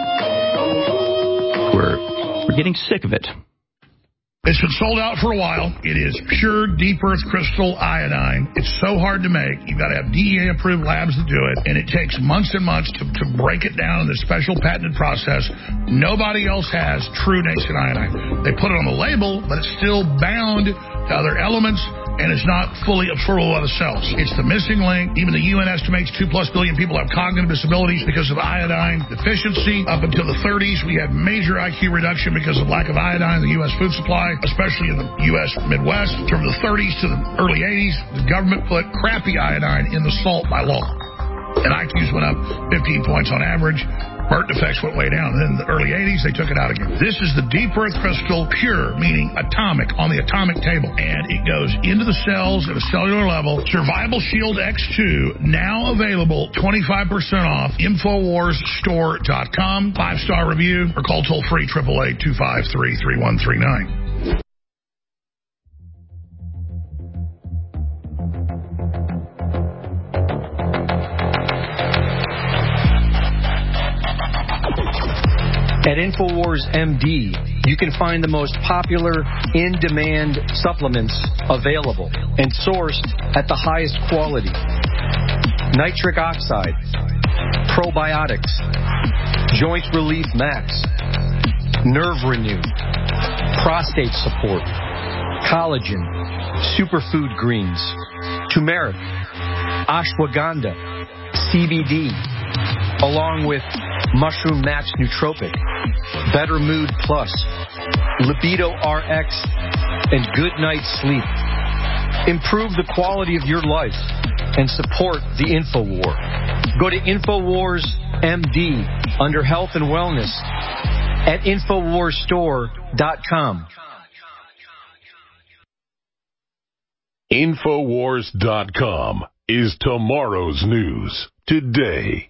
We're, we're getting sick of it. It's been sold out for a while. It is pure deep earth crystal iodine. It's so hard to make. You've got to have D E A-approved labs that do it, and it takes months and months to, to break it down in this special patented process. Nobody else has true nascent iodine. They put it on the label, but it's still bound to other elements and is not fully absorbable by the cells. It's the missing link. Even the U N estimates two plus billion people have cognitive disabilities because of iodine deficiency. Up until the thirties, we had major I Q reduction because of lack of iodine in the U S food supply, especially in the U S Midwest. From the thirties to the early eighties, the government put crappy iodine in the salt by law, and I Qs went up fifteen points on average. Birth defects went way down. And then in the early eighties, they took it out again. This is the deep earth crystal, pure, meaning atomic, on the atomic table. And it goes into the cells at a cellular level. Survival Shield X two, now available, twenty-five percent off, Infowars Store dot com. Five-star review, or call toll-free, eight eight eight, two five three, three one three nine. At Infowars M D, you can find the most popular in-demand supplements available and sourced at the highest quality. Nitric oxide, probiotics, joint relief max, nerve renew, prostate support, collagen, superfood greens, turmeric, ashwagandha, C B D, along with Mushroom Max Nootropic, Better Mood Plus, Libido R X, and Good Night Sleep. Improve the quality of your life and support the InfoWar. Go to Infowars M D under Health and Wellness at Infowars Store dot com. Infowars dot com is tomorrow's news today.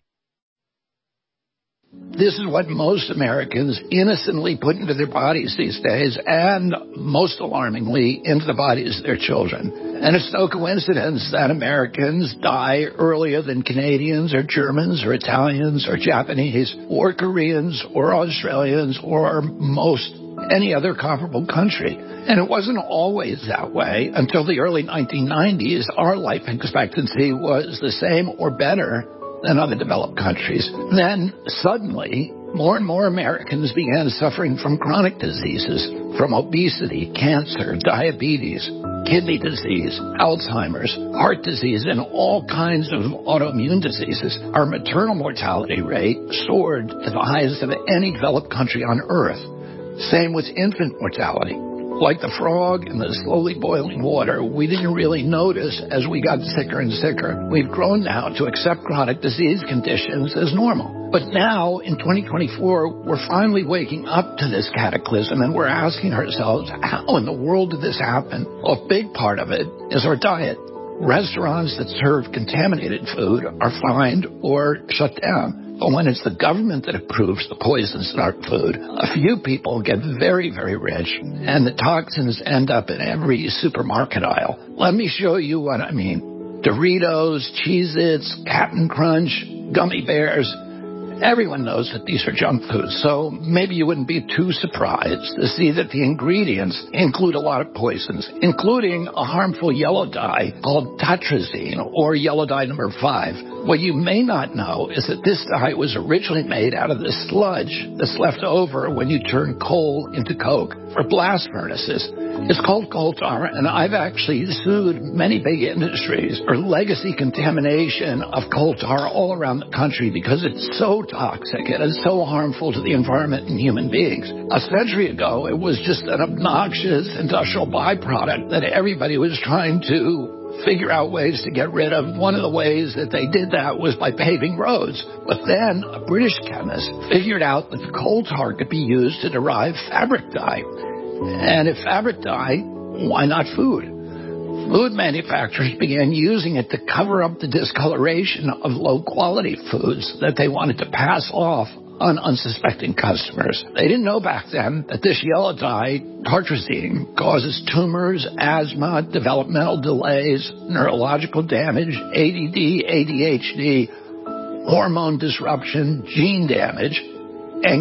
This is what most Americans innocently put into their bodies these days, and most alarmingly, into the bodies of their children. And it's no coincidence that Americans die earlier than Canadians or Germans or Italians or Japanese or Koreans or Australians or most any other comparable country. And it wasn't always that way. Until the early nineteen nineties, our life expectancy was the same or better than other developed countries. Then, suddenly, more and more Americans began suffering from chronic diseases, from obesity, cancer, diabetes, kidney disease, Alzheimer's, heart disease, and all kinds of autoimmune diseases. Our maternal mortality rate soared to the highest of any developed country on earth. Same with infant mortality. Like the frog in the slowly boiling water, we didn't really notice as we got sicker and sicker. We've grown now to accept chronic disease conditions as normal. But now, in twenty twenty-four, we're finally waking up to this cataclysm, and we're asking ourselves, how in the world did this happen? Well, a big part of it is our diet. Restaurants that serve contaminated food are fined or shut down. But when it's the government that approves the poisons in our food, a few people get very, very rich, and the toxins end up in every supermarket aisle. Let me show you what I mean. Doritos, Cheez-Its, Captain Crunch, gummy bears. Everyone knows that these are junk foods, so maybe you wouldn't be too surprised to see that the ingredients include a lot of poisons, including a harmful yellow dye called tatrazine, or yellow dye number five. What you may not know is that this dye was originally made out of the sludge that's left over when you turn coal into coke for blast furnaces. It's called coal tar, and I've actually sued many big industries for legacy contamination of coal tar all around the country because it's so toxic and it's so harmful to the environment and human beings. A century ago, it was just an obnoxious industrial byproduct that everybody was trying to figure out ways to get rid of. One of the ways that they did that was by paving roads. But then a British chemist figured out that the coal tar could be used to derive fabric dye. And if fabric dye, why not food? Food manufacturers began using it to cover up the discoloration of low-quality foods that they wanted to pass off on unsuspecting customers. They didn't know back then that this yellow dye, tartrazine, causes tumors, asthma, developmental delays, neurological damage, A D D, A D H D, hormone disruption, gene damage,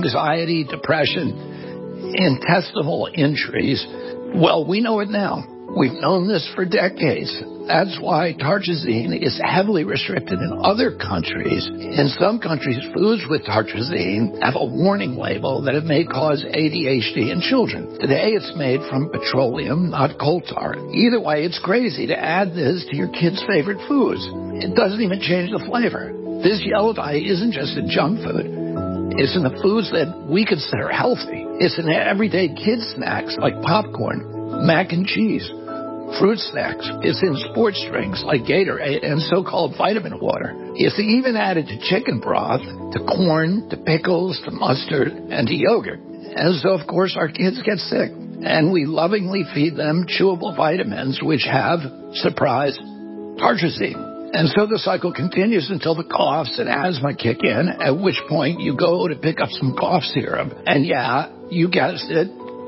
anxiety, depression, intestinal injuries. Well, we know it now. We've known this for decades. That's why tartrazine is heavily restricted in other countries. In some countries, foods with tartrazine have a warning label that it may cause A D H D in children. Today, it's made from petroleum, not coal tar. Either way, it's crazy to add this to your kids' favorite foods. It doesn't even change the flavor. This yellow dye isn't just in junk food. It's in the foods that we consider healthy. It's in everyday kid snacks like popcorn, mac and cheese, fruit snacks. It's in sports drinks like Gatorade and so-called vitamin water. It's even added to chicken broth, to corn, to pickles, to mustard, and to yogurt. And so, of course, our kids get sick. And we lovingly feed them chewable vitamins which have, surprise, tartrazine. And so the cycle continues until the coughs and asthma kick in, at which point you go to pick up some cough syrup. And yeah, you guessed it,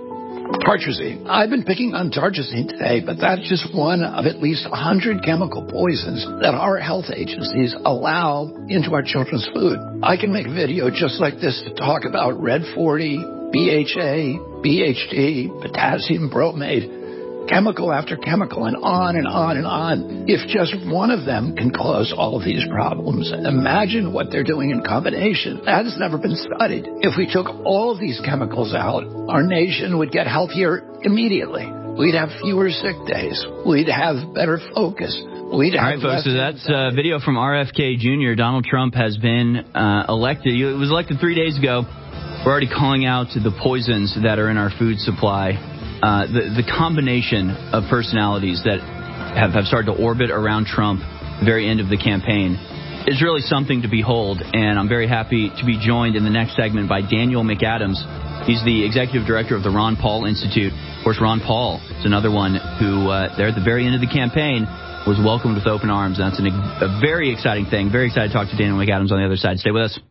tartrazine. I've been picking on tartrazine today, but that's just one of at least one hundred chemical poisons that our health agencies allow into our children's food. I can make a video just like this to talk about Red forty, B H A, B H D, potassium bromate, chemical after chemical, and on and on and on. If just one of them can cause all of these problems, imagine what they're doing in combination. That has never been studied. If we took all of these chemicals out, our nation would get healthier immediately. We'd have fewer sick days. We'd have better focus. We'd have all right, folks, so that's a video from R F K Junior Donald Trump has been uh, elected. He was elected three days ago. We're already calling out the poisons that are in our food supply. Uh, the, the combination of personalities that have, have started to orbit around Trump at the very end of the campaign is really something to behold. And I'm very happy to be joined in the next segment by Daniel McAdams. He's the executive director of the Ron Paul Institute. Of course, Ron Paul is another one who, uh, there at the very end of the campaign, was welcomed with open arms. That's an, a very exciting thing. Very excited to talk to Daniel McAdams on the other side. Stay with us.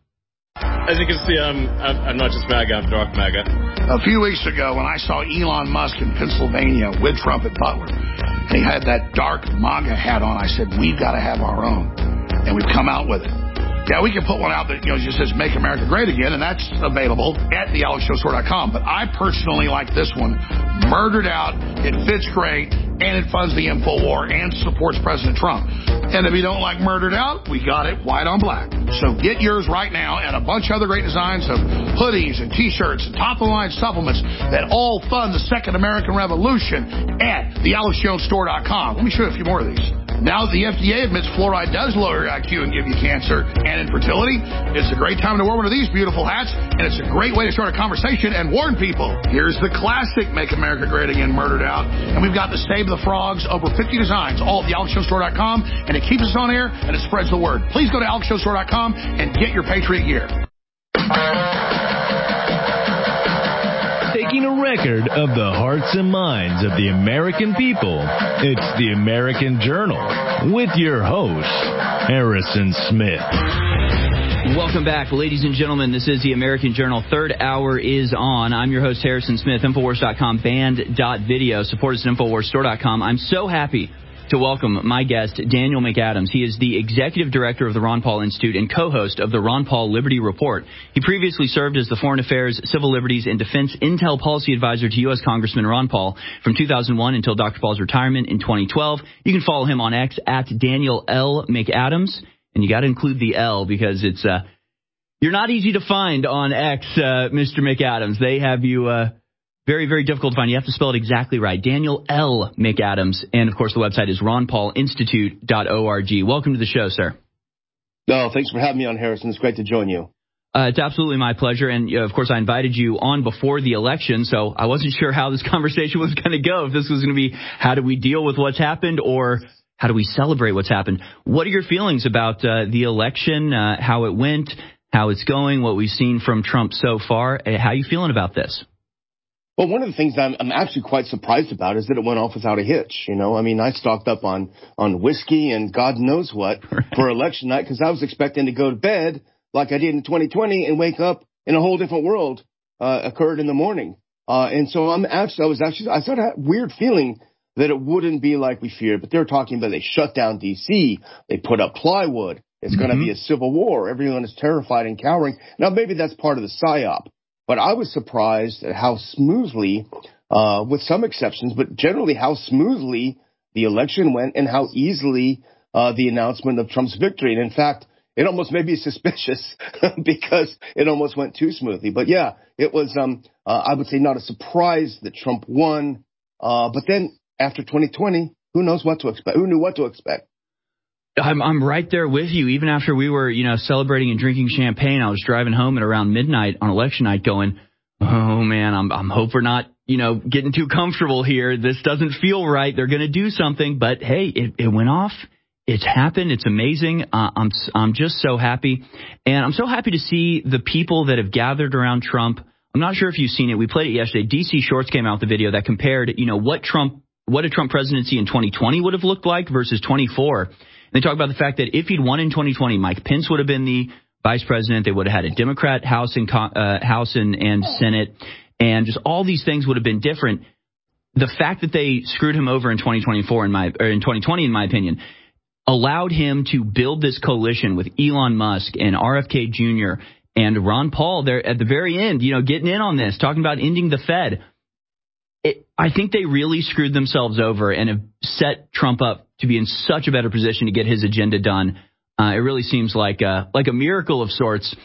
As you can see, I'm, I'm, I'm not just MAGA, I'm dark MAGA. A few weeks ago, when I saw Elon Musk in Pennsylvania with Trump at Butler, and he had that dark MAGA hat on, I said, we've got to have our own. And we've come out with it. Yeah, we can put one out that, you know, just says Make America Great Again, and that's available at the alex jones store dot com. But I personally like this one. Murdered Out. It fits great, and it funds the InfoWar and supports President Trump. And if you don't like Murdered Out, we got it white on black. So get yours right now, and a bunch of other great designs of hoodies and T-shirts and top-of-the-line supplements that all fund the Second American Revolution at the alex jones store dot com. Let me show you a few more of these. Now that the F D A admits fluoride does lower your I Q and give you cancer and infertility, it's a great time to wear one of these beautiful hats, and it's a great way to start a conversation and warn people. Here's the classic Make America Great Again Murdered Out, and we've got the Save the Frogs, over fifty designs, all at the alex jones store dot com, and it keeps us on air, and it spreads the word. Please go to alex jones store dot com and get your Patriot gear. Taking a record of the hearts and minds of the American people, it's the American Journal with your host, Harrison Smith. Welcome back, ladies and gentlemen. This is the American Journal. Third hour is on. I'm your host, Harrison Smith. Infowars dot com, band dot video. Support us at infowars store dot com. I'm so happy to welcome my guest, Daniel McAdams. He is the executive director of the Ron Paul Institute and co-host of the Ron Paul Liberty Report. He previously served as the Foreign Affairs, Civil Liberties, and Defense Intel Policy Advisor to U S Congressman Ron Paul from two thousand one until Doctor Paul's retirement in twenty twelve. You can follow him on X at Daniel L. McAdams. And you got to include the L because it's uh, you're not easy to find on X, uh, Mister McAdams. They have you uh, very, very difficult to find. You have to spell it exactly right. Daniel L. McAdams. And, of course, the website is ron paul institute dot org. Welcome to the show, sir. No, thanks for having me on, Harrison. It's great to join you. Uh, it's absolutely my pleasure. And, uh, of course, I invited you on before the election, so I wasn't sure how this conversation was going to go. If this was going to be how do we deal with what's happened or how do we celebrate what's happened? What are your feelings about uh, the election, uh, how it went, how it's going, what we've seen from Trump so far? Uh, how are you feeling about this? Well, one of the things I'm, I'm actually quite surprised about is that it went off without a hitch. You know, I mean, I stocked up on, on whiskey and God knows what for election night because I was expecting to go to bed like I did in twenty twenty and wake up in a whole different world uh, occurred in the morning. Uh, and so I'm actually, I was actually, I sort of had a weird feeling that it wouldn't be like we feared, but they're talking about they shut down D C, they put up plywood, it's mm-hmm. going to be a civil war, everyone is terrified and cowering. Now, maybe that's part of the psyop, but I was surprised at how smoothly uh, with some exceptions, but generally how smoothly the election went and how easily uh, the announcement of Trump's victory. And in fact, it almost made me suspicious because it almost went too smoothly. But yeah, it was, um, uh, I would say, not a surprise that Trump won. Uh, but then after twenty twenty, who knows what to expect? Who knew what to expect? I'm I'm right there with you. Even after we were, you know, celebrating and drinking champagne, I was driving home at around midnight on election night going, oh, man, I'm I'm hope we're not, you know, getting too comfortable here. This doesn't feel right. They're going to do something. But, hey, it, it went off. It's happened. It's amazing. Uh, I'm I'm just so happy. And I'm so happy to see the people that have gathered around Trump. I'm not sure if you've seen it. We played it yesterday. D C Shorts came out with a video that compared, you know, what Trump, what a Trump presidency in twenty twenty would have looked like versus twenty-four. And they talk about the fact that if he'd won in twenty twenty, Mike Pence would have been the vice president. They would have had a Democrat House and uh, House and, and Senate, and just all these things would have been different. The fact that they screwed him over in twenty twenty-four, in my or in twenty twenty, in my opinion, allowed him to build this coalition with Elon Musk and R F K Junior and Ron Paul there at the very end, you know, getting in on this, talking about ending the Fed. It, I think they really screwed themselves over and have set Trump up to be in such a better position to get his agenda done. Uh, it really seems like a, like a miracle of sorts.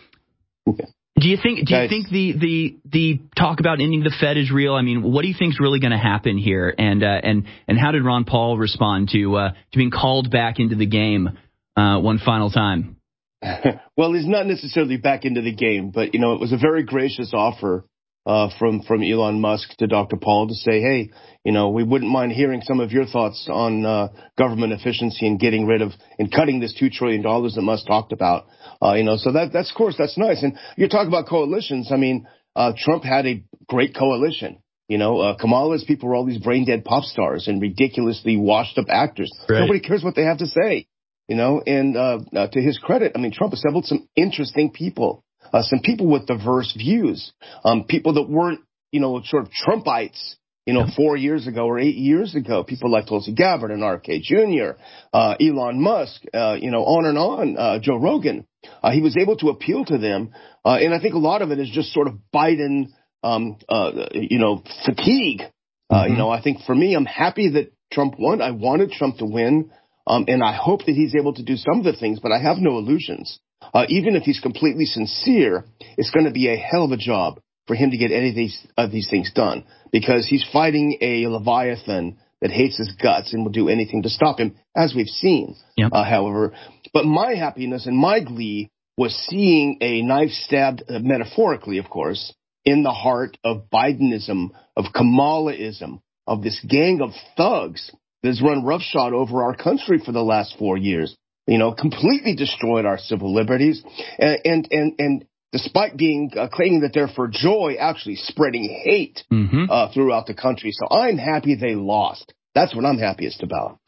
Do you think? Do you think the, the the talk about ending the Fed is real? I mean, what do you think is really going to happen here? And uh, and and how did Ron Paul respond to uh, to being called back into the game uh, one final time? Well, he's not necessarily back into the game, but you know, it was a very gracious offer uh, from from Elon Musk to Doctor Paul to say, hey, you know, we wouldn't mind hearing some of your thoughts on uh, government efficiency and getting rid of and cutting this two trillion dollars that Musk talked about. Uh, you know, so that that's, of course, that's nice. And you're talking about coalitions. I mean, uh, Trump had a great coalition. You know, uh, Kamala's people were all these brain dead pop stars and ridiculously washed up actors. Right. Nobody cares what they have to say, you know, and uh, uh, to his credit, I mean, Trump assembled some interesting people, uh, some people with diverse views, um, people that weren't, you know, sort of Trumpites. You know, four years ago or eight years ago, people like Tulsi Gabbard and R F K Junior, uh, Elon Musk, uh, you know, on and on, uh, Joe Rogan. Uh, he was able to appeal to them. Uh, and I think a lot of it is just sort of Biden, um, uh, you know, fatigue. Uh, mm-hmm. You know, I think for me, I'm happy that Trump won. I wanted Trump to win. Um, and I hope that he's able to do some of the things, but I have no illusions. Uh, even if he's completely sincere, it's going to be a hell of a job for him to get any of these, of these things done, because he's fighting a Leviathan that hates his guts and will do anything to stop him, as we've seen, yep. uh, however. But my happiness and my glee was seeing a knife stabbed, uh, metaphorically, of course, in the heart of Bidenism, of Kamalaism, of this gang of thugs that has run roughshod over our country for the last four years, you know, completely destroyed our civil liberties, and, and, and, and despite being uh, claiming that they're for joy, actually spreading hate mm-hmm. uh, throughout the country. So I'm happy they lost. That's what I'm happiest about.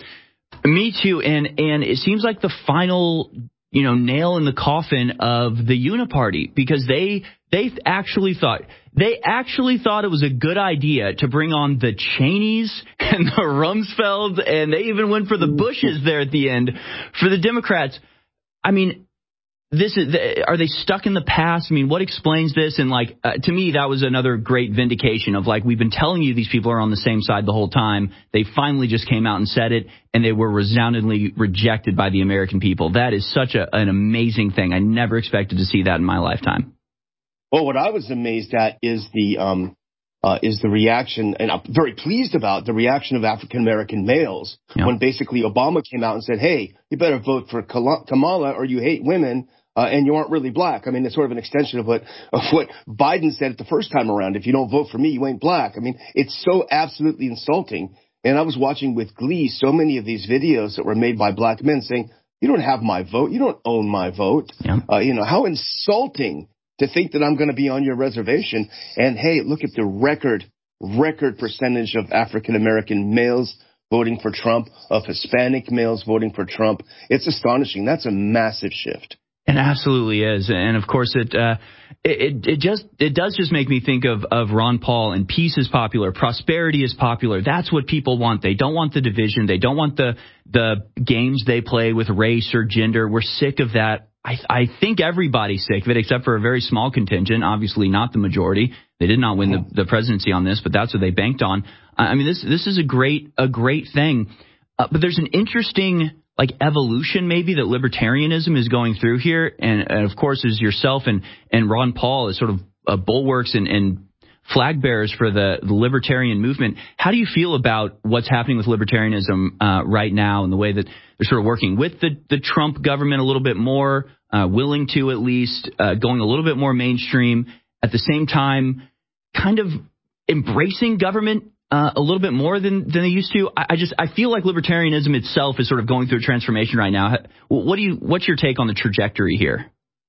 Me too. And and it seems like the final, you know, nail in the coffin of the Uniparty, because they they actually thought they actually thought it was a good idea to bring on the Cheneys and the Rumsfelds, and they even went for the Bushes there at the end for the Democrats. I mean, This is, are they stuck in the past? I mean, what explains this? And like, uh, to me, that was another great vindication of like, we've been telling you these people are on the same side the whole time. They finally just came out and said it, and they were resoundingly rejected by the American people. That is such a, an amazing thing. I never expected to see that in my lifetime. Well, what I was amazed at is the, um, uh, is the reaction, and I'm very pleased about the reaction of African American males yeah. when basically Obama came out and said, hey, you better vote for Kamala or you hate women. Uh, and you aren't really black. I mean, it's sort of an extension of what of what Biden said the first time around. If you don't vote for me, you ain't black. I mean, it's so absolutely insulting. And I was watching with glee so many of these videos that were made by black men saying, you don't have my vote. You don't own my vote. Yeah. Uh, you know, how insulting to think that I'm going to be on your reservation. And, hey, look at the record, record percentage of African-American males voting for Trump, of Hispanic males voting for Trump. It's astonishing. That's a massive shift. It absolutely is, and of course, it uh, it it just it does just make me think of of Ron Paul. And peace is popular, prosperity is popular. That's what people want. They don't want the division. They don't want the the games they play with race or gender. We're sick of that. I, I think everybody's sick of it except for a very small contingent, obviously not the majority. They did not win the, the presidency on this, but that's what they banked on. I mean, this this is a great a great thing. Uh, but there's an interesting like evolution maybe that libertarianism is going through here. And, and of course, as yourself and, and Ron Paul is sort of uh, bulwarks and, and flag bearers for the, the libertarian movement. How do you feel about what's happening with libertarianism uh, right now and the way that they're sort of working with the, the Trump government a little bit more, uh, willing to at least uh, going a little bit more mainstream, at the same time kind of embracing government Uh, a little bit more than, than they used to? I, I just I feel like libertarianism itself is sort of going through a transformation right now. What do you what's your take on the trajectory here?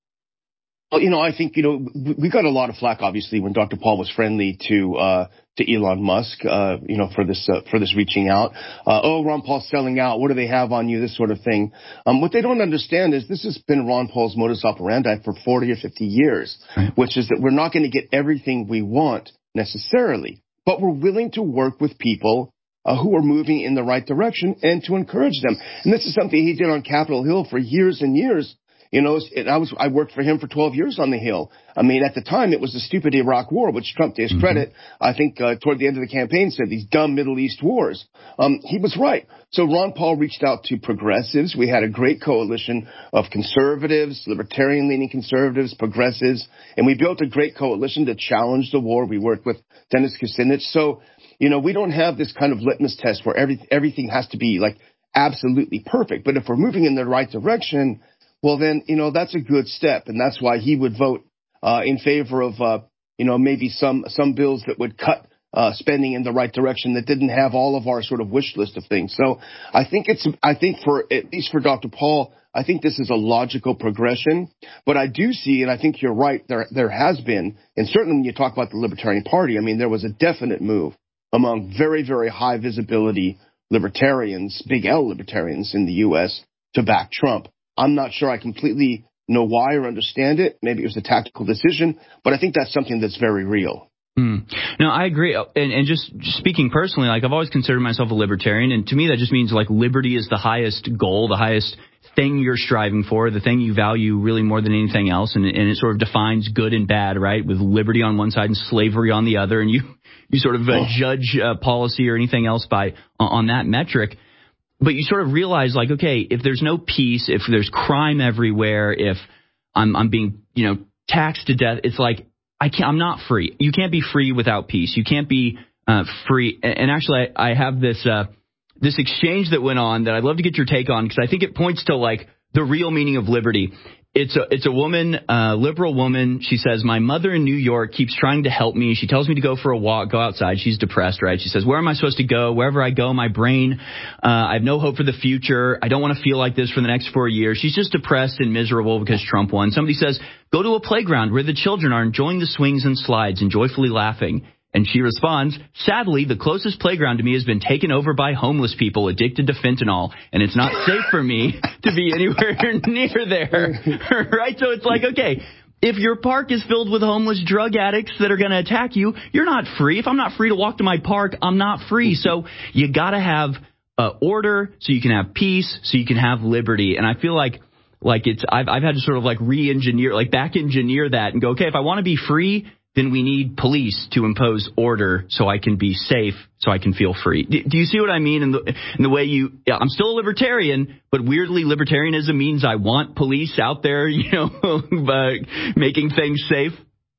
Well, you know, I think, you know, we got a lot of flack, obviously, when Doctor Paul was friendly to uh, to Elon Musk, uh, you know, for this uh, for this reaching out. Uh, oh, Ron Paul's selling out. What do they have on you? This sort of thing. Um, what they don't understand is this has been Ron Paul's modus operandi for forty or fifty years, right. Which is that we're not going to get everything we want necessarily. But we're willing to work with people uh, who are moving in the right direction and to encourage them. And this is something he did on Capitol Hill for years and years. You know, and I was I worked for him for twelve years on the Hill. I mean, at the time, it was the stupid Iraq War, which Trump, to his mm-hmm. credit, I think uh, toward the end of the campaign said these dumb Middle East wars. Um, he was right. So Ron Paul reached out to progressives. We had a great coalition of conservatives, libertarian-leaning conservatives, progressives, and we built a great coalition to challenge the war. We worked with Dennis Kucinich. So, you know, we don't have this kind of litmus test where every, everything has to be like absolutely perfect. But if we're moving in the right direction, well, then, you know, that's a good step. And that's why he would vote uh, in favor of, uh, you know, maybe some some bills that would cut uh, spending in the right direction that didn't have all of our sort of wish list of things. So I think it's I think for at least for Doctor Paul, I think this is a logical progression. But I do see, and I think you're right, there there has been, and certainly when you talk about the Libertarian Party, I mean, there was a definite move among very, very high visibility libertarians, big L libertarians in the U S to back Trump. I'm not sure I completely know why or understand it. Maybe it was a tactical decision, but I think that's something that's very real. Mm. No, I agree. And, and just, just speaking personally, like I've always considered myself a libertarian. And to me, that just means like liberty is the highest goal, the highest thing you're striving for, the thing you value really more than anything else. And, and it sort of defines good and bad, right? With liberty on one side and slavery on the other. And you, you sort of uh, judge uh, policy or anything else by on that metric. But you sort of realize, like, okay, if there's no peace, if there's crime everywhere, if I'm, I'm being, you know, taxed to death, it's like I can't. I'm not free. You can't be free without peace. You can't be uh, free. And actually, I, I have this uh, this exchange that went on that I'd love to get your take on because I think it points to like the real meaning of liberty. It's a it's a woman, a liberal woman. She says, my mother in New York keeps trying to help me. She tells me to go for a walk, go outside. She's depressed, right? She says, where am I supposed to go? Wherever I go, my brain, uh, I have no hope for the future. I don't want to feel like this for the next four years. She's just depressed and miserable because Trump won. Somebody says, go to a playground where the children are enjoying the swings and slides and joyfully laughing. And she responds, sadly, the closest playground to me has been taken over by homeless people addicted to fentanyl, and it's not safe for me to be anywhere near there. Right? So it's like, okay, if your park is filled with homeless drug addicts that are going to attack you, you're not free. If I'm not free to walk to my park, I'm not free. So you got to have uh, order so you can have peace, so you can have liberty. And I feel like like it's I've, I've had to sort of like re-engineer, like back engineer that and go, okay, if I want to be free, then we need police to impose order so I can be safe, so I can feel free. Do, do you see what I mean in the in the way you yeah, I'm still a libertarian, but weirdly libertarianism means I want police out there, you know, uh, making things safe?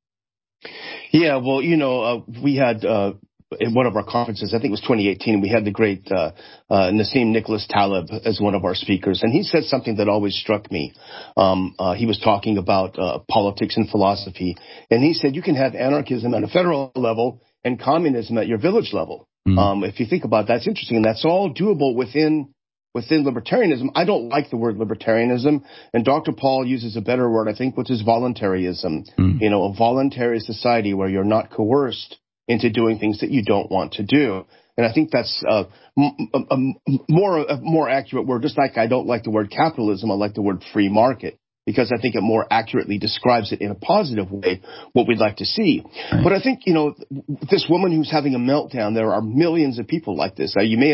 Yeah, well, you know, uh, we had uh, in one of our conferences, I think it was twenty eighteen, we had the great uh, uh, Nassim Nicholas Taleb as one of our speakers, and he said something that always struck me. Um, uh, he was talking about uh, politics and philosophy, and he said you can have anarchism at a federal level and communism at your village level. Mm-hmm. Um, if you think about that, it's interesting, and that's all doable within within libertarianism. I don't like the word libertarianism, and Doctor Paul uses a better word, I think, which is voluntarism. Mm-hmm. You know, a voluntary society where you're not coerced into doing things that you don't want to do. And I think that's uh, m- a, a more a more accurate word. Just like I don't like the word capitalism, I like the word free market, because I think it more accurately describes it in a positive way, what we'd like to see. Right. But I think, you know, this woman who's having a meltdown, there are millions of people like this. Uh, you may have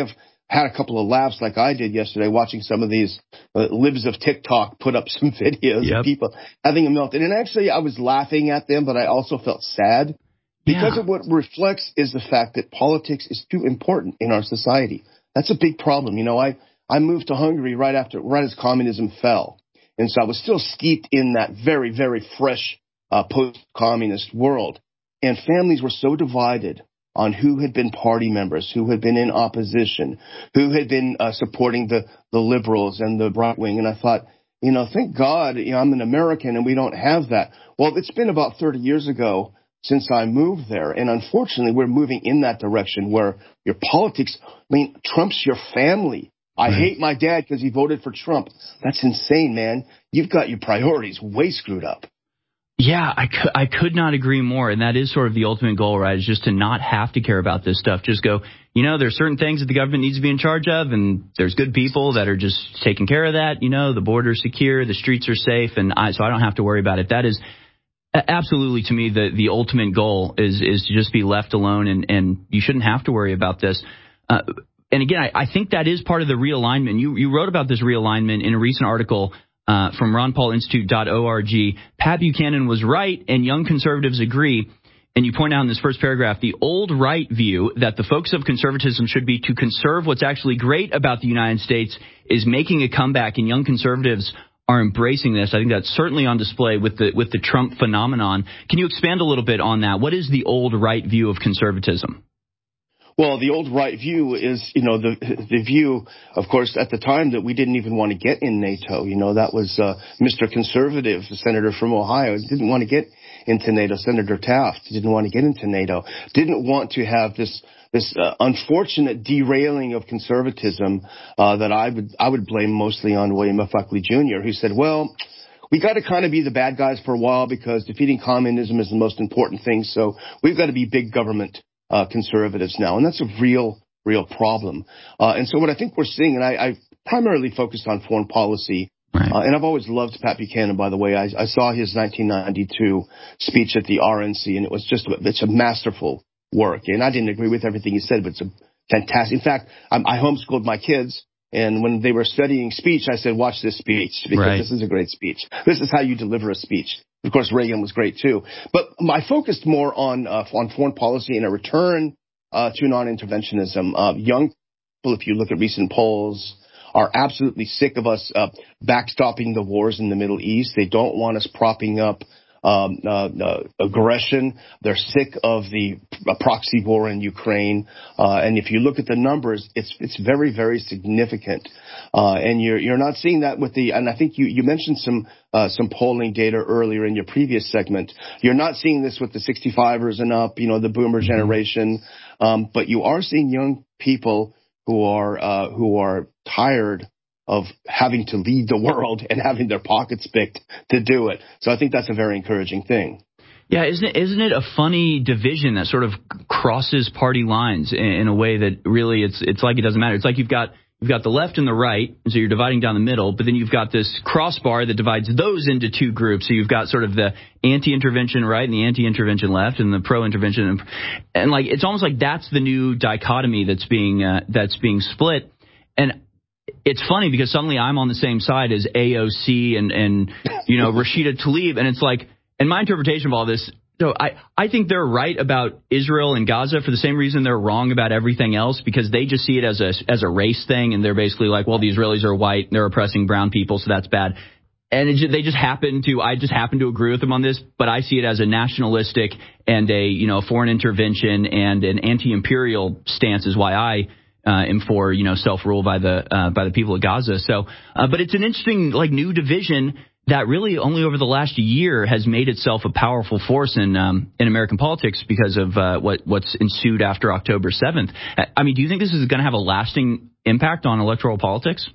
had a couple of laughs like I did yesterday watching some of these uh, libs of TikTok put up some videos yep. of people having a meltdown. And actually, I was laughing at them, but I also felt sad because yeah. of what reflects is the fact that politics is too important in our society. That's a big problem. You know, I, I moved to Hungary right after, right as communism fell. And so I was still steeped in that very, very fresh uh, post-communist world. And families were so divided on who had been party members, who had been in opposition, who had been uh, supporting the, the liberals and the right wing. And I thought, you know, thank God, you know, I'm an American and we don't have that. Well, it's been about thirty years ago since I moved there. And unfortunately, we're moving in that direction where your politics, I mean, Trump's your family. I right. hate my dad because he voted for Trump. That's insane, man. You've got your priorities way screwed up. Yeah, I could, I could not agree more. And that is sort of the ultimate goal, right, is just to not have to care about this stuff. Just go, you know, there's certain things that the government needs to be in charge of, and there's good people that are just taking care of that. You know, the border's secure, the streets are safe, and I, so I don't have to worry about it. That is absolutely, to me, the, the ultimate goal is, is to just be left alone, and, and you shouldn't have to worry about this. Uh, and again, I, I think that is part of the realignment. You, you wrote about this realignment in a recent article Uh, from ron paul institute dot org. Pat Buchanan was right, and young conservatives agree. And you point out in this first paragraph, the old right view that the focus of conservatism should be to conserve what's actually great about the United States is making a comeback, and young conservatives are embracing this. I think that's certainly on display with the with the Trump phenomenon. Can you expand a little bit on that? What is the old right view of conservatism? Well, the old right view is, you know, the the view, of course, at the time that we didn't even want to get in NATO. You know, that was uh, Mister Conservative, the senator from Ohio, didn't want to get into NATO. Senator Taft didn't want to get into NATO, didn't want to have this this uh, unfortunate derailing of conservatism uh, that I would I would blame mostly on William F. Buckley Junior, who said, well, we got to kind of be the bad guys for a while because defeating communism is the most important thing. So we've got to be big government Uh, conservatives now, and that's a real, real problem. Uh, and so what I think we're seeing, and I, I primarily focused on foreign policy, right. uh, and I've always loved Pat Buchanan, by the way. I, I saw his nineteen ninety-two speech at the R N C, and it was just, it's a masterful work. And I didn't agree with everything he said, but it's a fantastic. In fact, I, I homeschooled my kids, and when they were studying speech, I said, watch this speech, because right. this is a great speech. This is how you deliver a speech. Of course, Reagan was great, too. But I focused more on uh, on foreign policy and a return uh, to non-interventionism. Uh, young people, if you look at recent polls, are absolutely sick of us uh, backstopping the wars in the Middle East. They don't want us propping up um, uh, uh, aggression. They're sick of the uh, proxy war in Ukraine. Uh, and if you look at the numbers, it's it's very, very significant. Uh, and you're you're not seeing that with the, and I think you, you mentioned some uh, some polling data earlier in your previous segment. You're not seeing this with the sixty-fivers and up, you know, the boomer generation. Um, but you are seeing young people who are uh, who are tired of having to lead the world and having their pockets picked to do it. So I think that's a very encouraging thing. Yeah, isn't it, isn't it a funny division that sort of crosses party lines in, in a way that really it's it's like it doesn't matter. It's like you've got you've got the left and the right, so you're dividing down the middle, but then you've got this crossbar that divides those into two groups. So you've got sort of the anti-intervention right and the anti-intervention left and the pro-intervention. And, and like it's almost like that's the new dichotomy that's being uh, that's being split. And it's funny because suddenly I'm on the same side as A O C and, and you know, Rashida Tlaib. And it's like, and my interpretation of all this, so I, I think they're right about Israel and Gaza for the same reason they're wrong about everything else, because they just see it as a, as a race thing. And they're basically like, well, the Israelis are white, they're oppressing brown people, so that's bad. And it, they just happen to, I just happen to agree with them on this, but I see it as a nationalistic and a, you know, foreign intervention and an anti-imperial stance is why I Uh, and for, you know, self-rule by the uh, by the people of Gaza. So, uh, but it's an interesting, like, new division that really only over the last year has made itself a powerful force in um, in American politics because of uh, what what's ensued after October seventh. I mean, do you think this is going to have a lasting impact on electoral politics?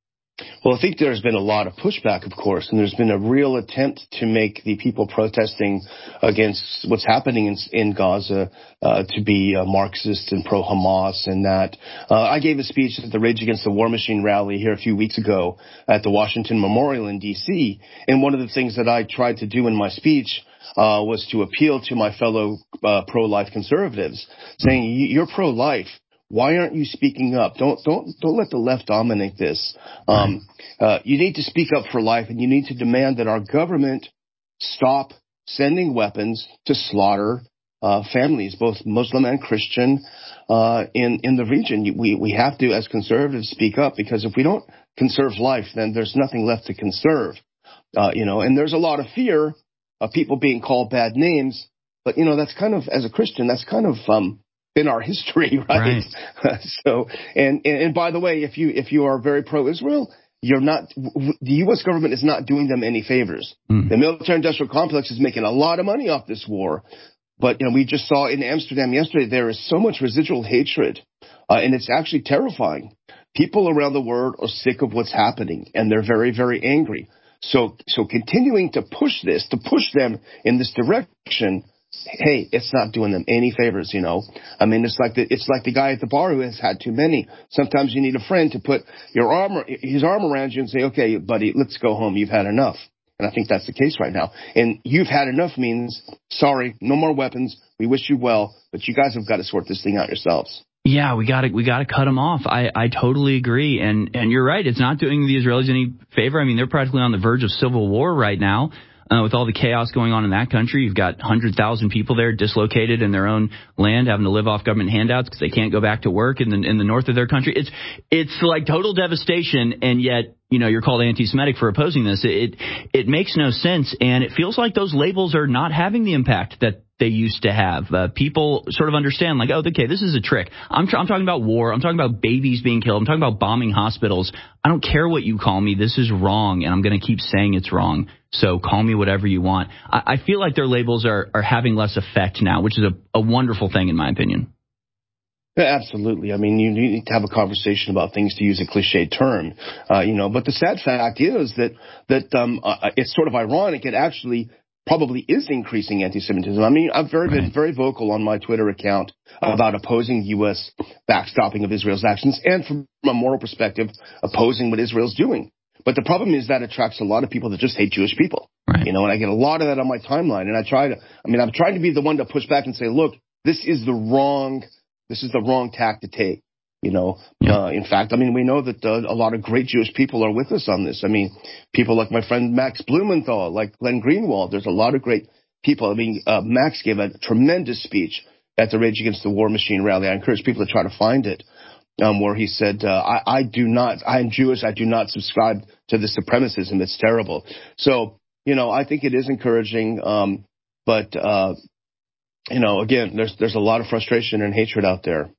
Well, I think there's been a lot of pushback, of course, and there's been a real attempt to make the people protesting against what's happening in, in Gaza uh, to be uh, Marxist and pro-Hamas and that. Uh, I gave a speech at the Rage Against the War Machine rally here a few weeks ago at the Washington Memorial in D C, and one of the things that I tried to do in my speech uh, was to appeal to my fellow uh, pro-life conservatives, saying, you're pro-life. Why aren't you speaking up? Don't don't don't let the left dominate this. Um, uh, you need to speak up for life, and you need to demand that our government stop sending weapons to slaughter uh, families, both Muslim and Christian, uh, in in the region. We we have to, as conservatives, speak up, because if we don't conserve life, then there's nothing left to conserve. Uh, you know, and there's a lot of fear of people being called bad names, but you know, that's kind of, as a Christian, that's kind of um, been our history, right? right. so, and, and and by the way, if you if you are very pro-Israel, you're not. The U S government is not doing them any favors. Mm. The military-industrial complex is making a lot of money off this war, but you know, we just saw in Amsterdam yesterday there is so much residual hatred, uh, and it's actually terrifying. People around the world are sick of what's happening, and they're very, very angry. So, so continuing to push this, to push them in this direction, hey, it's not doing them any favors, you know. I mean, it's like the, it's like the guy at the bar who has had too many. Sometimes you need a friend to put your arm, his arm around you and say, okay, buddy, let's go home. You've had enough. And I think that's the case right now. And you've had enough means, sorry, no more weapons. We wish you well, but you guys have got to sort this thing out yourselves. Yeah, we got to we got to cut them off. I, I totally agree, and and you're right. It's not doing the Israelis any favor. I mean, they're practically on the verge of civil war right now, uh, with all the chaos going on in that country. You've got one hundred thousand people there dislocated in their own land, having to live off government handouts because they can't go back to work in the in the north of their country. It's it's like total devastation, and yet, you know, you're called anti-Semitic for opposing this. It it makes no sense, and it feels like those labels are not having the impact that they used to have. Uh, people sort of understand, like, oh, okay, this is a trick. I'm, tr- I'm talking about war. I'm talking about babies being killed. I'm talking about bombing hospitals. I don't care what you call me. This is wrong, and I'm going to keep saying it's wrong. So call me whatever you want. I, I feel like their labels are, are having less effect now, which is a, a wonderful thing in my opinion. Yeah, absolutely. I mean, you need to have a conversation about things, to use a cliche term, uh, you know. But the sad fact is that that um, uh, it's sort of ironic. It actually probably is increasing anti-Semitism. I mean, I've very, been very vocal on my Twitter account about opposing U S backstopping of Israel's actions, and from a moral perspective, opposing what Israel's doing. But the problem is that attracts a lot of people that just hate Jewish people. Right. You know, and I get a lot of that on my timeline. And I try to, I mean, I'm trying to be the one to push back and say, look, this is the wrong, this is the wrong tack to take. You know, yeah. uh, in fact, I mean, we know that uh, a lot of great Jewish people are with us on this. I mean, people like my friend Max Blumenthal, like Glenn Greenwald. There's a lot of great people. I mean, uh, Max gave a tremendous speech at the Rage Against the War Machine rally. I encourage people to try to find it, um, where he said, uh, I, I do not, I am Jewish. I do not subscribe to the supremacism. It's terrible. So, you know, I think it is encouraging. Um, but, uh, you know, again, there's there's a lot of frustration and hatred out there.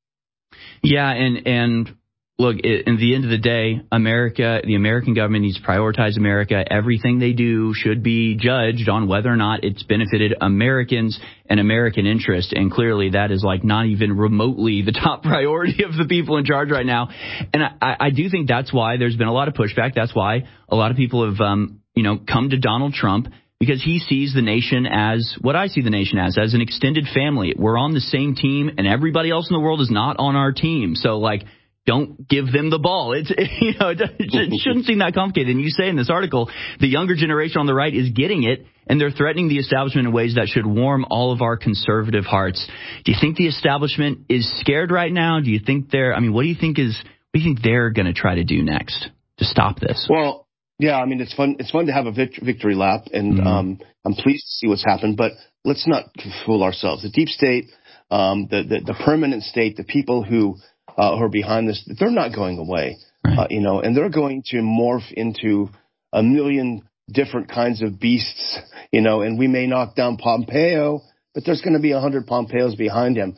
Yeah, and and look, at the end of the day, America, the American government needs to prioritize America. Everything they do should be judged on whether or not it's benefited Americans and American interest. And clearly that is like not even remotely the top priority of the people in charge right now. And I, I do think that's why there's been a lot of pushback. That's why a lot of people have, um, you know, come to Donald Trump, because he sees the nation as what I see the nation as, as an extended family. We're on the same team, and everybody else in the world is not on our team. So, like, don't give them the ball. It's, you know, it shouldn't seem that complicated. And you say in this article, the younger generation on the right is getting it, and they're threatening the establishment in ways that should warm all of our conservative hearts. Do you think the establishment is scared right now? Do you think they're, I mean, what do you think is, what do you think they're going to try to do next to stop this? Well, yeah, I mean, it's fun. It's fun to have a victory lap, and mm-hmm. um, I'm pleased to see what's happened. But let's not fool ourselves. The deep state, um, the, the the permanent state, the people who uh, who are behind this, they're not going away. Right. Uh, you know, and they're going to morph into a million different kinds of beasts. You know, and we may knock down Pompeo, but there's going to be a hundred Pompeos behind him.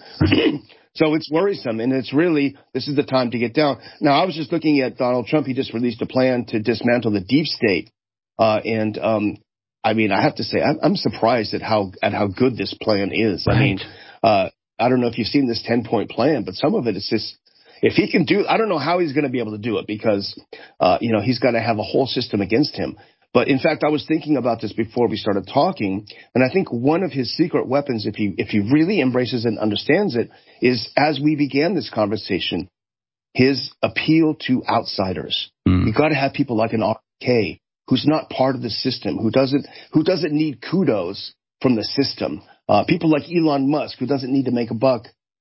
So it's worrisome, and it's really, this is the time to get down. Now, I was just looking at Donald Trump. He just released a plan to dismantle the deep state. Uh, and, um, I mean, I have to say, I'm, I'm surprised at how, at how good this plan is. Right. I mean, uh, I don't know if you've seen this ten point plan, but some of it is just, if he can do, I don't know how he's going to be able to do it, because, uh, you know, he's got to have a whole system against him. But in fact, I was thinking about this before we started talking, and I think one of his secret weapons, if he if he really embraces it and understands it, is, as we began this conversation, his appeal to outsiders. Mm. You've got to have people like an R F K, who's not part of the system, who doesn't who doesn't need kudos from the system. Uh, people like Elon Musk, who doesn't need to make a buck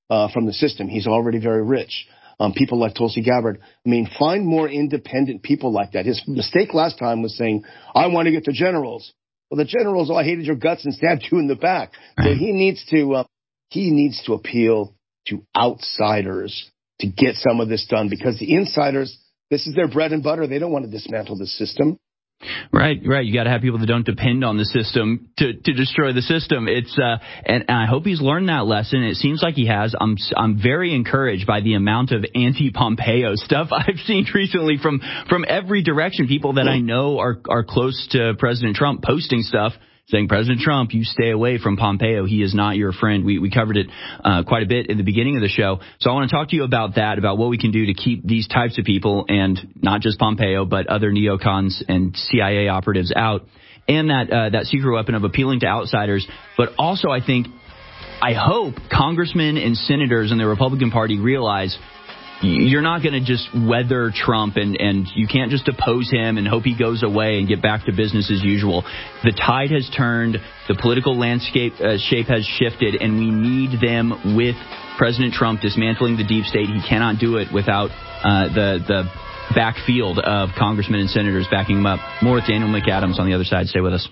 uh, from the system. He's already very rich. Um, people like Tulsi Gabbard. I mean, find more independent people like that. His mistake last time was saying, I want to get the generals. Well, the generals all hated your guts and stabbed you in the back. So he needs to, uh, he needs to appeal to outsiders to get some of this done, because the insiders, this is their bread and butter. They don't want to dismantle the system. Right, right. You got to have people that don't depend on the system to, to destroy the system. It's uh, and, and I hope he's learned that lesson. It seems like he has. I'm I'm very encouraged by the amount of anti-Pompeo stuff I've seen recently from from every direction. People that I know are are close to President Trump posting stuff saying, President Trump, you stay away from Pompeo. He is not your friend. We we covered it uh, quite a bit in the beginning of the show. So I want to talk to you about that, about what we can do to keep these types of people, and not just Pompeo, but other neocons and C I A operatives out, and that uh, that secret weapon of appealing to outsiders. But also, I think, I hope congressmen and senators in the Republican Party realize you're not going to just weather Trump and, and you can't just oppose him and hope he goes away and get back to business as usual. The tide has turned. The political landscape uh, shape has shifted, and we need them with President Trump dismantling the deep state. He cannot do it without uh, the the backfield of congressmen and senators backing him up. More with Daniel McAdams on the other side. Stay with us.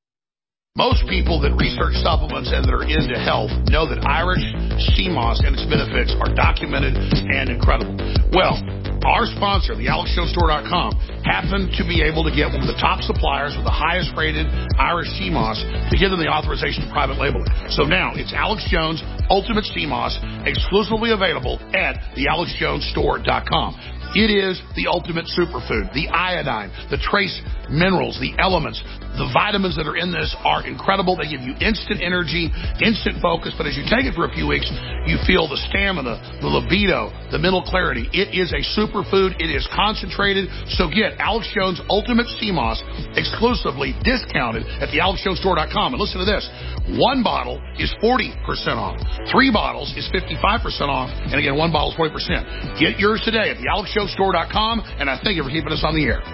Most people that research supplements and that are into health know that Irish sea moss and its benefits are documented and incredible. Well, our sponsor, the Alex Jones Store dot com, happened to be able to get one of the top suppliers with the highest rated Irish sea moss to give them the authorization to private label it. So now it's Alex Jones Ultimate Sea Moss, exclusively available at the Alex Jones Store dot com. It is the ultimate superfood. The iodine, the trace minerals, the elements, the vitamins that are in this are incredible. They give you instant energy, instant focus. But as you take it for a few weeks, you feel the stamina, the libido, the mental clarity. It is a superfood. It is concentrated. So get Alex Jones Ultimate Sea Moss exclusively discounted at the Alex Jones Store dot com. And listen to this. One bottle is forty percent off. Three bottles is fifty-five percent off. And again, one bottle is forty percent. Get yours today at the Alex Jones Store dot com. And I thank you for keeping us on the air.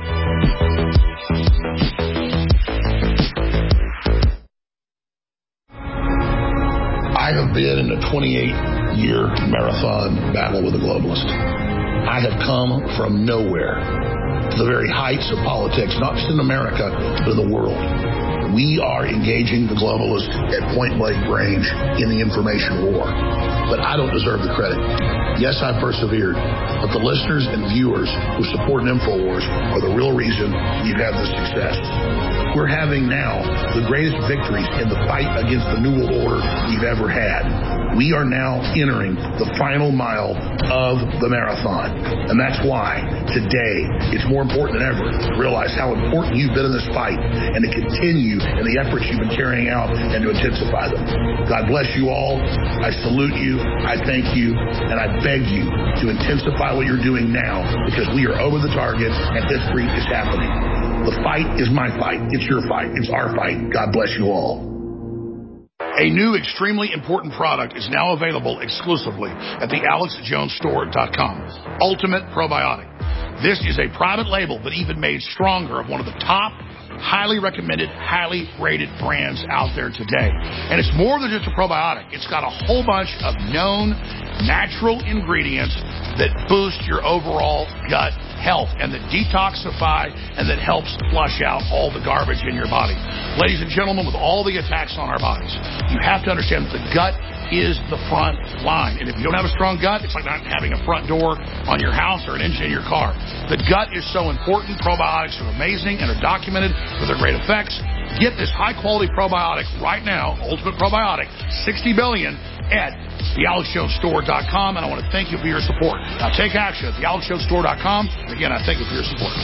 I have been in a twenty-eight year marathon battle with a globalist. I have come from nowhere to the very heights of politics, not just in America, but in the world. We are engaging the globalists at point-blank range in the information war. But I don't deserve the credit. Yes, I persevered, but the listeners and viewers who support InfoWars are the real reason we've had this success. We're having now the greatest victories in the fight against the New World Order we've ever had. We are now entering the final mile of the marathon. And that's why today it's more important than ever to realize how important you've been in this fight and to continue in the efforts you've been carrying out and to intensify them. God bless you all. I salute you. I thank you. And I beg you to intensify what you're doing now, because we are over the target and history is happening. The fight is my fight. It's your fight. It's our fight. God bless you all. A new extremely important product is now available exclusively at the Alex Jones Store dot com. Ultimate Probiotic. This is a private label, but even made stronger, of one of the top, highly recommended, highly rated brands out there today. And it's more than just a probiotic. It's got a whole bunch of known natural ingredients that boost your overall gut health and that detoxify and that helps flush out all the garbage in your body. Ladies and gentlemen, with all the attacks on our bodies, you have to understand that the gut is the front line. And if you don't have a strong gut, it's like not having a front door on your house or an engine in your car. The gut is so important. Probiotics are amazing and are documented for their great effects. Get this high-quality probiotic right now, Ultimate Probiotic, sixty billion at the Alex Jones Store dot com, and I want to thank you for your support. Now take action at the Alex Jones Store dot com. And again, I thank you for your support.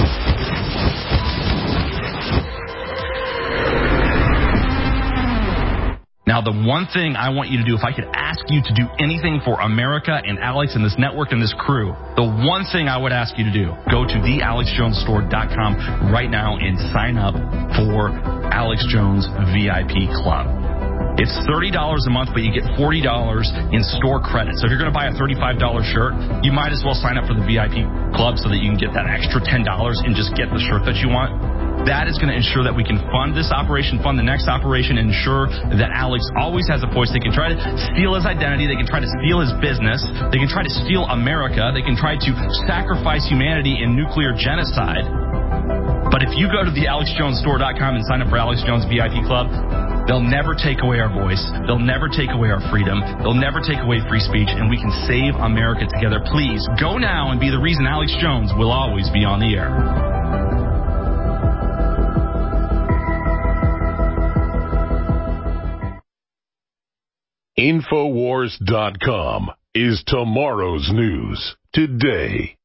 Now, the one thing I want you to do, if I could ask you to do anything for America and Alex and this network and this crew, the one thing I would ask you to do, go to the Alex Jones Store dot com right now and sign up for Alex Jones V I P Club. It's thirty dollars a month, but you get forty dollars in store credit. So if you're going to buy a thirty-five dollars shirt, you might as well sign up for the V I P Club so that you can get that extra ten dollars and just get the shirt that you want. That is going to ensure that we can fund this operation, fund the next operation, and ensure that Alex always has a voice. They can try to steal his identity. They can try to steal his business. They can try to steal America. They can try to sacrifice humanity in nuclear genocide. But if you go to the alex jones store dot com and sign up for Alex Jones V I P Club, they'll never take away our voice. They'll never take away our freedom. They'll never take away free speech, and we can save America together. Please go now and be the reason Alex Jones will always be on the air. Infowars dot com is tomorrow's news today.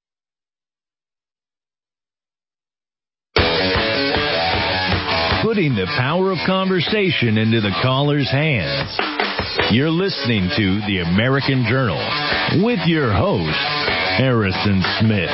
Putting the power of conversation into the caller's hands. You're listening to The American Journal with your host, Harrison Smith.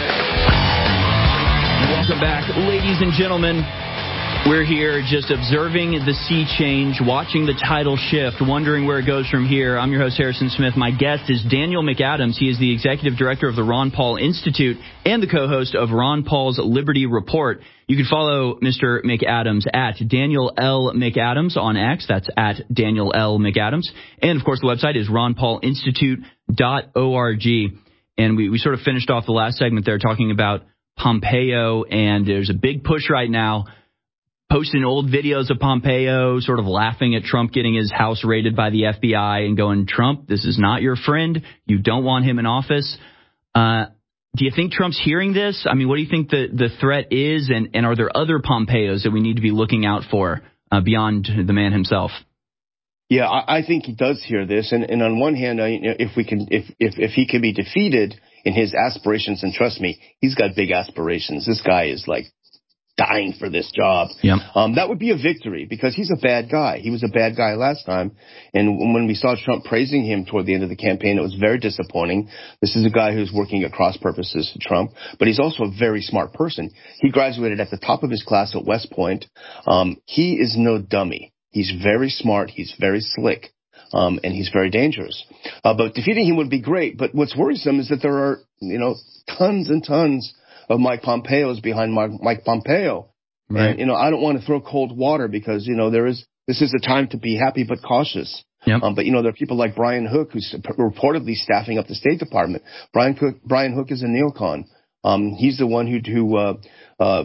Welcome back, ladies and gentlemen. We're here just observing the sea change, watching the tidal shift, wondering where it goes from here. I'm your host, Harrison Smith. My guest is Daniel McAdams. He is the executive director of the Ron Paul Institute and the co-host of Ron Paul's Liberty Report. You can follow Mister McAdams at Daniel L. McAdams on X. That's at Daniel L. McAdams. And, of course, the website is ron paul institute dot org. And we, we sort of finished off the last segment there talking about Pompeo, and there's a big push right now posting old videos of Pompeo, sort of laughing at Trump getting his house raided by the F B I and going, Trump, this is not your friend. You don't want him in office. Uh, do you think Trump's hearing this? I mean, what do you think the, the threat is? And, and are there other Pompeos that we need to be looking out for uh, beyond the man himself? Yeah, I, I think he does hear this. And, and on one hand, I, if we can, if, if, if he can be defeated in his aspirations, and trust me, he's got big aspirations. This guy is like dying for this job. Yep. Um, that would be a victory because he's a bad guy. He was a bad guy last time. And when we saw Trump praising him toward the end of the campaign, it was very disappointing. This is a guy who's working at cross purposes to Trump, but he's also a very smart person. He graduated at the top of his class at West Point. Um, he is no dummy. He's very smart. He's very slick. Um, and he's very dangerous. Uh, but defeating him would be great. But what's worrisome is that there are, you know, tons and tons of Mike Pompeo's behind Mike Pompeo. Right. And, you know, I don't want to throw cold water because, you know, there is, this is a time to be happy but cautious. Yep. Um, but, you know, there are people like Brian Hook who's reportedly staffing up the State Department. Brian Hook, Brian Hook is a neocon. Um, he's the one who, who, uh, uh,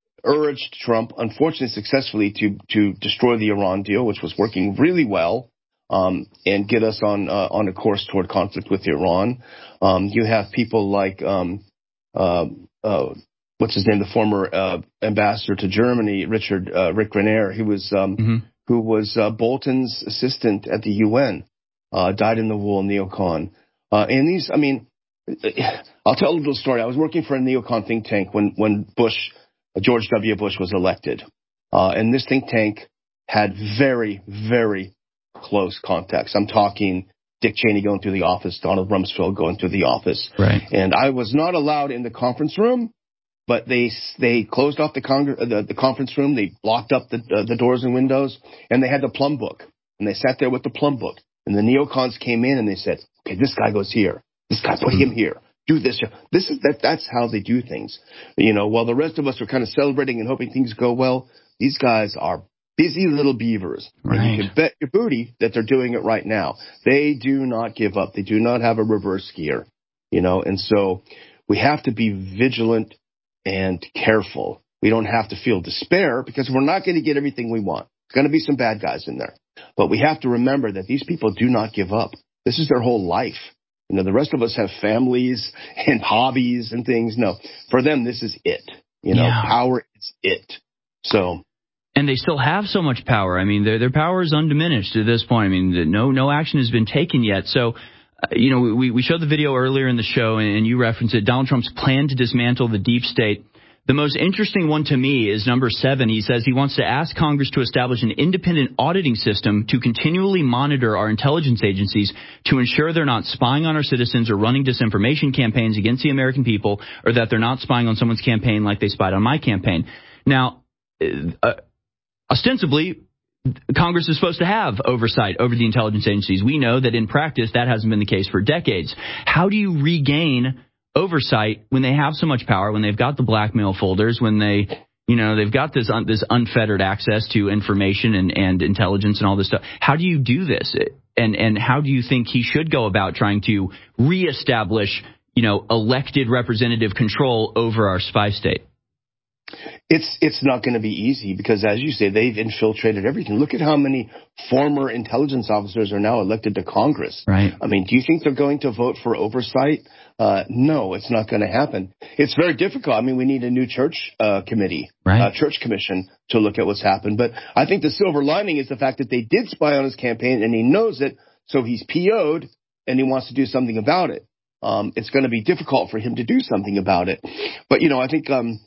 urged Trump, unfortunately successfully, to, to destroy the Iran deal, which was working really well. Um, and get us on, uh, on a course toward conflict with Iran. Um, you have people like, um, uh, Uh, what's his name? The former uh, ambassador to Germany, Richard uh, Rick Grenier. He was um, mm-hmm. who was uh, Bolton's assistant at the U N. Uh, died in the wool neocon. Uh, and these, I mean, I'll tell a little story. I was working for a neocon think tank when when Bush, George W. Bush, was elected, uh, and this think tank had very, very close contacts. I'm talking Dick Cheney going through the office, Donald Rumsfeld going through the office. Right. And I was not allowed in the conference room, but they they closed off the, con- the, the conference room. They blocked up the, uh, the doors and windows, and they had the plum book. And they sat there with the plum book. And the neocons came in and they said, okay, this guy goes here. This guy, put him here. Do this. This is that. That's how they do things. You know, while the rest of us are kind of celebrating and hoping things go well, these guys are busy little beavers. Right. And you can bet your booty that they're doing it right now. They do not give up. They do not have a reverse gear, you know, and so we have to be vigilant and careful. We don't have to feel despair because we're not going to get everything we want. There's going to be some bad guys in there. But we have to remember that these people do not give up. This is their whole life. You know, the rest of us have families and hobbies and things. No, for them, this is it. You know, yeah. Power is it. So. And they still have so much power. I mean, their their power is undiminished at this point. I mean, no no action has been taken yet. So, uh, you know, we, we showed the video earlier in the show, and, and you referenced it, Donald Trump's plan to dismantle the deep state. The most interesting one to me is number seven. He says he wants to ask Congress to establish an independent auditing system to continually monitor our intelligence agencies to ensure they're not spying on our citizens or running disinformation campaigns against the American people, or that they're not spying on someone's campaign like they spied on my campaign. Now, uh, ostensibly, Congress is supposed to have oversight over the intelligence agencies. We know that in practice that hasn't been the case for decades. How do you regain oversight when they have so much power, when they've got the blackmail folders, when they You know, they've got this un, this unfettered access to information and, and intelligence and all this stuff. How do you do this? And and how do you think he should go about trying to reestablish, you know, elected representative control over our spy state? It's it's not going to be easy because, as you say, they've infiltrated everything. Look at how many former intelligence officers are now elected to Congress. Right. I mean, do you think they're going to vote for oversight? Uh, no, it's not going to happen. It's very difficult. I mean, we need a new church uh, committee, right. uh, church commission to look at what's happened. But I think the silver lining is the fact that they did spy on his campaign and he knows it, so he's P O'd and he wants to do something about it. Um, it's going to be difficult for him to do something about it. But, you know, I think um,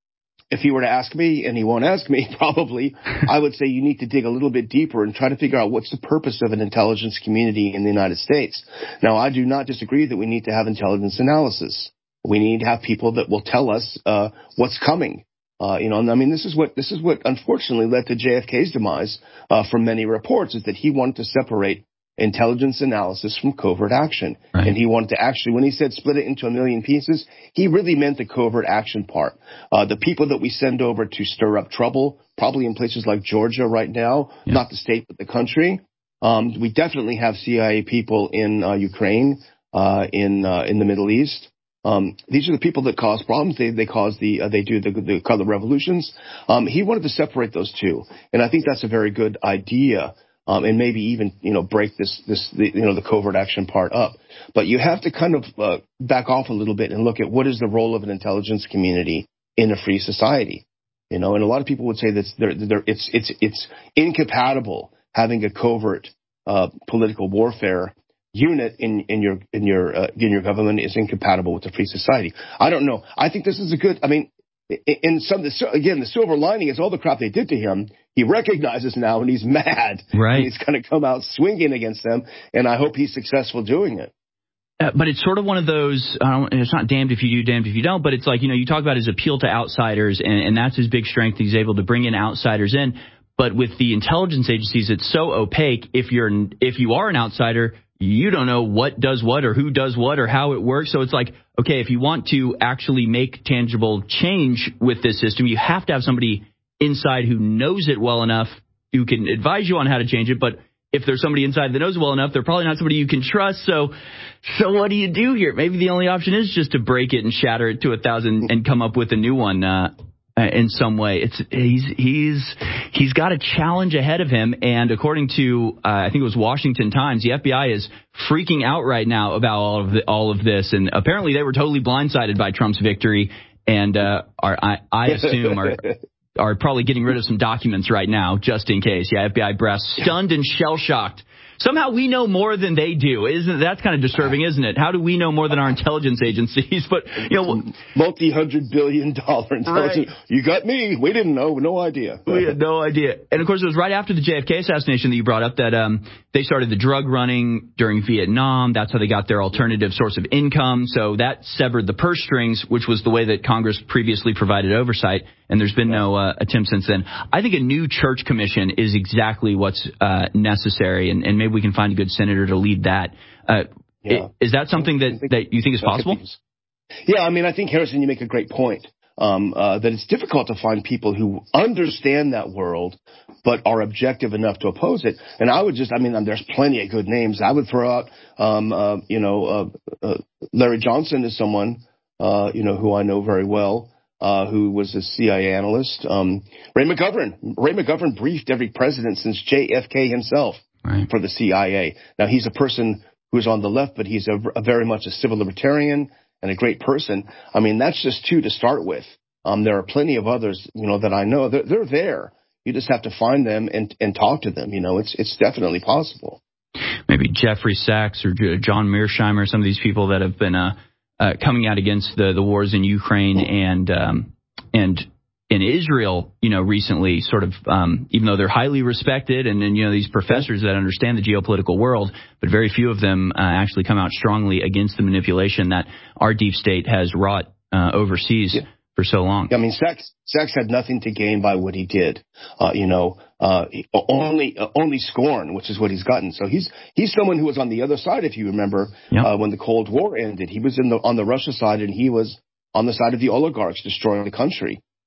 if he were to ask me, and he won't ask me probably, I would say you need to dig a little bit deeper and try to figure out what's the purpose of an intelligence community in the United States. Now, I do not disagree that we need to have intelligence analysis. We need to have people that will tell us uh, what's coming. Uh, you know, and I mean, this is what this is what unfortunately led to J F K's demise uh, from many reports, is that he wanted to separate intelligence analysis from covert action. Right. And he wanted to actually, when he said split it into a million pieces, he really meant the covert action part. Uh, the people that we send over to stir up trouble, probably in places like Georgia right now, yeah. not the state, but the country. Um, we definitely have C I A people in uh, Ukraine, uh, in uh, in the Middle East. Um, these are the people that cause problems. They they cause the uh, they do the, the color revolutions. Um, he wanted to separate those two, and I think that's a very good idea. Um, and maybe even, you know, break this, this, the, you know, the covert action part up. But you have to kind of uh, back off a little bit and look at what is the role of an intelligence community in a free society. You know, and a lot of people would say that they're, they're, it's, it's, it's incompatible having a covert uh, political warfare unit in, in your, in your, uh, in your government is incompatible with a free society. I don't know. I think this is a good, I mean, in some, again, the silver lining is all the crap they did to him. He recognizes now and he's mad. Right. And he's going to come out swinging against them. And I hope he's successful doing it. Uh, but it's sort of one of those, uh, it's not damned if you do, damned if you don't, but it's like, you know, you talk about his appeal to outsiders, and, and that's his big strength. He's able to bring in outsiders in. But with the intelligence agencies, it's so opaque. If you're, if you are an outsider, you don't know what does what or who does what or how it works. So it's like, okay, if you want to actually make tangible change with this system, you have to have somebody inside who knows it well enough, who can advise you on how to change it. But if there's somebody inside that knows it well enough, they're probably not somebody you can trust. So, so what do you do here? Maybe the only option is just to break it and shatter it to a thousand and come up with a new one. Uh, in some way, it's he's he's he's got a challenge ahead of him, and according to uh, I think it was Washington Times, the F B I is freaking out right now about all of the, all of this, and apparently they were totally blindsided by Trump's victory, and uh, are I, I assume are are probably getting rid of some documents right now just in case. Yeah, F B I brass stunned and shell shocked. Somehow we know more than they do. Isn't that's kind of disturbing, isn't it? How do we know more than our intelligence agencies? But you know, multi-hundred billion dollar intelligence. Right. You got me. We didn't know. No idea. We had no idea. And of course, it was right after the J F K assassination that you brought up that um, they started the drug running during Vietnam. That's how they got their alternative source of income. So that severed the purse strings, which was the way that Congress previously provided oversight. And there's been no uh, attempt since then. I think a new church commission is exactly what's uh, necessary, and, and maybe we can find a good senator to lead that. Uh, yeah. Is that something that, that you think is possible? Yeah, I mean, I think, Harrison, you make a great point, um, uh, that it's difficult to find people who understand that world but are objective enough to oppose it. And I would just, I mean, there's plenty of good names. I would throw out, um, uh, you know, uh, uh, Larry Johnson is someone, uh, you know, who I know very well. Uh, who was a C I A analyst. Um, Ray McGovern. Ray McGovern briefed every president since J F K himself right. for the C I A. Now, he's a person who's on the left, but he's a, a very much a civil libertarian and a great person. I mean, that's just two to start with. Um, there are plenty of others, you know, that I know. They're, they're there. You just have to find them and, and talk to them. You know, it's it's definitely possible. Maybe Jeffrey Sachs or John Mearsheimer, some of these people that have been uh, Uh, coming out against the, the wars in Ukraine and um, and in Israel, you know, recently, sort of, um, even though they're highly respected and, and, you know, these professors that understand the geopolitical world, but very few of them uh, actually come out strongly against the manipulation that our deep state has wrought uh, overseas yeah. for so long. I mean, Sachs, Sachs had nothing to gain by what he did, uh, you know, uh, only uh, only scorn, which is what he's gotten. So he's he's someone who was on the other side, if you remember, yep. uh, when the Cold War ended. He was in the on the Russia side, and he was on the side of the oligarchs destroying the country.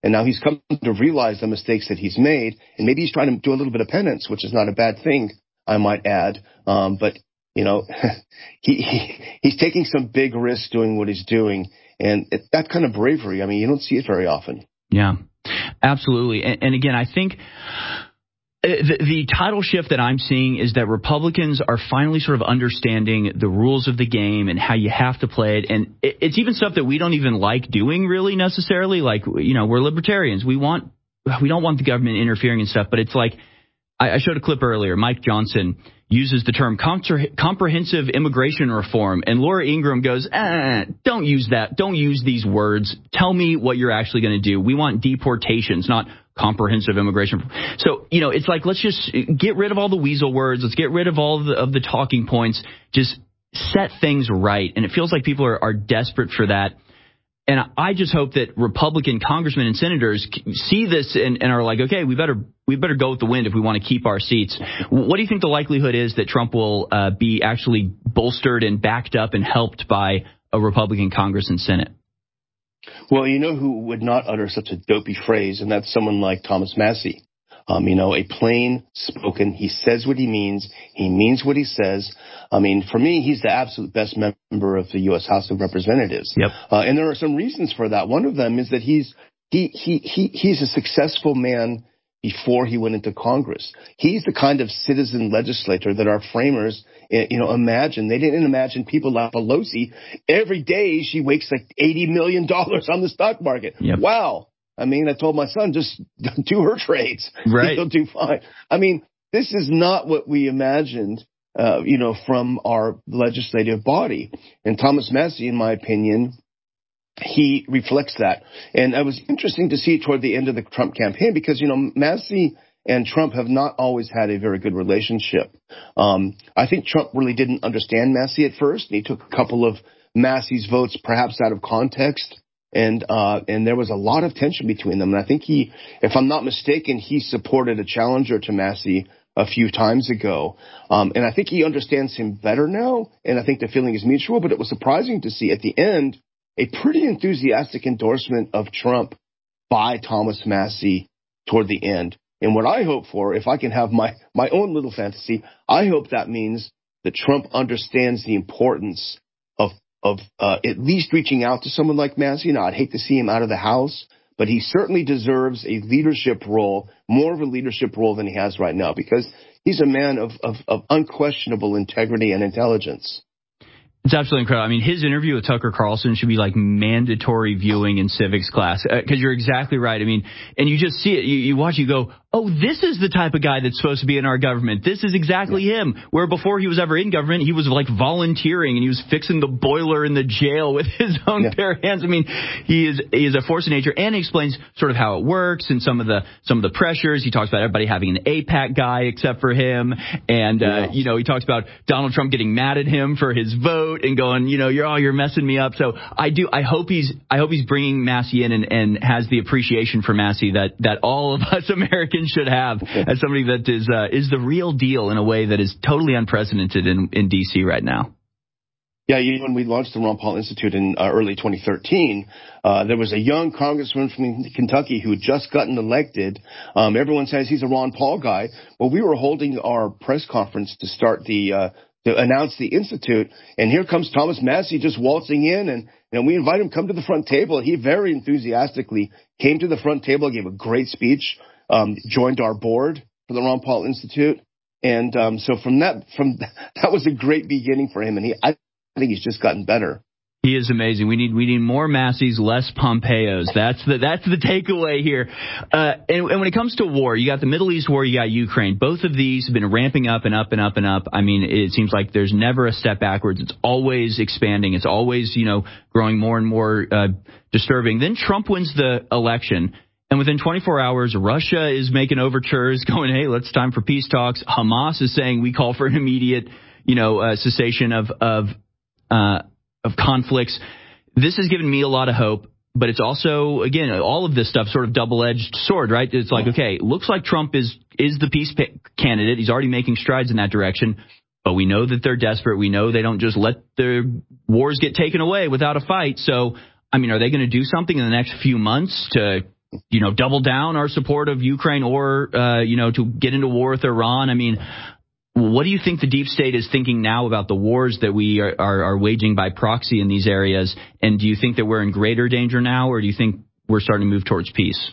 And now he's come to realize the mistakes that he's made, and maybe he's trying to do a little bit of penance, which is not a bad thing, I might add. Um, but, you know, he, he he's taking some big risks doing what he's doing, and it, that kind of bravery, I mean, you don't see it very often. Yeah, absolutely. And, and again, I think The, the title shift that I'm seeing is that Republicans are finally sort of understanding the rules of the game and how you have to play it. And it, it's even stuff that we don't even like doing really necessarily. Like, you know, we're libertarians. We want, we don't want the government interfering and stuff. But it's like, I, I showed a clip earlier. Mike Johnson uses the term compre- comprehensive immigration reform. And Laura Ingraham goes, eh, don't use that. Don't use these words. Tell me what you're actually going to do. We want deportations, not comprehensive immigration. So, you know, it's like, let's just get rid of all the weasel words. Let's get rid of all of the, of the talking points. Just set things right. And it feels like people are, are desperate for that. And I just hope that Republican congressmen and senators see this and, and are like, okay, we better we better go with the wind if we want to keep our seats. What do you think the likelihood is that Trump will uh, be actually bolstered and backed up and helped by a Republican Congress and Senate? Well, you know who would not utter such a dopey phrase, and that's someone like Thomas Massie. Um, you know, a plain spoken, he says what he means, he means what he says. I mean, for me, he's the absolute best member of the U S House of Representatives. Yep. Uh, and there are some reasons for that. One of them is that he's he he he he's a successful man before he went into Congress. He's the kind of citizen legislator that our framers, you know, imagined. They didn't imagine people like Pelosi. Every day she wakes like eighty million dollars on the stock market. Yep. Wow. I mean, I told my son, just do her trades. Right. He'll do fine. I mean, this is not what we imagined, uh, you know, from our legislative body. And Thomas Massie, in my opinion, he reflects that. And it was interesting to see toward the end of the Trump campaign because, you know, Massie and Trump have not always had a very good relationship. Um, I think Trump really didn't understand Massie at first. And he took a couple of Massie's votes perhaps out of context. And uh, and there was a lot of tension between them. And I think he, if I'm not mistaken, he supported a challenger to Massie a few times ago. Um, and I think he understands him better now. And I think the feeling is mutual. But it was surprising to see at the end a pretty enthusiastic endorsement of Trump by Thomas Massie toward the end. And what I hope for, if I can have my, my own little fantasy, I hope that means that Trump understands the importance of of uh, at least reaching out to someone like Massie. Now, I'd hate to see him out of the House, but he certainly deserves a leadership role, more of a leadership role than he has right now, because he's a man of, of, of unquestionable integrity and intelligence. It's absolutely incredible. I mean, his interview with Tucker Carlson should be like mandatory viewing in civics class because uh, you're exactly right. I mean, and you just see it. You, you watch, you go, oh, this is the type of guy that's supposed to be in our government. This is exactly yeah. him. Where before he was ever in government, he was like volunteering and he was fixing the boiler in the jail with his own yeah. bare hands. I mean, he is he is a force of nature, and he explains sort of how it works and some of the some of the pressures. He talks about everybody having an AIPAC guy except for him, and uh, yeah. you know, he talks about Donald Trump getting mad at him for his vote and going, you know, you're oh, you're messing me up. So I do. I hope he's I hope he's bringing Massie in and, and has the appreciation for Massie that that all of us Americans should have as somebody that is uh, is the real deal in a way that is totally unprecedented in, in D C right now. Yeah, you know, when we launched the Ron Paul Institute in uh, early twenty thirteen, uh, there was a young congressman from Kentucky who had just gotten elected. Um, everyone says he's a Ron Paul guy. Well, we were holding our press conference to start the uh, to announce the institute, and here comes Thomas Massie just waltzing in, and you know, we invite him to come to the front table. He very enthusiastically came to the front table, gave a great speech. Um, joined our board for the Ron Paul Institute. And um, so from that, from that was a great beginning for him. And he, I think he's just gotten better. He is amazing. We need we need more Massies, less Pompeos. That's the that's the takeaway here. Uh, and, and when it comes to war, you got the Middle East war, you got Ukraine. Both of these have been ramping up and up and up and up. I mean, it seems like there's never a step backwards. It's always expanding. It's always, you know, growing more and more uh, disturbing. Then Trump wins the election. And within twenty-four hours, Russia is making overtures, going, hey, let's time for peace talks. Hamas is saying we call for an immediate, you know, uh, cessation of of uh, of conflicts. This has given me a lot of hope, but it's also, again, all of this stuff sort of double-edged sword, right? It's like, okay, looks like Trump is is the peace candidate. He's already making strides in that direction, but we know that they're desperate. We know they don't just let their wars get taken away without a fight. So, I mean, are they going to do something in the next few months to you know, double down our support of Ukraine or, uh, you know, to get into war with Iran? I mean, what do you think the deep state is thinking now about the wars that we are, are, are waging by proxy in these areas? And do you think that we're in greater danger now, or do you think we're starting to move towards peace?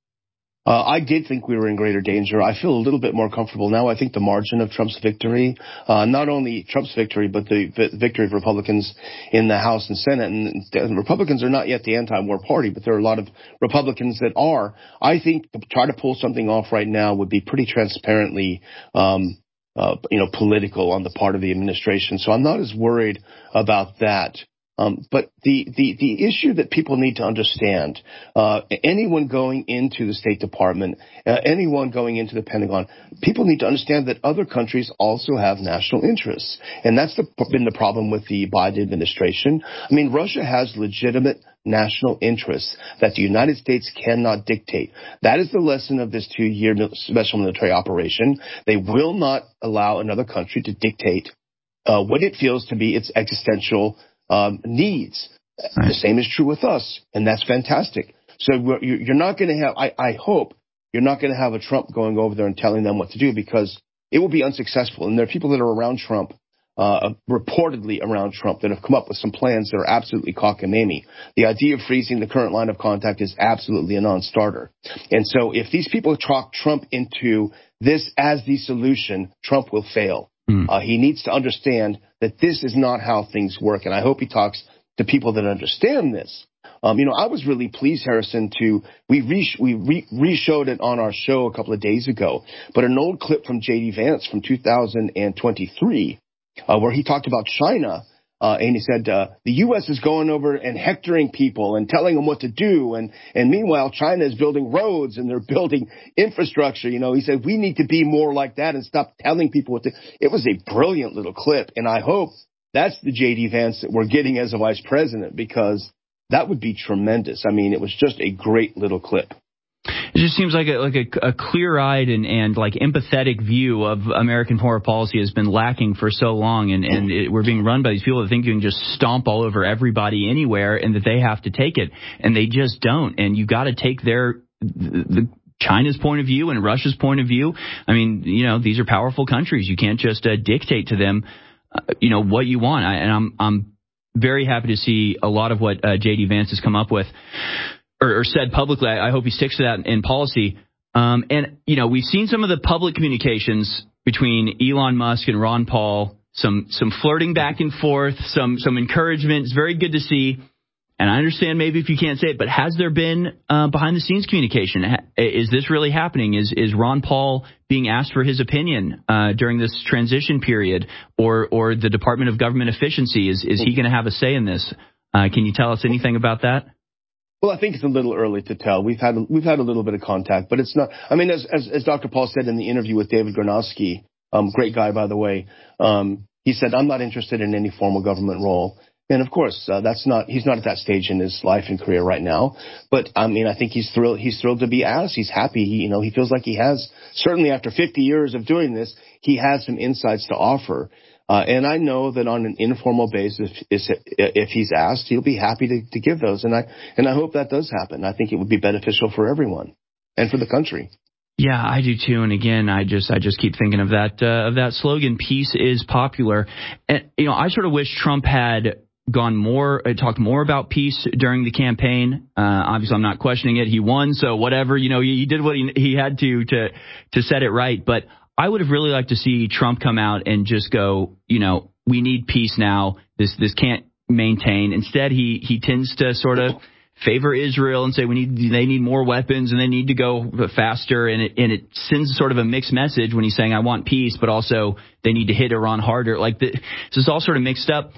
Uh, I did think we were in greater danger. I feel a little bit more comfortable now. I think the margin of Trump's victory, uh, not only Trump's victory, but the v- victory of Republicans in the House and Senate. And the Republicans are not yet the anti-war party, but there are a lot of Republicans that are. I think to try to pull something off right now would be pretty transparently, um, uh, you know, political on the part of the administration. So I'm not as worried about that. Um, but the, the, the issue that people need to understand, uh, anyone going into the State Department, uh, anyone going into the Pentagon, people need to understand that other countries also have national interests. And that's the, been the problem with the Biden administration. I mean, Russia has legitimate national interests that the United States cannot dictate. That is the lesson of this two-year special military operation. They will not allow another country to dictate uh, what it feels to be its existential Um, needs. Right. The same is true with us, and that's fantastic. So we're, you're not going to have, I, I hope, you're not going to have a Trump going over there and telling them what to do, because it will be unsuccessful. And there are people that are around Trump, uh, reportedly around Trump, that have come up with some plans that are absolutely cockamamie. The idea of freezing the current line of contact is absolutely a non-starter. And so if these people talk Trump into this as the solution, Trump will fail. Uh, he needs to understand that this is not how things work, and I hope he talks to people that understand this. Um, you know, I was really pleased, Harrison, to we re we re, re-showed it on our show a couple of days ago, but an old clip from J D Vance from two thousand twenty-three, uh, where he talked about China. Uh, and he said, uh, the U S is going over and hectoring people and telling them what to do. And, and meanwhile, China is building roads and they're building infrastructure. You know, he said, we need to be more like that and stop telling people what to. It was a brilliant little clip. And I hope that's the J D Vance that we're getting as a vice president, because that would be tremendous. I mean, it was just a great little clip. It just seems like a, like a, a clear-eyed and, and like empathetic view of American foreign policy has been lacking for so long, and, and it, we're being run by these people that think you can just stomp all over everybody anywhere and that they have to take it, and they just don't. And you got to take their the, the China's point of view and Russia's point of view. I mean, you know, these are powerful countries. You can't just uh, dictate to them, uh, you know, what you want. I, and I'm I'm very happy to see a lot of what uh, J D Vance has come up with. Or, or said publicly. I, I hope he sticks to that in, in policy. Um, and, you know, we've seen some of the public communications between Elon Musk and Ron Paul, some some flirting back and forth, some some encouragement. It's very good to see. And I understand maybe if you can't say it, but has there been uh, behind-the-scenes communication? Is this really happening? Is is Ron Paul being asked for his opinion uh, during this transition period? Or or the Department of Government Efficiency, is, is he going to have a say in this? Uh, can you tell us anything about that? Well, I think it's a little early to tell. We've had we've had a little bit of contact, but it's not. I mean, as as, as Doctor Paul said in the interview with David Gronowski, um, great guy by the way. Um, he said, "I'm not interested in any formal government role." And of course, uh, that's not. He's not at that stage in his life and career right now. But I mean, I think he's thrilled. He's thrilled to be asked. He's happy. He, you know, he feels like he has, certainly after fifty years of doing this, he has some insights to offer. Uh, and I know that on an informal basis, if, if he's asked, he'll be happy to, to give those. And I and I hope that does happen. I think it would be beneficial for everyone and for the country. Yeah, I do too. And again, I just I just keep thinking of that uh, of that slogan, "Peace is popular." And you know, I sort of wish Trump had gone more, uh, talked more about peace during the campaign. Uh, obviously, I'm not questioning it. He won, so whatever. You know, he, he did what he, he had to to to set it right. But I would have really liked to see Trump come out and just go, you know, we need peace now. This this can't maintain. Instead, he he tends to sort of favor Israel and say we need they need more weapons and they need to go faster. And it and it sends sort of a mixed message when he's saying I want peace, but also they need to hit Iran harder. Like the, this is all sort of mixed up.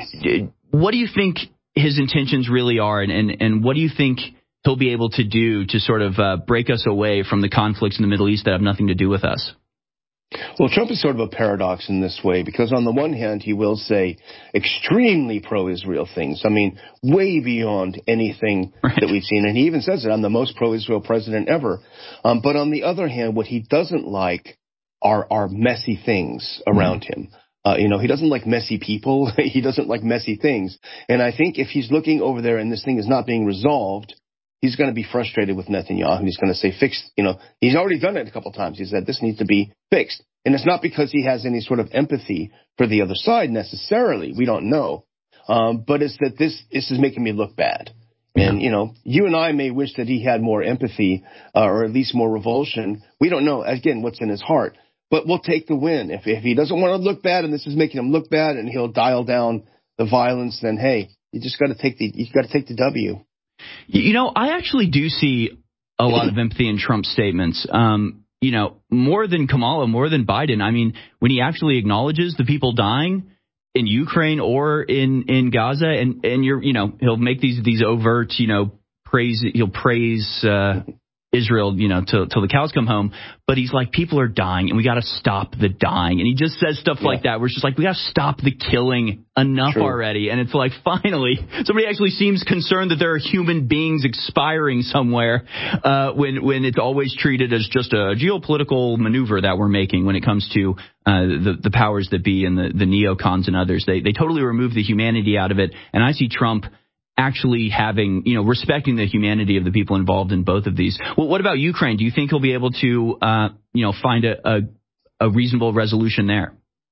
What do you think his intentions really are, and and, and what do you think he'll be able to do to sort of uh, break us away from the conflicts in the Middle East that have nothing to do with us? Well, Trump is sort of a paradox in this way, because on the one hand, he will say extremely pro-Israel things. I mean, way beyond anything right. that we've seen. And he even says that I'm the most pro-Israel president ever. Um, but on the other hand, what he doesn't like are, are messy things around mm-hmm. him. Uh, you know, he doesn't like messy people. He doesn't like messy things. And I think if he's looking over there and this thing is not being resolved, he's going to be frustrated with Netanyahu. He's going to say, fix, you know, he's already done it a couple of times. He said, this needs to be fixed. And it's not because he has any sort of empathy for the other side necessarily. We don't know. Um, but it's that this, this is making me look bad. And, you know, you and I may wish that he had more empathy uh, or at least more revulsion. We don't know, again, what's in his heart. But we'll take the win. If, if he doesn't want to look bad and this is making him look bad and he'll dial down the violence, then, hey, you just got to take the you got to take the W. You know, I actually do see a lot of empathy in Trump's statements. Um, you know, more than Kamala, more than Biden. I mean, when he actually acknowledges the people dying in Ukraine or in, in Gaza, and, and you're, you know, he'll make these, these overt, you know, praise, he'll praise, uh, Israel, you know, till, till the cows come home. But he's like, people are dying and we got to stop the dying. And he just says stuff yeah. like that, where it's just like, we got to stop the killing enough True. already. And it's like, finally, somebody actually seems concerned that there are human beings expiring somewhere, uh, when, when it's always treated as just a geopolitical maneuver that we're making when it comes to, uh, the, the powers that be and the, the neocons and others. They, they totally remove the humanity out of it. And I see Trump actually having, you know, respecting the humanity of the people involved in both of these. Well, what about Ukraine? Do you think he'll be able to, uh, you know, find a, a, a reasonable resolution there?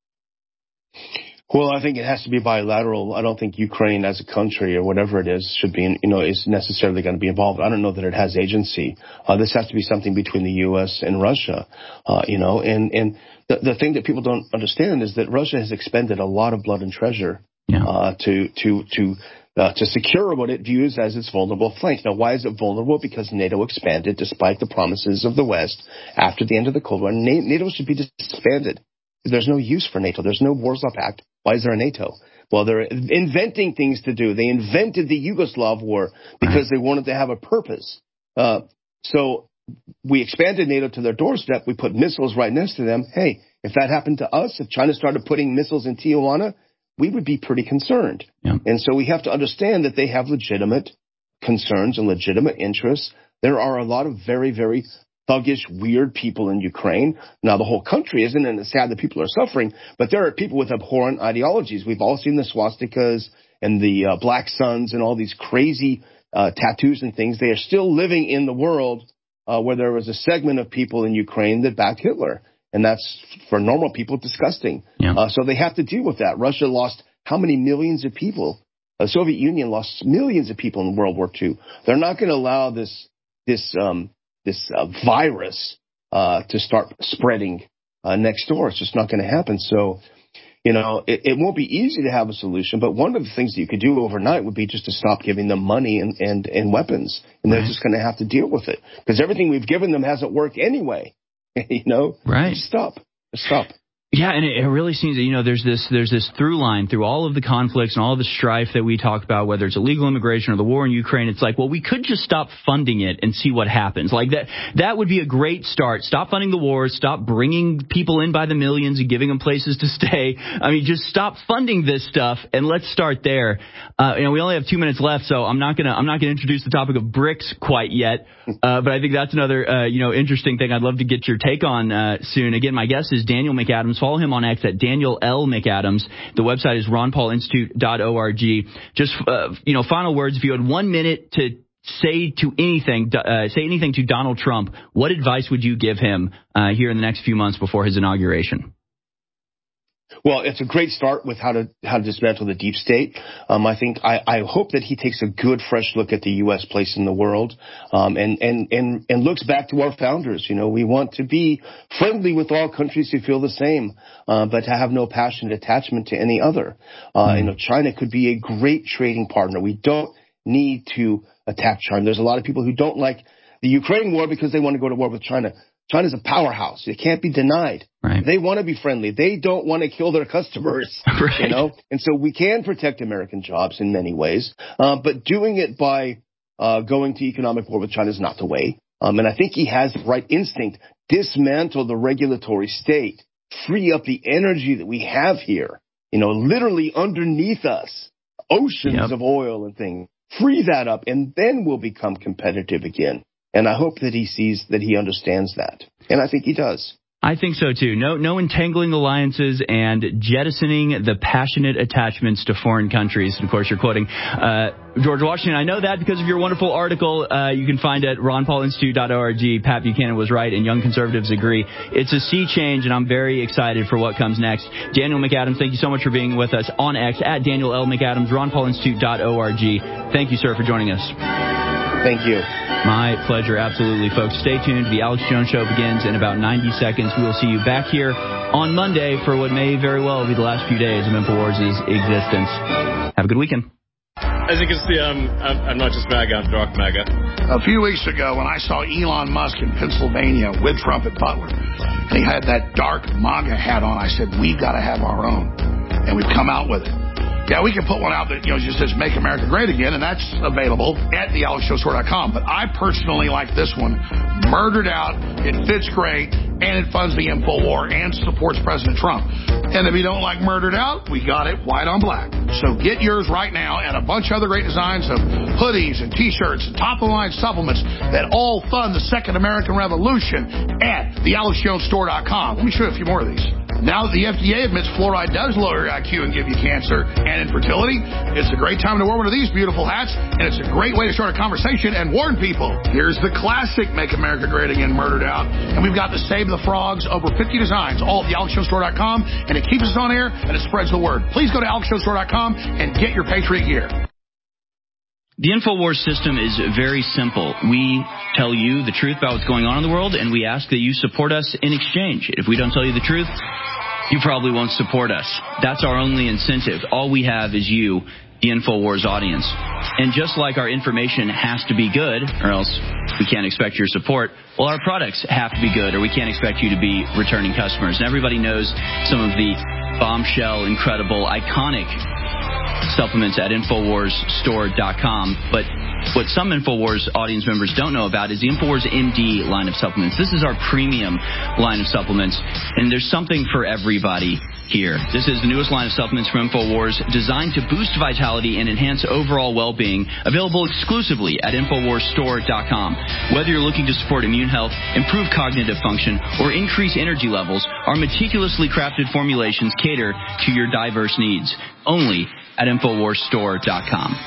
Well, I think it has to be bilateral. I don't think Ukraine as a country or whatever it is should be, you know, is necessarily going to be involved. I don't know that it has agency. Uh, this has to be something between the U S and Russia, uh, you know, and, and the, the thing that people don't understand is that Russia has expended a lot of blood and treasure, yeah. uh, to, to, to, Uh, to secure what it views as its vulnerable flank. Now, why is it vulnerable? Because NATO expanded despite the promises of the West after the end of the Cold War. NATO should be disbanded. There's no use for NATO. There's no Warsaw Pact. Why is there a NATO? Well, they're inventing things to do. They invented the Yugoslav war because they wanted to have a purpose. Uh, so we expanded NATO to their doorstep. We put missiles right next to them. Hey, if that happened to us, if China started putting missiles in Tijuana, we would be pretty concerned. Yeah. And so we have to understand that they have legitimate concerns and legitimate interests. There are a lot of very, very thuggish, weird people in Ukraine. Now, the whole country isn't, and it's sad that people are suffering, but there are people with abhorrent ideologies. We've all seen the swastikas and the uh, black suns and all these crazy uh, tattoos and things. They are still living in the world uh, where there was a segment of people in Ukraine that backed Hitler. And that's, for normal people, disgusting. Yeah. Uh, so they have to deal with that. Russia lost how many millions of people? The Soviet Union lost millions of people in World War Two. They're not going to allow this this um, this uh, virus uh, to start spreading uh, next door. It's just not going to happen. So, you know, it, it won't be easy to have a solution. But one of the things that you could do overnight would be just to stop giving them money and, and, and weapons. And they're right. just going to have to deal with it. Because everything we've given them hasn't worked anyway. You know, right? Just stop, Just stop. Yeah, and it really seems that, you know, there's this there's this through line through all of the conflicts and all the strife that we talk about, whether it's illegal immigration or the war in Ukraine. It's like, well, we could just stop funding it and see what happens. Like that that would be a great start. Stop funding the wars. Stop bringing people in by the millions and giving them places to stay. I mean, just stop funding this stuff and let's start there. Uh, you know, we only have two minutes left, so I'm not gonna I'm not gonna introduce the topic of BRICS quite yet. Uh, but I think that's another uh, you know interesting thing I'd love to get your take on uh, soon. Again, my guest is Daniel McAdams. Follow him on X at Daniel L. McAdams. The website is ron paul institute dot org. Just, uh, you know, final words. If you had one minute to say to anything, uh, say anything to Donald Trump, what advice would you give him uh, here in the next few months before his inauguration? Well, it's a great start with how to how to dismantle the deep state. Um, I think I, I hope that he takes a good, fresh look at the U S place in the world, um, and and and and looks back to our founders. You know, we want to be friendly with all countries who feel the same, uh, but to have no passionate attachment to any other. Uh, mm-hmm. You know, China could be a great trading partner. We don't need to attack China. There's a lot of people who don't like the Ukraine war because they want to go to war with China. China's a powerhouse. It can't be denied. Right. They want to be friendly. They don't want to kill their customers, right. You know. And so we can protect American jobs in many ways, uh, but doing it by uh, going to economic war with China is not the way. Um, and I think he has the right instinct. Dismantle the regulatory state. Free up the energy that we have here. You know, literally underneath us, oceans yep. of oil and things. Free that up, and then we'll become competitive again. And I hope that he sees that he understands that. And I think he does. I think so, too. No no entangling alliances and jettisoning the passionate attachments to foreign countries. And, of course, you're quoting uh, George Washington. I know that because of your wonderful article uh, you can find at ron paul institute dot org. Pat Buchanan was right, and young conservatives agree. It's a sea change, and I'm very excited for what comes next. Daniel McAdams, thank you so much for being with us on X, at Daniel L. McAdams, ron paul institute dot org. Thank you, sir, for joining us. Thank you. My pleasure, absolutely, folks. Stay tuned. The Alex Jones Show begins in about ninety seconds. We will see you back here on Monday for what may very well be the last few days of InfoWars' existence. Have a good weekend. As you can see, I'm, I'm, I'm not just MAGA, I'm dark MAGA. A few weeks ago, when I saw Elon Musk in Pennsylvania with Trump at Butler, and he had that dark MAGA hat on, I said, we've got to have our own. And we've come out with it. Yeah, we can put one out that, you know, just says Make America Great Again, and that's available at the alex jones store dot com. But I personally like this one. Murdered Out. It fits great, and it funds the InfoWar and supports President Trump. And if you don't like Murdered Out, we got it white on black. So get yours right now, and a bunch of other great designs of hoodies and T-shirts and top-of-the-line supplements that all fund the Second American Revolution at the alex jones store dot com. Let me show you a few more of these. Now that the F D A admits fluoride does lower your I Q and give you cancer and infertility, it's a great time to wear one of these beautiful hats, and it's a great way to start a conversation and warn people. Here's the classic Make America Great Again Murdered Out, and we've got the Save the Frogs, over fifty designs, all at the alex jones store dot com, and it keeps us on air, and it spreads the word. Please go to alex jones store dot com and get your Patriot gear. The InfoWars system is very simple. We tell you the truth about what's going on in the world, and we ask that you support us in exchange. If we don't tell you the truth, you probably won't support us. That's our only incentive. All we have is you, the InfoWars audience. And just like our information has to be good, or else we can't expect your support, well, our products have to be good, or we can't expect you to be returning customers. And everybody knows some of the bombshell, incredible, iconic supplements at infowars store dot com. But what some InfoWars audience members don't know about is the InfoWars M D line of supplements. This is our premium line of supplements, and there's something for everybody here. This is the newest line of supplements from InfoWars, designed to boost vitality and enhance overall well-being, available exclusively at infowars store dot com. Whether you're looking to support immune health, improve cognitive function, or increase energy levels, our meticulously crafted formulations cater to your diverse needs. Only at infowars store dot com.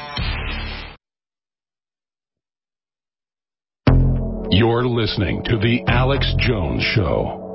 You're listening to The Alex Jones Show.